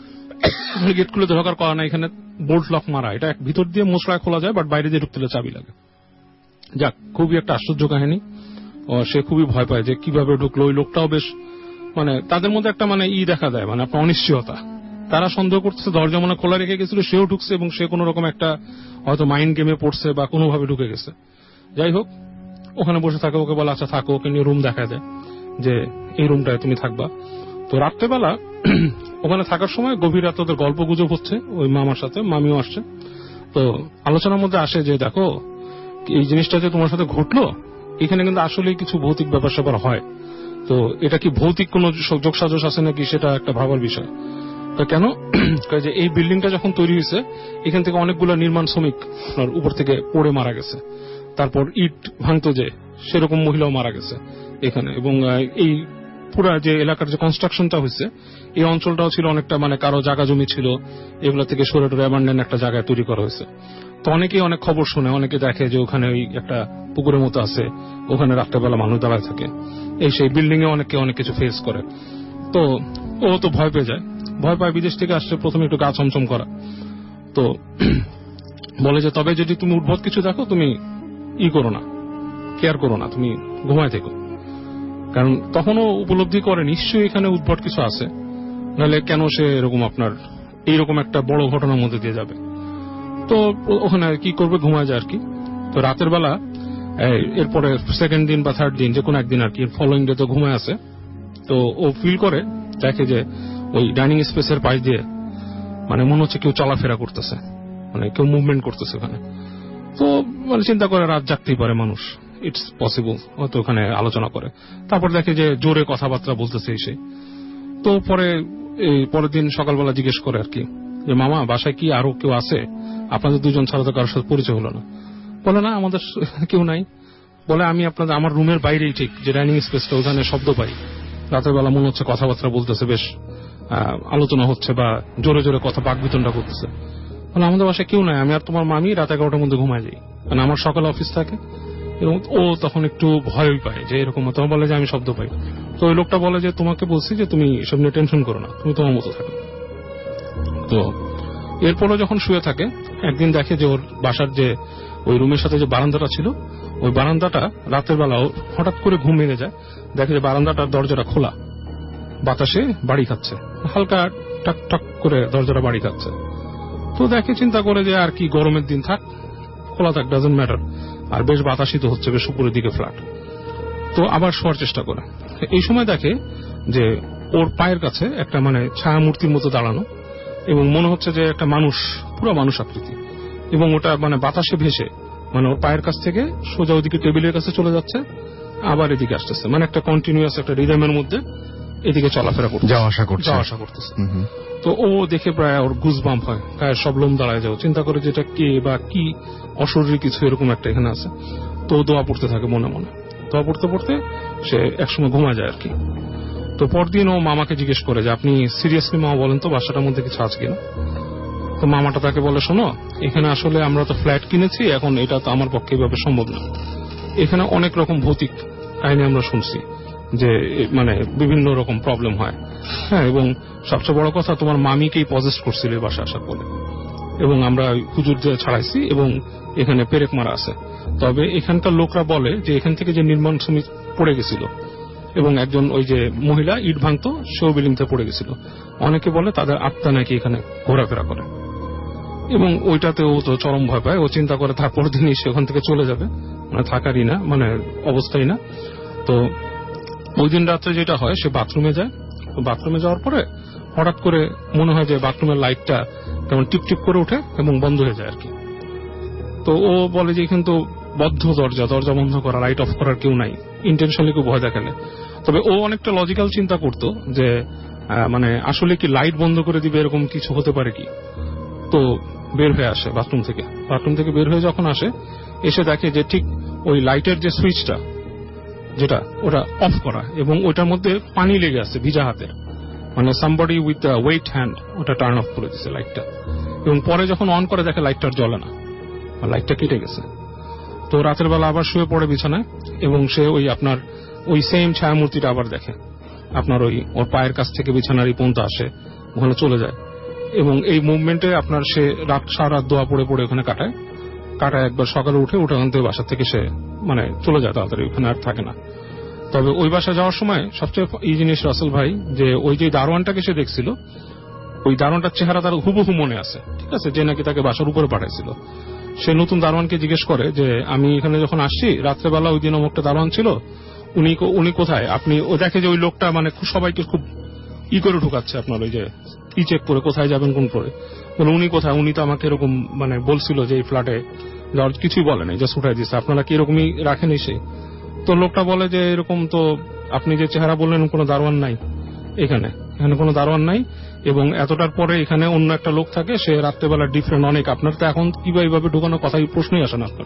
গেট খুলে ঢোকার করা না, এখানে বোল্ট লক মারা, এটা ভিতর দিয়ে মশলায় খোলা যায়, বাট বাইরে দিয়ে ঢুকতে চাবি লাগে। যাক, খুবই একটা আশ্চর্য কাহিনী। সে খুবই ভয় পায় যে কিভাবে ঢুকলো। ওই লোকটাও বেশ মানে তাদের মধ্যে একটা মানে ই দেখা দেয়, মানে আপনার অনিশ্চয়তা। তারা সন্দেহ করতেছে দরজা মনে খোলা রেখে গেছিল, সেও ঢুকছে, এবং সে কোন রকম একটা হয়তো মাইন্ড গেমে পড়ছে বা কোনোভাবে ঢুকে গেছে। যাই হোক, ওখানে বসে থাকে, ওকে বলে আচ্ছা থাকো, ওকে নিয়ে রুম দেখায় দেয় যে এই রুমটায় তুমি থাকবা। তো রাত্রেবেলা ওখানে থাকার সময় গভীর রাতে ওদের গল্প গুজব হচ্ছে ওই মামার সাথে, মামিও আসছে। তো আলোচনার মধ্যে আসে যে দেখো এই জিনিসটা যে তোমার সাথে ঘটলো, এখানে কিন্তু আসলে কিছু ভৌতিক ব্যাপার স্যাপার হয়। তো এটা কি ভৌতিক কোন যোগসাজশ আছে নাকি সেটা একটা ভাবার বিষয়। তো কেন যে এই বিল্ডিংটা যখন তৈরি হয়েছে এখান থেকে অনেকগুলো নির্মাণ শ্রমিক আপনার উপর থেকে পড়ে মারা গেছে, তারপর ইট ভাঙতো যে সেরকম মহিলাও মারা গেছে এখানে, এবং এই পুরা যে এলাকার যে কনস্ট্রাকশনটা হয়েছে এই অঞ্চলটাও ছিল অনেকটা মানে কারো জায়গা জমি ছিল, এগুলো থেকে সরে টরে অ্যাবান্ডেন্ট একটা জায়গায় তৈরি করা হয়েছে। তো অনেকেই অনেক খবর শুনে, অনেকে দেখে যে ওখানে ওই একটা পুকুরের মতো আছে, ওখানে রাত্রেবেলা মানুষ দাঁড়ায় থাকে, এই সেই বিল্ডিং এ অনেকে অনেক কিছু ফেস করে। তো ও তো ভয় পেয়ে যায়, ভয় পায়, বিদেশ থেকে আসছে, প্রথমে একটু গা ছমছম করা। তো বলে যে তবে যদি তুমি উদ্ভট কিছু দেখো তুমি ই করো না, কেয়ার করো না, তুমি ঘুমায় থেকো। কারণ তখনও উপলব্ধি করে নিশ্চয়ই এখানে উদ্ভট কিছু আছে, নাহলে কেন সে এরকম আপনার এইরকম একটা বড় ঘটনার মধ্যে দিয়ে যাবে। তো ওখানে কি করবে, ঘুমায় যায় আর কি। তো রাতের বেলা এরপরে সেকেন্ড দিন বা থার্ড দিন যে কোনো একদিন আর কি, ফলোইং ডে তো ঘুমায় আছে। তো ও ফিল করে দেখে যে ওই ডাইনিং স্পেসের পাশ দিয়ে মানে মনে হচ্ছে কেউ চলাফেরা করতেছে, মানে কেউ মুভমেন্ট করতেছে ওখানে। তো মানে চিন্তা করে রাত জাগতেই পারে মানুষ, ইটস পসিবল, হয়তো ওখানে আলোচনা করে। তারপর দেখে যে জোরে কথাবার্তা বলতেছে এসে। তো পরে এই পরের দিন সকালবেলা জিজ্ঞেস করে আর কি যে মামা বাসায় কি আরো কেউ আছে, আপনাদের দুজন ছাড়া তো কারোর সাথে পরিচয় হলো না। বলে না আমাদের কেউ নাই। বলে আমি আপনাদের আমার রুমের বাইরেই ঠিক যে ডাইনিং স্পেসটা, ওখানে শব্দ পাই, রাতের বেলা মনে হচ্ছে কথাবার্তা বলতেছে, বেশ আলোচনা হচ্ছে বা জোরে জোরে কথা বাকবিতণ্ডা করতেছে। মানে আমাদের বাসায় কেউ নাই, আমি আর তোমার মামি রাত এগারোটার মধ্যে ঘুমায় যাই, কারণ আমার সকালে অফিস থাকে। এবং ও তখন একটু ভয়ই পায় যে এরকম, তোমার বলে যে আমি শব্দ পাই। তো ওই লোকটা বলে যে তোমাকে বলছি যে তুমি এসব নিয়ে টেনশন করো না, তুমি তোমার মতো থাকো। তো এরপরও যখন শুয়ে থাকে, একদিন দেখে যে ওর বাসার যে ওই রুমের সাথে যে বারান্দাটা ছিল, ওই বারান্দাটা রাতের বেলা হঠাৎ করে ঘুম ভেঙে যায়, দেখে যে বারান্দাটার দরজাটা খোলা, বাতাসে বাড়ি খাচ্ছে, হালকা টাক টাক করে দরজাটা বাড়ি খাচ্ছে। তো দেখে, চিন্তা করে যে আর কি, গরমের দিন থাক, খোলা থাক, ডাজন্ট ম্যাটার, আর বেশ বাতাসিত হচ্ছে, বেশ উপরের দিকে ফ্ল্যাট। তো আবার শোয়ার চেষ্টা করে। এই সময় দেখে যে ওর পায়ের কাছে একটা মানে ছায়া মূর্তির মতো দাঁড়ানো, এবং মনে হচ্ছে যে একটা মানুষ, পুরো মানুষ আকৃতি, এবং ওটা মানে বাতাসে ভেসে মানে ওর পায়ের কাছ থেকে সোজা ওদিকে টেবিলের কাছে চলে যাচ্ছে, আবার এদিকে আসতেছে, মানে একটা কন্টিনিউয়াস একটা রিদমের মধ্যে এদিকে চলাফেরা করছে, যাওয়া আসা করছে যাওয়া আসা করতেছে। তো ও দেখে প্রায় ওর গুজবাম্প হয়, গায়ের সব লোম দাঁড়ায় যাও, চিন্তা করে যে এটা কে বা কি অশরীরী কিছু এরকম একটা এখানে আছে। তো দোয়া পড়তে থাকে মনে মনে, দোয়া পড়তে পড়তে সে একসময় ঘুমা যায় আর কি। তো পরদিন ও মামাকে জিজ্ঞেস করে যে আপনি সিরিয়াসলি মামা বলেন তো বাসাটার মধ্যে কিছু আছে কিনা। তো মামাটা তাকে বলে, শোনো, এখানে আসলে আমরা তো ফ্ল্যাট কিনেছি, এখন এটা তো আমার পক্ষে এভাবে সম্ভব না, এখানে অনেক রকম ভৌতিক কাহিনী আমরা শুনছি যে মানে বিভিন্ন রকম প্রবলেম হয়, হ্যাঁ, এবং সবচেয়ে বড় কথা তোমার মামিকেই পজেস্ট করছিল এই বাসা আসার পরে, এবং আমরা হুজুর দিয়ে ছাড়াইছি এবং এখানে পেরেক মারা আছে। তবে এখানকার লোকরা বলে যে এখান থেকে যে নির্মাণ শ্রমিক পড়ে গেছিল এবং একজন ওই যে মহিলা ইট ভাঙতো, সেও বিল্ডিং থেকে পড়ে গেছিল, অনেকে বলে তাদের আত্মা নাকি এখানে ঘোরাফেরা করে, এবং ওইটাতে ও তো চরম ভয় পায়। ও চিন্তা করে তারপর দিনই সে ওখান থেকে চলে যাবে, মানে থাকারই না, মানে অবস্থাই না। তো ওই দিন রাত্রে যেটা হয়, সে বাথরুমে যায়, বাথরুমে যাওয়ার পরে হঠাৎ করে মনে হয় যে বাথরুমের লাইটটা কেমন টিপ টিপ করে ওঠে এবং বন্ধ হয়ে যায় আর কি। তো ও বলে যে এখানে তো বদ্ধ দরজা, দরজা বন্ধ করা, লাইট অফ করার কেউ নাই, ইন্টেনশনালি কেউ ভয় দেখালে। তবে ও অনেকটা লজিক্যাল চিন্তা করতো যে মানে আসলে কি লাইট বন্ধ করে দিবে এরকম কিছু হতে পারে কি। তো বের হয়ে আসে বাথরুম থেকে, বাথরুম থেকে বের হয়ে যখন আসে, এসে দেখে যে ঠিক ওই লাইটের যে সুইচটা যেটা, ওটা অফ করা, এবং ওইটার মধ্যে পানি লেগে আছে ভিজা হাতের, মানে সামবডি উইথ ওয়েট হ্যান্ড ওটা টার্ন অফ করে দিচ্ছে লাইটটা, এবং পরে যখন অন করে দেখে লাইটটা জ্বলে না, লাইটটা কেটে গেছে। তো রাতের বেলা আবার শুয়ে পড়ে বিছানায়, এবং সে ওই আপনার ওই সেম ছায়ামূর্তিটা আবার দেখে, আপনার ওই ওর পায়ের কাছ থেকে বিছানার এই পর্যন্ত আসে, ওখানে চলে যায়, এবং এই মুভমেন্টে আপনার সে রাত সারা রাত দোয়া পড়ে পড়ে ওখানে কাটায় কাটায় একবার সকালে উঠে উঠে ওখান থেকে বাসা থেকে সে মানে চলে যায় তাড়াতাড়ি, ওখানে আর থাকে না। তবে ওই বাসা যাওয়ার সময় সবচেয়ে এই জিনিস রাসেল ভাই, যে ওই যে দারোয়ানটাকে সে দেখছিল, ওই দারোয়ানটার চেহারা তার হুবহু মনে আছে, ঠিক আছে, যে নাকি তাকে বাসার উপরে পাঠাইছিল। সে নতুন দারোয়ানকে জিজ্ঞেস করে যে আমি এখানে যখন আসছি রাত্রেবেলা ওই দিন অমুকটা দারোয়ান ছিল, উনি উনি কোথায়। আপনি ও দেখে যে ওই লোকটা মানে সবাইকে খুব ই করে ঢুকাচ্ছে, আপনার ওই যে কি চেক করে কোথায় যাবেন কোন করে, বলে উনি কোথায়, উনি তো আমাকে এরকম মানে বলছিল যে এই ফ্ল্যাটে যাওয়ার, কিছুই বলে নাই, জাস্ট উঠাই দিচ্ছে, আপনারা কি এরকমই রাখেন এসে। তো লোকটা বলে যে এরকম তো আপনি যে চেহারা বললেন কোনো দারোয়ান নাই এখানে, এখানে কোনো দারোয়ান নাই, এবং এতটার পরে এখানে অন্য একটা লোক থাকে, সে রাত্রেবেলা ডিফারেন্ট অনেক, আপনার তো এখন কিভাবে এইভাবে ঢুকানো কথাই প্রশ্নই আসে না আপনার,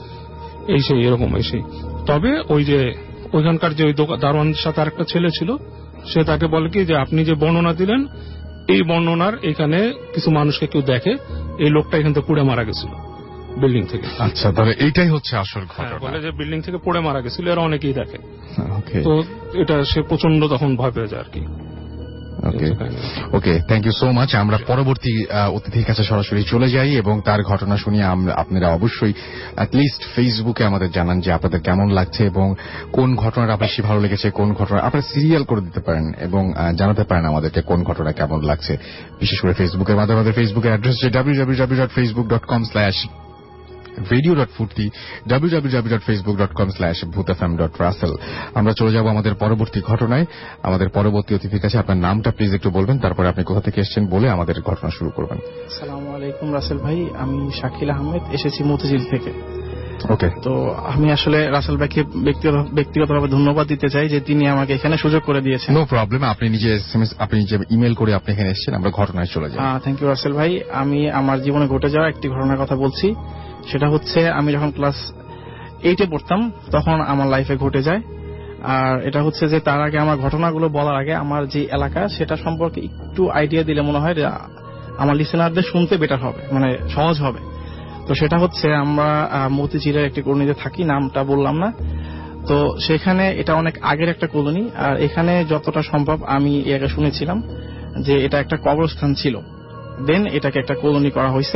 এই সেই এরকম এই সেই। তবে ওই যে ওইখানকার যে ওই দারোয়ানের সাথে আরেকটা ছেলে ছিল, সে তাকে বলে কি যে আপনি যে বর্ণনা দিলেন এই বর্ণনার এখানে কিছু মানুষকে কেউ দেখে, এই লোকটা এখান থেকে পুড়ে মারা গেছিল বিল্ডিং থেকে। আচ্ছা, তাহলে এইটাই হচ্ছে আসল ঘটনা। বলে যে বিল্ডিং থেকে পড়ে মারা গেছিল, এরা অনেকেই দেখে। তো এটা সে প্রচন্ড তখন ভয় পেয়ে যায় আর কি। Okay okay thank you so much. আমরা পরবর্তী অতিথির কাছে সরাসরি চলে যাই এবং তার ঘটনা শুনিয়ে আপনারা অবশ্যই অ্যাটলিস্ট ফেসবুকে আমাদের জানান যে আপনাদের কেমন লাগছে এবং কোন ঘটনাটা বেশি ভালো লেগেছে, কোন ঘটনা আপনারা সিরিয়াল করে দিতে পারেন এবং জানাতে পারেন আমাদেরকে কোন ঘটনা কেমন লাগছে, বিশেষ করে ফেসবুকের মাধ্যমে। আমাদের ফেসবুকের অ্যাড্রেস হচ্ছে W W W dot Facebook dot com slash radio dot Foorti, W W W dot Facebook dot com slash Bhoot F M dot Rasel. আমরা চলে যাব আমাদের পরবর্তী ঘটনায়, আমাদের পরবর্তী অতিথির কাছে। আপনার নামটা প্লিজ একটু বলবেন, তারপরে আপনি কোথা থেকে এসেছেন বলে আমাদের ঘটনা শুরু করবেন। আসসালামু আলাইকুম রাসেল ভাই, আমি শাকিল আহমেদ, এসেছি মতিঝিল থেকে। ওকে, তো আমি আসলে রাসেল ভাইকে ব্যক্তিগতভাবে ধন্যবাদ দিতে চাই যে তিনি আমাকে এখানে সুযোগ করে দিয়েছেন। নো প্রবলেম, আপনি নিজে এসএমএস আপনি নিজে ইমেল করে আপনি এখানে এসেছেন, আমরা ঘটনায় চলে যাই। থ্যাংক ইউ রাসেল ভাই। আমি আমার জীবনে ঘটে যাওয়া একটি ঘটনার কথা বলছি। সেটা হচ্ছে আমি যখন ক্লাস এইটে পড়তাম তখন আমার লাইফে ঘটে যায়। আর এটা হচ্ছে যে তার আগে আমার ঘটনাগুলো বলার আগে আমার যে এলাকা সেটা সম্পর্কে একটু আইডিয়া দিলে মনে হয় আমার লিসেনারদের শুনতে বেটার হবে, মানে সহজ হবে। তো সেটা হচ্ছে আমরা মতিঝিলের একটি কলোনিতে থাকি, নামটা বললাম না। তো সেখানে এটা অনেক আগের একটা কলোনি, আর এখানে যতটা সম্ভব আমি এর আগে শুনেছিলাম যে এটা একটা কবরস্থান ছিল, দেন এটাকে একটা কলোনি করা হয়েছে।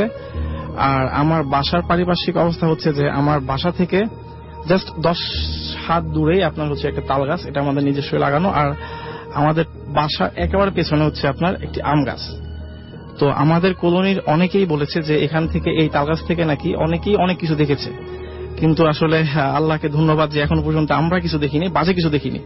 আর আমার বাসার পারিপার্শ্বিক অবস্থা হচ্ছে যে আমার বাসা থেকে জাস্ট দশ হাত দূরেই আপনার হচ্ছে একটা তাল গাছ, এটা আমাদের নিজস্ব লাগানো। আর আমাদের বাসার একেবারে পেছনে হচ্ছে আপনার একটি আম গাছ। তো আমাদের কলোনির অনেকেই বলেছে যে এখান থেকে এই তাল গাছ থেকে নাকি অনেকেই অনেক কিছু দেখেছে, কিন্তু আসলে আল্লাহকে ধন্যবাদ যে এখন পর্যন্ত আমরা কিছু দেখিনি, বাজে কিছু দেখিনি।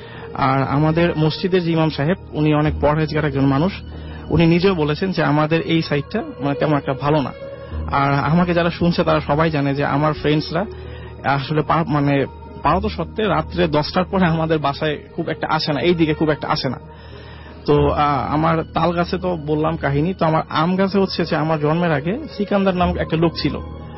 আর আমাদের মসজিদের যে ইমাম সাহেব, উনি অনেক পরহেজগার একজন মানুষ, উনি নিজেও বলেছেন যে আমাদের এই সাইডটা মানে তেমন একটা ভালো না। আর আমাকে যারা শুনছে তারা সবাই জানে যে আমার ফ্রেন্ডসরা আসলে মানে পারত সত্ত্বে রাত্রে দশটার পরে আমাদের বাসায় খুব একটা আসে না, এই দিকে খুব একটা আসে না। তো আমার তাল গাছে তো বললাম কাহিনী। তো আমার আম গাছে হচ্ছে যে আমার জন্মের আগে সিকান্দার নামক একটা লোক ছিল।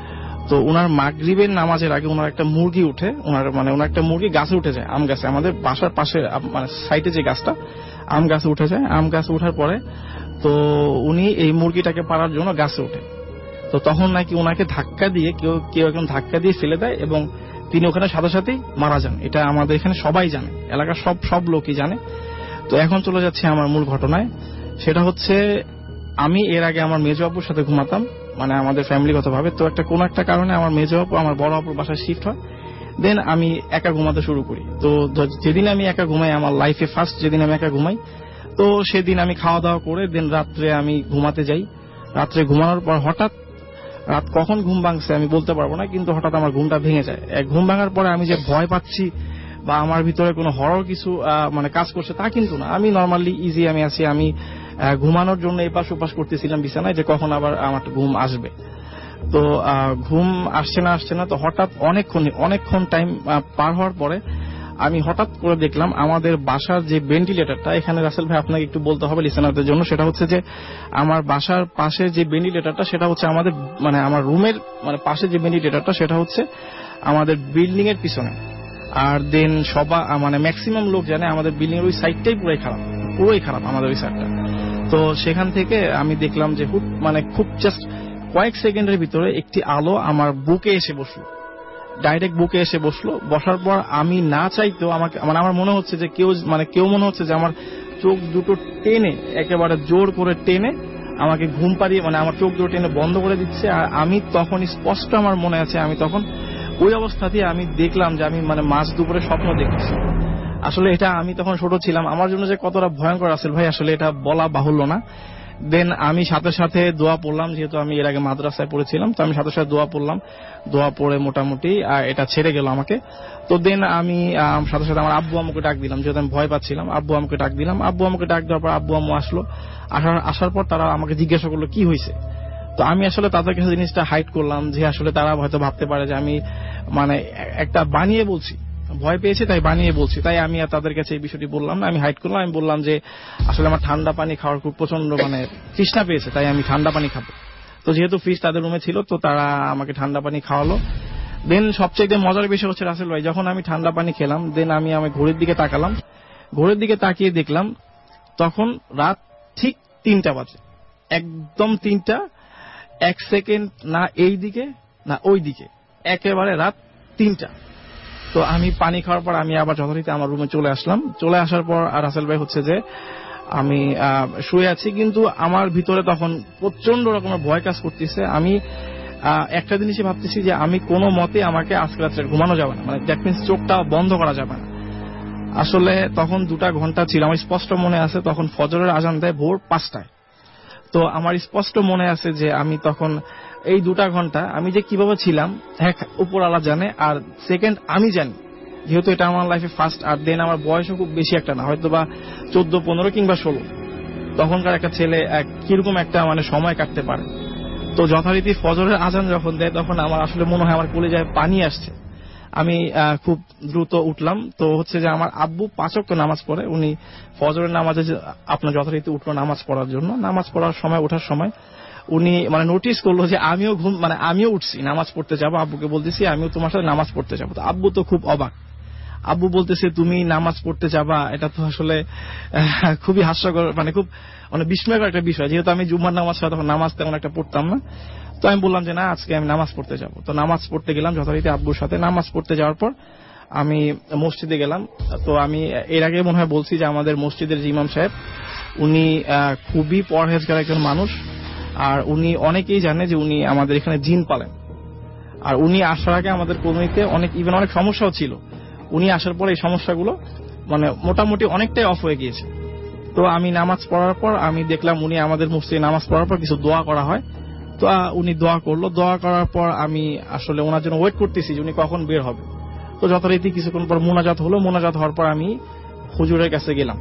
তো ওনার মাগরিবের নামাজের আগে ওনার একটা মুরগি উঠে, ওনার মানে ওনার একটা মুরগি গাছে উঠে যায়, আম গাছে, আমাদের বাসার পাশে মানে সাইডে যে গাছটা, আম গাছে উঠে যায়। আম গাছে উঠার পরে তো উনি এই মুরগিটাকে পাড়ার জন্য গাছে ওঠে। তো তখন নাকি ওনাকে ধাক্কা দিয়ে কেউ কেউ একজন ধাক্কা দিয়ে ফেলে দেয় এবং তিনি ওখানে সাথে সাথেই মারা যান। এটা আমাদের এখানে সবাই জানে, এলাকার সব সব লোকই জানে। তো এখন চলে যাচ্ছে আমার মূল ঘটনায়। সেটা হচ্ছে আমি এর আগে আমার মেজো আপুর সাথে ঘুমাতাম, মানে আমাদের ফ্যামিলিগত ভাবে। তো একটা কোন একটা কারণে আমার মেজো আপু আমার বড় আপুর বাসায় শিফট হয়, দেন আমি একা ঘুমাতে শুরু করি। তো যেদিন আমি একা ঘুমাই, আমার লাইফে ফার্স্ট যেদিন আমি একা ঘুমাই, তো সেদিন আমি খাওয়া দাওয়া করে দেন রাত্রে আমি ঘুমাতে যাই। রাত্রে ঘুমানোর পর হঠাৎ রাত কখন ঘুম ভাঙছে আমি বলতে পারবো না, কিন্তু হঠাৎ আমার ঘুমটা ভেঙে যায়। ঘুম ভাঙার পরে আমি যে ভয় পাচ্ছি বা আমার ভিতরে কোনো হরর কিছু মানে কাজ করছে তা কিন্তু না, আমি নর্মালি ইজি আমি আছি। আমি ঘুমানোর জন্য এপাশ ওপাশ করতেছিলাম বিছানায় যে কখন আবার আমার ঘুম আসবে। তো ঘুম আসছে না আসছে না তো হঠাৎ অনেকক্ষণ অনেকক্ষণ টাইম পার হওয়ার পরে আমি হঠাৎ করে দেখলাম আমাদের বাসার যে ভেন্টিলেটরটা, এখানে রাসেল ভাই আপনাকে একটু বলতে হবে লিসেনারদের জন্য, সেটা হচ্ছে যে আমার বাসার পাশে যে ভেন্টিলেটরটা সেটা হচ্ছে আমাদের মানে আমার রুমের মানে পাশে যে ভেন্টিলেটরটা সেটা হচ্ছে আমাদের বিল্ডিং এর পিছনে। আর দেন সবা মানে ম্যাক্সিমাম লোক জানে আমাদের বিল্ডিং এর ওই সাইডটাই পুরোই খারাপ, পুরোই খারাপ আমাদের ওই সাইডটা। তো সেখান থেকে আমি দেখলাম যে হুট মানে খুব জাস্ট কয়েক সেকেন্ডের ভিতরে একটি আলো আমার বুকে এসে বসলো, ডাইরেক্ট বুকে এসে বসলো। বসার পর আমি না চাইতেও আমাকে মানে আমার মনে হচ্ছে যে কেউ মানে কেউ মনে হচ্ছে যে আমার চোখ দুটো টেনে একেবারে জোর করে টেনে আমাকে ঘুম পাড়িয়ে মানে আমার চোখ দুটো টেনে বন্ধ করে দিচ্ছে। আর আমি তখন স্পষ্ট আমার মনে আছে আমি তখন ওই অবস্থাতে আমি দেখলাম যে আমি মানে মাঝ দুপুরে স্বপ্ন দেখছি। আসলে এটা আমি তখন ছোট ছিলাম, আমার জন্য যে কতটা ভয়ঙ্কর রাসেল ভাই আসলে এটা বলা বাহুল্য না। দেন আমি সাথে সাথে দোয়া পড়লাম, যেহেতু আমি এর আগে মাদ্রাসায় পড়েছিলাম, তো আমি সাথে সাথে দোয়া পড়লাম। দোয়া পড়ে মোটামুটি এটা ছেড়ে গেল আমাকে। তো দেন আমি সাথে সাথে আমার আব্বু আম্মুকে ডাক দিলাম, যেহেতু আমি ভয় পাচ্ছিলাম। আব্বু আম্মুকে ডাক দিলাম, আব্বু আম্মুকে ডাক দেওয়ার পর আব্বু আম্মু আসলো। আসার আসার পর তারা আমাকে জিজ্ঞাসা করলো কি হয়েছে। তো আমি আসলে তাদের কাছে জিনিসটা হাইড করলাম, যে আসলে তারা হয়তো ভাবতে পারে যে আমি মানে একটা বানিয়ে বলছি, ভয় পেয়েছে তাই বানিয়ে বলছি, তাই আমি আর তাদের কাছে এই বিষয়টি বললাম না, আমি হাইড করলাম। আমি বললাম যে আসলে আমার ঠান্ডা পানি খাওয়ার খুব প্রচন্ড মানে তৃষ্ণা পেয়েছে, তাই আমি ঠান্ডা পানি খাবো। তো যেহেতু ফ্রিজ তাদের রুমে ছিল, তো তারা আমাকে ঠান্ডা পানি খাওয়ালো। দেন সবচেয়ে মজার বিষয় হচ্ছে রাসেল ভাই, যখন আমি ঠান্ডা পানি খেলাম, দেন আমি আমার ঘড়ির দিকে তাকালাম। ঘড়ির দিকে তাকিয়ে দেখলাম তখন রাত ঠিক তিনটা বাজে, একদম তিনটা, এক সেকেন্ড না এই দিকে না ওই দিকে, একেবারে রাত তিনটা। তো আমি পানি খাওয়ার পর আমি আবার যথারীতি আমার রুমে চলে আসলাম। চলে আসার পর আর রাসেল ভাই হচ্ছে যে আমি শুয়ে আছি, কিন্তু আমার ভিতরে তখন প্রচন্ড রকমের ভয় কাজ করতেছে। আমি একটা জিনিসই ভাবতেছি যে আমি কোনো মতে আমাকে আজকে রাত্রে ঘুমানো যাবে না, মানে দ্যাট মিনস চোখটা বন্ধ করা যাবে না। আসলে তখন দুটা ঘন্টা ছিল, আমার স্পষ্ট মনে আছে তখন ফজরের আজান দেয় ভোর পাঁচটায়। তো আমার স্পষ্ট মনে আছে যে আমি তখন এই দুটা ঘন্টা আমি যে কিভাবে ছিলাম এক উপরওয়ালা জানে, আর সেকেন্ড আমি জানি, যেহেতু এটা আমার লাইফে ফার্স্ট। আর দেন আমার বয়সও খুব বেশি একটা না, হয়তো বা চোদ্দ পনেরো কিংবা ষোলো, তখনকার একটা ছেলে কিরকম একটা মানে সময় কাটতে পারে। তো যথারীতি ফজরের আজান যখন দেয় তখন আমার আসলে মনে হয় আমার কলিজায় পানি আসছে। আমি খুব দ্রুত উঠলাম। তো হচ্ছে যে আমার আব্বু পাঁচ ওয়াক্ত নামাজ পড়ে, উনি ফজরের নামাজে আপনার যথারীতি উঠলো নামাজ পড়ার জন্য। নামাজ পড়ার সময় ওঠার সময় উনি মানে নোটিস করলো যে আমিও ঘুম মানে আমিও উঠছি, নামাজ পড়তে যাবো, আব্বুকে বলতেছি আমিও তোমার সাথে নামাজ পড়তে যাবো। তো আব্বু তো খুব অবাক। আব্বু বলতেছে তুমি নামাজ পড়তে যাবা, এটা তো আসলে খুবই হাস্যকর, মানে খুব অনেক বিস্ময়কর একটা বিষয়, যেহেতু আমি জুম্মার নামাজ ছাড়া তখন নামাজ তেমন একটা পড়তাম না। তো আমি বললাম যে না, আজকে আমি নামাজ পড়তে যাব। তো নামাজ পড়তে গেলাম যথারীতি আব্বুর সাথে। নামাজ পড়তে যাওয়ার পর আমি মসজিদে গেলাম। তো আমি এর আগে মনে হয় বলছি যে আমাদের মসজিদের যে ইমাম সাহেব, উনি খুবই পরহেজগার একজন মানুষ, আর উনি অনেকেই জানে যে উনি আমাদের এখানে জিন পালেন। আর উনি আসার আগে আমাদের কমিউনিটিতে অনেক ইভেন অনেক সমস্যাও ছিল, উনি আসার পর এই সমস্যাগুলো মানে মোটামুটি অনেকটাই অফ হয়ে গিয়েছে। তো আমি নামাজ পড়ার পর আমি দেখলাম উনি আমাদের মসজিদে নামাজ পড়ার পর কিছু দোয়া করা হয়। তো উনি দোয়া করলো, দোয়া করার পর আমি আসলে ওনার জন্য ওয়েট করতেছি যে উনি কখন বের হবে। তো যথারীতি কিছুক্ষণ পর মোনাজাত হলো, মোনাজাত হওয়ার পর আমি হুজুরের কাছে গেলাম,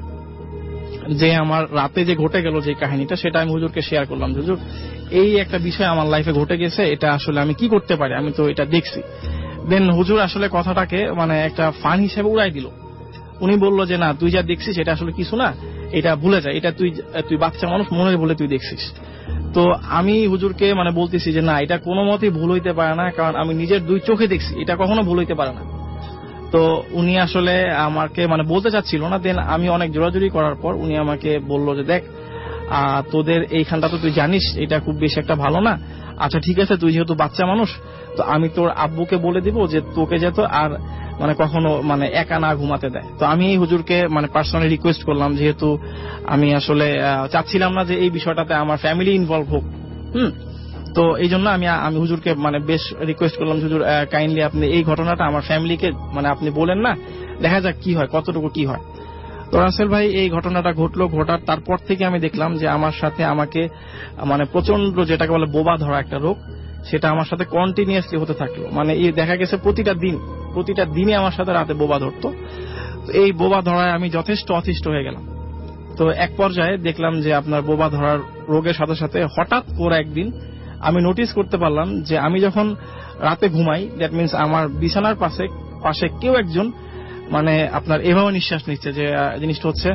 যে আমার রাতে যে ঘটে গেল যে কাহিনীটা, সেটা আমি হুজুরকে শেয়ার করলাম। হুজুর, এই একটা বিষয় আমার লাইফে ঘটে গেছে, এটা আসলে আমি কি করতে পারি, আমি তো এটা দেখছি। দেন হুজুর আসলে কথাটাকে মানে একটা ফান হিসেবে উড়াই দিল। উনি বলল যে না, তুই যা দেখছিস এটা আসলে কিছু না, এটা ভুলে যায়, এটা তুই তুই বাচ্চা মানুষ, মনে বলে তুই দেখছিস। তো আমি হুজুরকে মানে বলতেছি যে না, এটা কোনো মতেই ভুল হইতে পারে না, কারণ আমি নিজের দুই চোখে দেখছি, এটা কখনো ভুল হইতে পারে না। তো উনি আসলে আমাকে মানে বলতে চাচ্ছিল না। দেন আমি অনেক জোরাজুরি করার পর উনি আমাকে বলল যে দেখ, তোদের এইখানটা তো তুই জানিস এটা খুব বেশি একটা ভালো না, আচ্ছা ঠিক আছে, তুই যেহেতু বাচ্চা মানুষ, তো আমি তোর আব্বুকে বলে দিব যে তোকে যেত আর মানে কখনো মানে একা না ঘুমাতে দেয়। তো আমি এই হুজুরকে মানে পার্সোনালি রিকোয়েস্ট করলাম, যেহেতু আমি আসলে চাচ্ছিলাম না যে এই বিষয়টাতে আমার ফ্যামিলি ইনভলভ হোক। হুম তো এই জন্য আমি আমি হুজুরকে মানে বেশ রিকোয়েস্ট করলাম, হুজুর কাইন্ডলি আপনি এই ঘটনাটা আমার ফ্যামিলিকে মানে আপনি বলেন না, দেখা যাক কি হয়, কতটুকু কি হয়। তো রাসেল ভাই, এই ঘটনাটা ঘটলো, ঘটার তারপর থেকে আমি দেখলাম যে আমার সাথে আমাকে মানে প্রচন্ড যেটাকে বলে বোবা ধরা একটা রোগ, সেটা আমার সাথে কন্টিনিউয়াসলি হতে থাকলো। মানে এই দেখা গেছে প্রতিটা দিন প্রতিটা দিনে আমার সাথে রাতে বোবা ধরতো। এই বোবা ধরায় আমি যথেষ্ট অতিষ্ঠ হয়ে গেলাম। তো এক পর্যায়ে দেখলাম যে আপনার বোবা ধরার রোগের সাথে সাথে হঠাৎ করে একদিন আমি নোটিস করতে পারলাম যে আমি যখন রাতে ঘুমাই, দ্যাট মিনস আমার বিছানার পাশে পাশে কেউ একজন মানে আপনার এভাবে নিঃশ্বাস নিচ্ছে, যে জিনিসটা হচ্ছে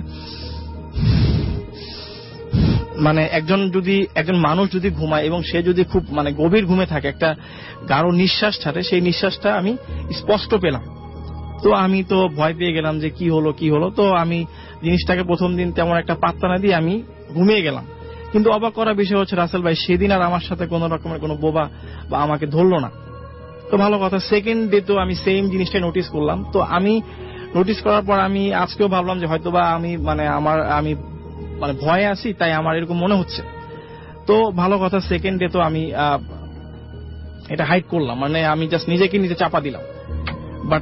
মানে একজন যদি একজন মানুষ যদি ঘুমায় এবং সে যদি খুব মানে গভীর ঘুমে থাকে, একটা গাঢ় নিঃশ্বাস ছাড়ে, সেই নিঃশ্বাসটা আমি স্পষ্ট পেলাম। তো আমি তো ভয় পেয়ে গেলাম যে কি হলো কি হলো তো আমি জিনিসটাকে প্রথম দিন তেমন একটা পাত্তা না দিয়ে আমি ঘুমিয়ে গেলাম। কিন্তু অবাক করা বিষয় হচ্ছে রাসেল ভাই, সেদিন আর আমার সাথে কোন রকমের কোনো বোবা বা আমাকে ধরলো না। তো ভালো কথা, সেকেন্ড ডে তো আমি সেম জিনিসটা নোটিস করলাম। তো আমি নোটিস করার পর আমি আজকেও ভাবলাম যে হয়তোবা আমি মানে আমার আমি মানে ভয়ে আছি, তাই আমার এরকম মনে হচ্ছে। তো ভালো কথা, সেকেন্ড ডে তো আমি এটা হাইড করলাম, মানে আমি জাস্ট নিজেকে নিজে চাপা দিলাম। বাট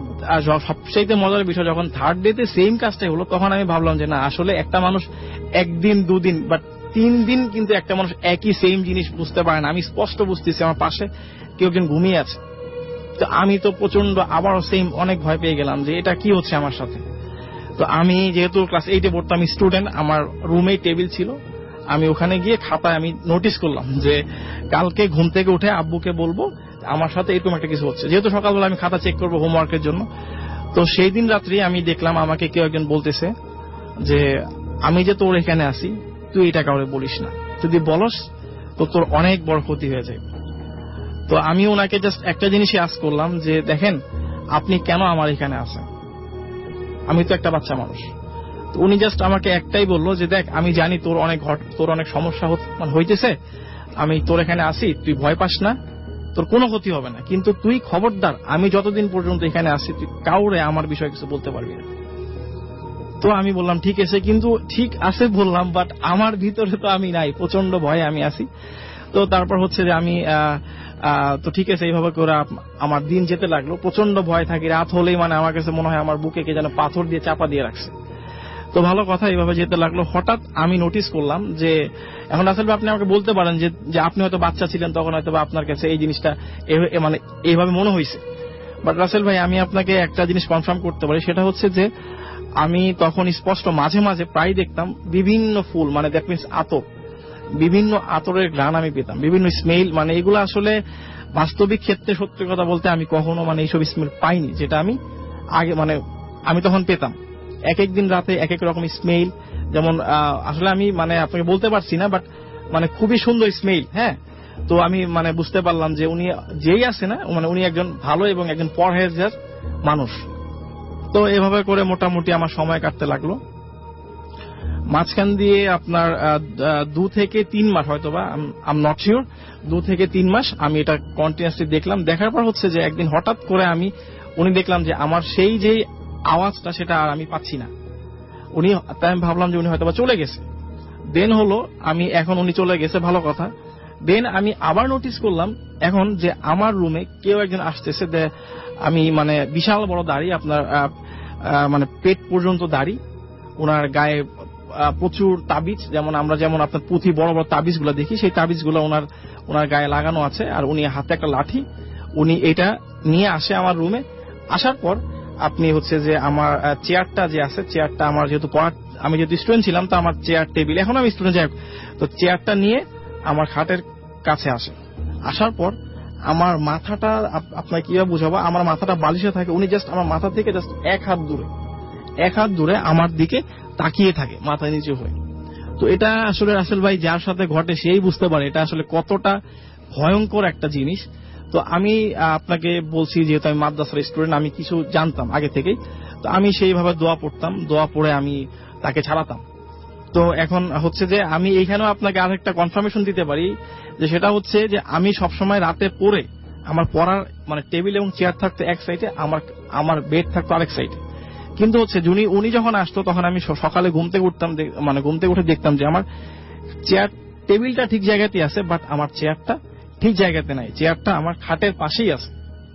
সবচেয়ে মজার বিষয়, যখন থার্ড ডে তে সেম কাজটাই হলো, তখন আমি ভাবলাম যে না, আসলে একটা মানুষ একদিন দুদিন বাট তিন দিন কিন্তু একটা মানুষ একই সেম জিনিস বুঝতে পারে না। আমি স্পষ্ট বুঝতেছি আমার পাশে কেউ একজন ঘুমিয়ে আছে। তো আমি তো প্রচন্ড আবারও সেম অনেক ভয় পেয়ে গেলাম যে এটা কি হচ্ছে আমার সাথে। তো আমি যেহেতু ক্লাস এইটে পড়তাম, স্টুডেন্ট, আমার রুমে টেবিল ছিল, আমি ওখানে গিয়ে খাতায় আমি নোটিস করলাম যে কালকে ঘুম থেকে উঠে আব্বুকে বলবো আমার সাথে এরকম একটা কিছু হচ্ছে, যেহেতু সকালবেলা আমি খাতা চেক করবো হোমওয়ার্কের জন্য। তো সেই দিন রাত্রি আমি দেখলাম আমাকে কেউ একজন বলতেছে যে আমি যে তোর এখানে আসি, তুই এটা কাউরে বলিস না, যদি বলস তো তোর অনেক বড় ক্ষতি হয়ে যায়। তো আমি ওনাকে জাস্ট একটা জিনিসই আস্ক করলাম যে দেখেন, আপনি কেন আমার এখানে আসেন, আমি তো একটা বাচ্চা মানুষ। তো উনি জাস্ট আমাকে একটাই বললো যে দেখ, আমি জানি তোর অনেক তোর অনেক সমস্যা হইতেছে, আমি তোর এখানে আসি, তুই ভয় পাস না, তোর কোনো ক্ষতি হবে না, কিন্তু তুই খবরদার আমি যতদিন পর্যন্ত এখানে আসি তুই কাউরে আমার বিষয়ে কিছু বলতে পারবি না। তো আমি বললাম ঠিক আছে, কিন্তু ঠিক আছে বললাম, বাট আমার ভিতরে তো আমি নাই, প্রচন্ড ভয়ে আমি আছি। তো তারপর হচ্ছে যে আমি তো ঠিক আছে এইভাবে করে আমার দিন যেতে লাগলো, প্রচন্ড ভয় থাকি, রাত হলেই মানে আমার কাছে মনে হয় আমার বুকে কে যেন পাথর দিয়ে চাপা দিয়ে রাখছে। তো ভালো কথা, এইভাবে যেতে লাগলো। হঠাৎ আমি নোটিস করলাম যে এখন আসলে আপনি আমাকে বলতে পারেন যে যে আপনি হয়তো বাচ্চা ছিলেন, তখন হয়তো আপনার কাছে এই জিনিসটা মানে এইভাবে মনে হয়েছে। বাট রাসেল ভাই, আমি আপনাকে একটা জিনিস কনফার্ম করতে পারি, সেটা হচ্ছে যে আমি তখন স্পষ্ট মাঝে মাঝে প্রায় দেখতাম বিভিন্ন ফুল, মানে দ্যাট মিনস আতর, বিভিন্ন আতরের ঘ্রাণ আমি পেতাম, বিভিন্ন স্মেল, মানে এগুলো আসলে বাস্তবিক ক্ষেত্রে সত্যি কথা বলতে আমি কখনো মানে এইসব স্মেল পাইনি, যেটা আমি আগে মানে আমি তখন পেতাম। এক এক দিন রাতে এক এক রকম স্মেল, যেমন আসলে আমি মানে আপনাকে বলতে পারছি না, বাট মানে খুবই সুন্দর স্মেল। হ্যাঁ, তো আমি মানে বুঝতে পারলাম যে উনি যেই আছে না, মানে উনি একজন ভালো এবং একজন পরহেজগার মানুষ। তো এভাবে করে মোটামুটি আমার সময় কাটতে লাগলো। মাঝখান দিয়ে আপনার দু থেকে তিন মাস হয়তো বা আই এম নট শিওর, দু থেকে তিন মাস আমি এটা কন্টিনিউয়াসলি দেখলাম। দেখার পর হচ্ছে যে একদিন হঠাৎ করে আমি উনি দেখলাম যে আমার সেই যে আওয়াজটা সেটা আর আমি পাচ্ছি না। উনি, তাই আমি ভাবলাম যে উনি হয়তো বা চলে গেছে। দেন হলো আমি এখন উনি চলে গেছে, ভালো কথা। দেন আমি আবার নোটিস করলাম এখন যে আমার রুমে কেউ একজন আসতেছে। আমি মানে বিশাল বড় দাড়ি, আপনার মানে পেট পর্যন্ত দাড়ি, ওনার গায়ে প্রচুর তাবিজ, যেমন আমরা যেমন আপনার পুঁথি বড় বড় তাবিজ গুলা দেখি, সেই তাবিজ গুলা ওনার ওনার গায়ে লাগানো আছে। আর উনি হাতে একটা লাঠি, উনি এটা নিয়ে আসে আমার রুমে। আসার পর আপনি হচ্ছে যে আমার চেয়ারটা যে আছে, চেয়ারটা আমার যেহেতু পড়ার, আমি যেহেতু স্টুডেন্ট ছিলাম তো আমার চেয়ার টেবিল, এখন আমি স্টুডেন্ট যাই, তো চেয়ারটা নিয়ে আমার খাটের কাছে আসে। আসার পর আমার মাথাটা, আপনার কিভাবে বুঝাবো, আমার মাথাটা বালিশে থাকে, উনি জাস্ট আমার মাথা থেকে জাস্ট এক হাত দূরে এক হাত দূরে আমার দিকে তাকিয়ে থাকে মাথা নিচু হয়ে। তো এটা আসলে রাসেল ভাই যার সাথে ঘটে সেই বুঝতে পারে এটা আসলে কতটা ভয়ঙ্কর একটা জিনিস। তো আমি আপনাকে বলছি, যেহেতু আমি মাদ্রাসার স্টুডেন্ট, আমি কিছু জানতাম আগে থেকেই, তো আমি সেইভাবে দোয়া পড়তাম, দোয়া পড়ে আমি তাকে ছাড়াতাম। তো এখন হচ্ছে যে আমি এইখানেও আপনাকে আরেকটা কনফার্মেশন দিতে পারি, যে সেটা হচ্ছে যে আমি সবসময় রাতে পড়ে আমার পড়ার মানে টেবিল এবং চেয়ার থাকতো এক সাইডে, আমার আমার বেড থাকতো আরেক সাইডে। কিন্তু হচ্ছে উনি উনি যখন আসতো তখন আমি সকালে ঘুম থেকে উঠতাম, মানে ঘুম থেকে উঠে দেখতাম যে আমার চেয়ার টেবিলটা ঠিক জায়গাতেই আছে, বাট আমার চেয়ারটা ঠিক জায়গাতে নাই, চেয়ারটা আমার খাটের পাশেই আছে।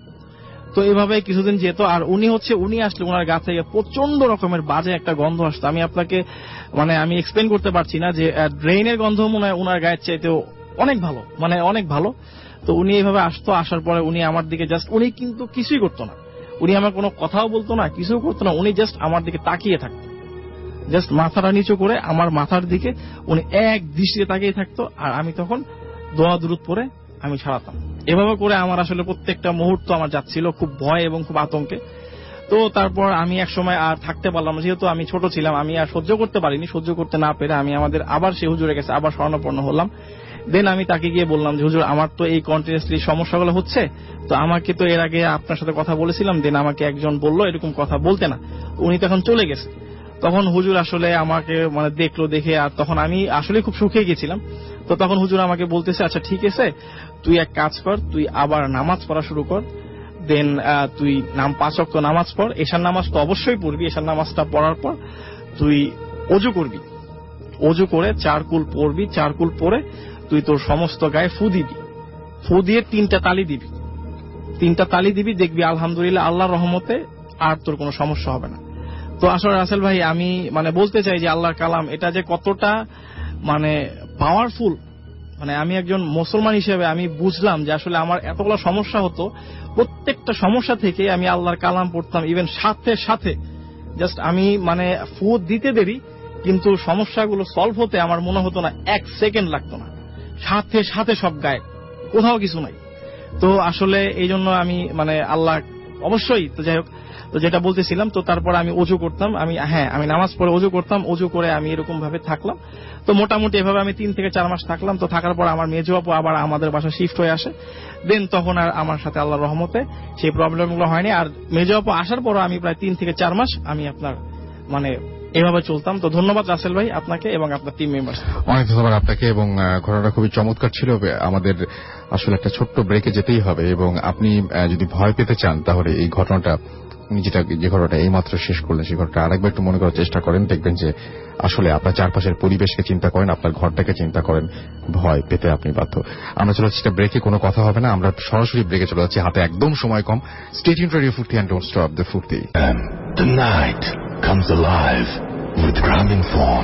তো এইভাবে কিছুদিন যেত। আর উনি হচ্ছে উনি আসলে ওনার গা থেকে প্রচন্ড রকমের বাজে একটা গন্ধ আসতো। আমি আপনাকে মানে আমি এক্সপ্লেন করতে পারছি না, যে ড্রেনের গন্ধ মনে হয় ওনার গায়ের চাইতেও অনেক ভালো, মানে অনেক ভালো। তো উনি এইভাবে আসতো, আসার পরে উনি আমার দিকে জাস্ট, উনি কিন্তু কিছুই করতো না, উনি আমার কোনো কথাও বলতো না, কিছু করতো না, উনি জাস্ট আমার দিকে তাকিয়ে থাকতো, জাস্ট মাথাটা নিচু করে আমার মাথার দিকে উনি এক দৃষ্টিতে তাকিয়ে থাকতো। আর আমি তখন দোয়া দুরূদ পড়ে আমি ছাড়াতাম। এভাবে করে আমার আসলে প্রত্যেকটা মুহূর্ত আমার যাচ্ছিল খুব ভয় এবং খুব আতঙ্কে। তো তারপর আমি এক সময় আর থাকতে পারলাম না, যেহেতু আমি ছোট ছিলাম, আমি আর সহ্য করতে পারিনি। সহ্য করতে না পেরে আমি আমাদের আবার সেই হুজুরের কাছে আবার শরণাপন্ন হলাম। দেন আমি তাকে গিয়ে বললাম যে হুজুর, আমার তো এই কন্টিনিউয়াসলি সমস্যাগুলো হচ্ছে, তো আমাকে তো এর আগে আপনার সাথে কথা বলেছিলাম, দেন আমাকে একজন বললো এরকম কথা বলতে না, উনি তখন চলে গেছে। তখন হুজুর আসলে আমাকে মানে দেখলো, দেখে আর তখন আমি আসলে খুব সুখে গেছিলাম। তো তখন হুজুর আমাকে বলতেছে, আচ্ছা ঠিক আছে, তুই এক কাজ কর, তুই আবার নামাজ পড়া শুরু কর, দেন তুই নাম পাঁচ ওয়াক্ত নামাজ পড়, এশার নামাজ তো অবশ্যই পড়বি, এশার নামাজটা পড়ার পর তুই অজু করবি, অজু করে চার কুল পড়বি, চার কুল পড়ে তুই তোর সমস্ত গায়ে ফু দিবি, ফু দিয়ে তিনটা তালি দিবি, তিনটা তালি দিবি, দেখবি আলহামদুলিল্লাহ আল্লাহর রহমতে আর তোর কোনো সমস্যা হবে না। তো আসলে রাসেল ভাই আমি মানে বলতে চাই যে আল্লাহর কালাম এটা যে কতটা মানে পাওয়ারফুল, মানে আমি একজন মুসলমান হিসেবে আমি বুঝলাম যে আসলে আমার এতগুলো সমস্যা হতো, প্রত্যেকটা সমস্যা থেকে আমি আল্লাহর কালাম পড়তাম, ইভেন সাথে সাথে জাস্ট আমি মানে ফু দিতে দেরি, কিন্তু সমস্যাগুলো সলভ হতে আমার মনে হতো না এক সেকেন্ড লাগতো না, সাথে সাথে সব গায়ে, কোথাও কিছু নাই। তো আসলে এই জন্য আমি মানে আল্লাহ অবশ্যই, তো যাই হোক, তো যেটা বলতেছিলাম, তো তারপর আমি অজু করতাম, আমি হ্যাঁ আমি নামাজ পড়ে অজু করতাম, অজু করে আমি এরকম ভাবে থাকলাম। তো মোটামুটি এভাবে আমি তিন থেকে চার মাস থাকলাম। তো থাকার পর আমার মেজো আপু আবার আমাদের বাসা শিফট হয়ে আসে, দেন তখন আর আমার সাথে আল্লাহর রহমতে সেই প্রবলেমগুলো হয়নি। আর মেজো আপু আসার পরও আমি প্রায় তিন থেকে চার মাস আমি আপনার মানে এভাবে চলতাম। তো ধন্যবাদ রাসেল ভাই আপনাকে এবং আপনার টিম মেম্বার। অনেক ধন্যবাদ আপনাকে, এবং ঘটনাটা খুবই চমৎকার ছিল। আমাদের আসলে একটা ছোট্ট ব্রেকে যেতেই হবে, এবং আপনি যদি ভয় পেতে চান তাহলে এই ঘটনাটা, উনি যেটা যে ঘটনাটা এইমাত্র শেষ করলেন সেই ঘটনাটা আরেকবার একটু মনে করার চেষ্টা করেন, দেখবেন যে আসলে আপনার চারপাশের পরিবেশকে চিন্তা করেন, আপনার ঘরটাকে চিন্তা করেন, ভয় পেতে আপনি বাধ্য। আমরা চলে যাচ্ছি ব্রেকে, কোনো কথা হবে না, আমরা সরাসরি ব্রেকে চলে যাচ্ছি, হাতে একদম সময় কম। Stay tuned radio Foorti and don't stop the Foorti. The night comes alive with Graminphone.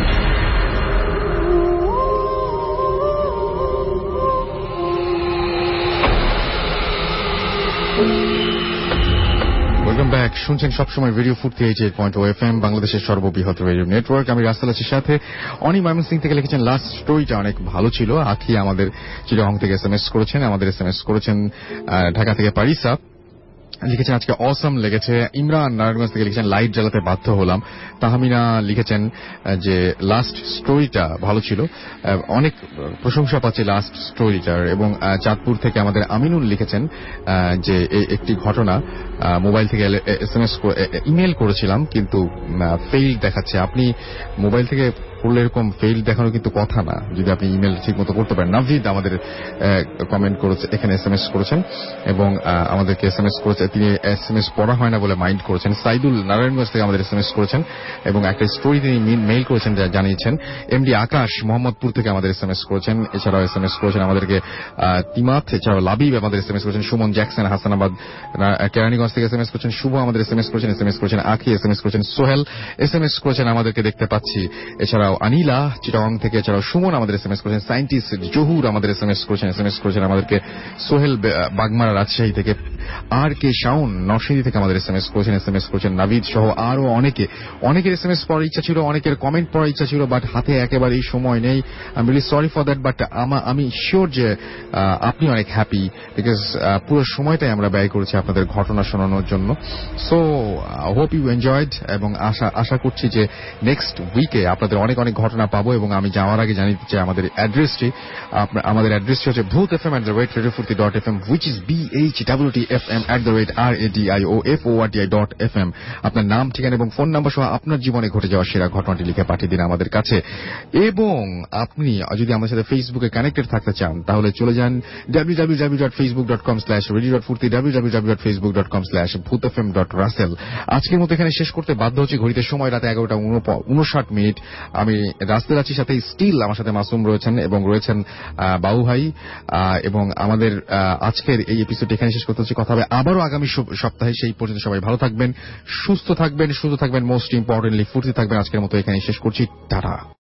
Welcome back. শুনছেন সবসময় radio Foorti eight eight point O F M, বাংলাদেশের সর্ববৃহৎ রেডিও নেটওয়ার্ক। আমি রাসেল আছির সাথে। অনি ময়মনসিং থেকে লিখেছেন লাস্ট স্টোরিটা অনেক ভালো ছিল। আখি আমাদের চিটাগং থেকে এস এম এস করেছেন, আমাদের এস এম এস করেছেন ঢাকা থেকে পারিসা। লিখেছেন আজকে অসম লেগেছে। ইমরান নারায়ণগঞ্জ থেকে লিখেছেন লাইট জ্বালাতে বাধ্য হলাম। তাহমিনা লিখেছেন যে লাস্ট স্টোরিটা ভালো ছিল, অনেক প্রশংসা পাচ্ছে লাস্ট স্টোরিটার। এবং চাঁদপুর থেকে আমাদের আমিনুল লিখেছেন যে একটি ঘটনা, মোবাইল থেকে এসএমএস ইমেল করেছিলাম কিন্তু ফেইল দেখাচ্ছে। আপনি মোবাইল থেকে করলে এরকম ফেইল দেখানো কিন্তু কথা না, যদি আপনি ইমেল ঠিক মতো করতে পারেন। নাভিদ আমাদের কমেন্ট করেছে, এখানে এসএমএস করেছেন এবং আমাদেরকে এসএমএস করেছে, তিনি এসএমএস পড়া হয় না বলে মাইন্ড করেছেন। সাইদুল নারায়ণগঞ্জ থেকে আমাদের এসএমএস করেছেন এবং একটা স্টোরি তিনি মেইল করেছেন জানিয়েছেন। এমডি আকাশ মোহাম্মদপুর থেকে আমাদের এসএমএস করেছেন, এছাড়াও এসএমএস করেছেন আমাদেরকে তিমাত, এছাড়াও লাবিব আমাদের এসএমএস করেছেন। সুমন জ্যাকসন হাসানাবাদ কেরানীগঞ্জ থেকে এসএমএস করেছেন। শুভ আমাদের এসএমএস করেছেন, এসএমএস করেছেন আখি, এসএমএস করেছেন সোহেল, এসএমএস করেছেন আমাদেরকে দেখতে পাচ্ছি। এছাড়াও আনিলা চিটাগং থেকে, এছাড়াও সুমন আমাদের এসএমএস করেছেন। সায়েন্টিস্ট জহুর আমাদের এসএমএস করেছেন, এসএমএস করেছেন আমাদেরকে সোহেল বাগমারা রাজশাহী থেকে। আর কে শাওন নরসিংদী থেকে আমাদের এসএমএস করেছেন, এসএমএস করেছেন নাভিদ সহ আরো অনেকে। অনেকের এসএমএস পড়ার ইচ্ছা ছিল, অনেকের কমেন্ট পড়ার ইচ্ছা ছিল, বাট হাতে একেবারেই সময় নেই। I am really sorry for that, but আমি শিওর যে আপনি অনেক হ্যাপি, বিকজ পুরো সময়টাই আমরা ব্যয় করেছি আপনাদের ঘটনা শোনানোর জন্য। সো হোপ ইউ এনজয়েড এবং আশা আশা করছি যে নেক্সট উইকে আপনাদের অনেক অনেক ঘটনা পাবো। এবং আমি যাওয়ার আগে জানিয়ে দিচ্ছি আমাদের অ্যাড্রেসটি, আমাদের অ্যাড্রেসটি হচ্ছে Bhoot F M at the rate radio Foorti dot F M, which is B H W T F M at the rate R A D I O F O R T I dot F M. আপনার নাম, ঠিকানা এবং phone number সহ আপনার জীবনে ঘটে যাওয়া সেরা ঘটনাটি লিখে পাঠিয়ে দিন আমাদের কাছে। এবং আপনি যদি আমাদের সাথে ফেসবুকে কানেক্টেড থাকতে চান তাহলে চলে যান W W W dot Facebook dot com slash radio dot Foorti, W W W dot Facebook dot com slash Bhoot F M dot Rasel. আজকের মতো এখানে শেষ করতে বাধ্য হচ্ছি, ঘড়িতে সময় রাতে এগারোটা উনষাট মিনিট। আমি রাস্তে যাচ্ছি, সাথে স্টিল আমার সাথে মাসুম রয়েছেন এবং রয়েছেন বাবু ভাই। এবং আমাদের আজকের এই এপিসোড এখানে শেষ করতে হচ্ছে, কথা হবে আবারও আগামী সপ্তাহে। সেই পর্যন্ত সবাই ভালো থাকবেন, সুস্থ থাকবেন, সুস্থ থাকবেন, মোস্ট ইম্পর্টেন্টলি ফুর্তি থাকবেন। আজকের মতো এখানে শেষ করছি, টাটা।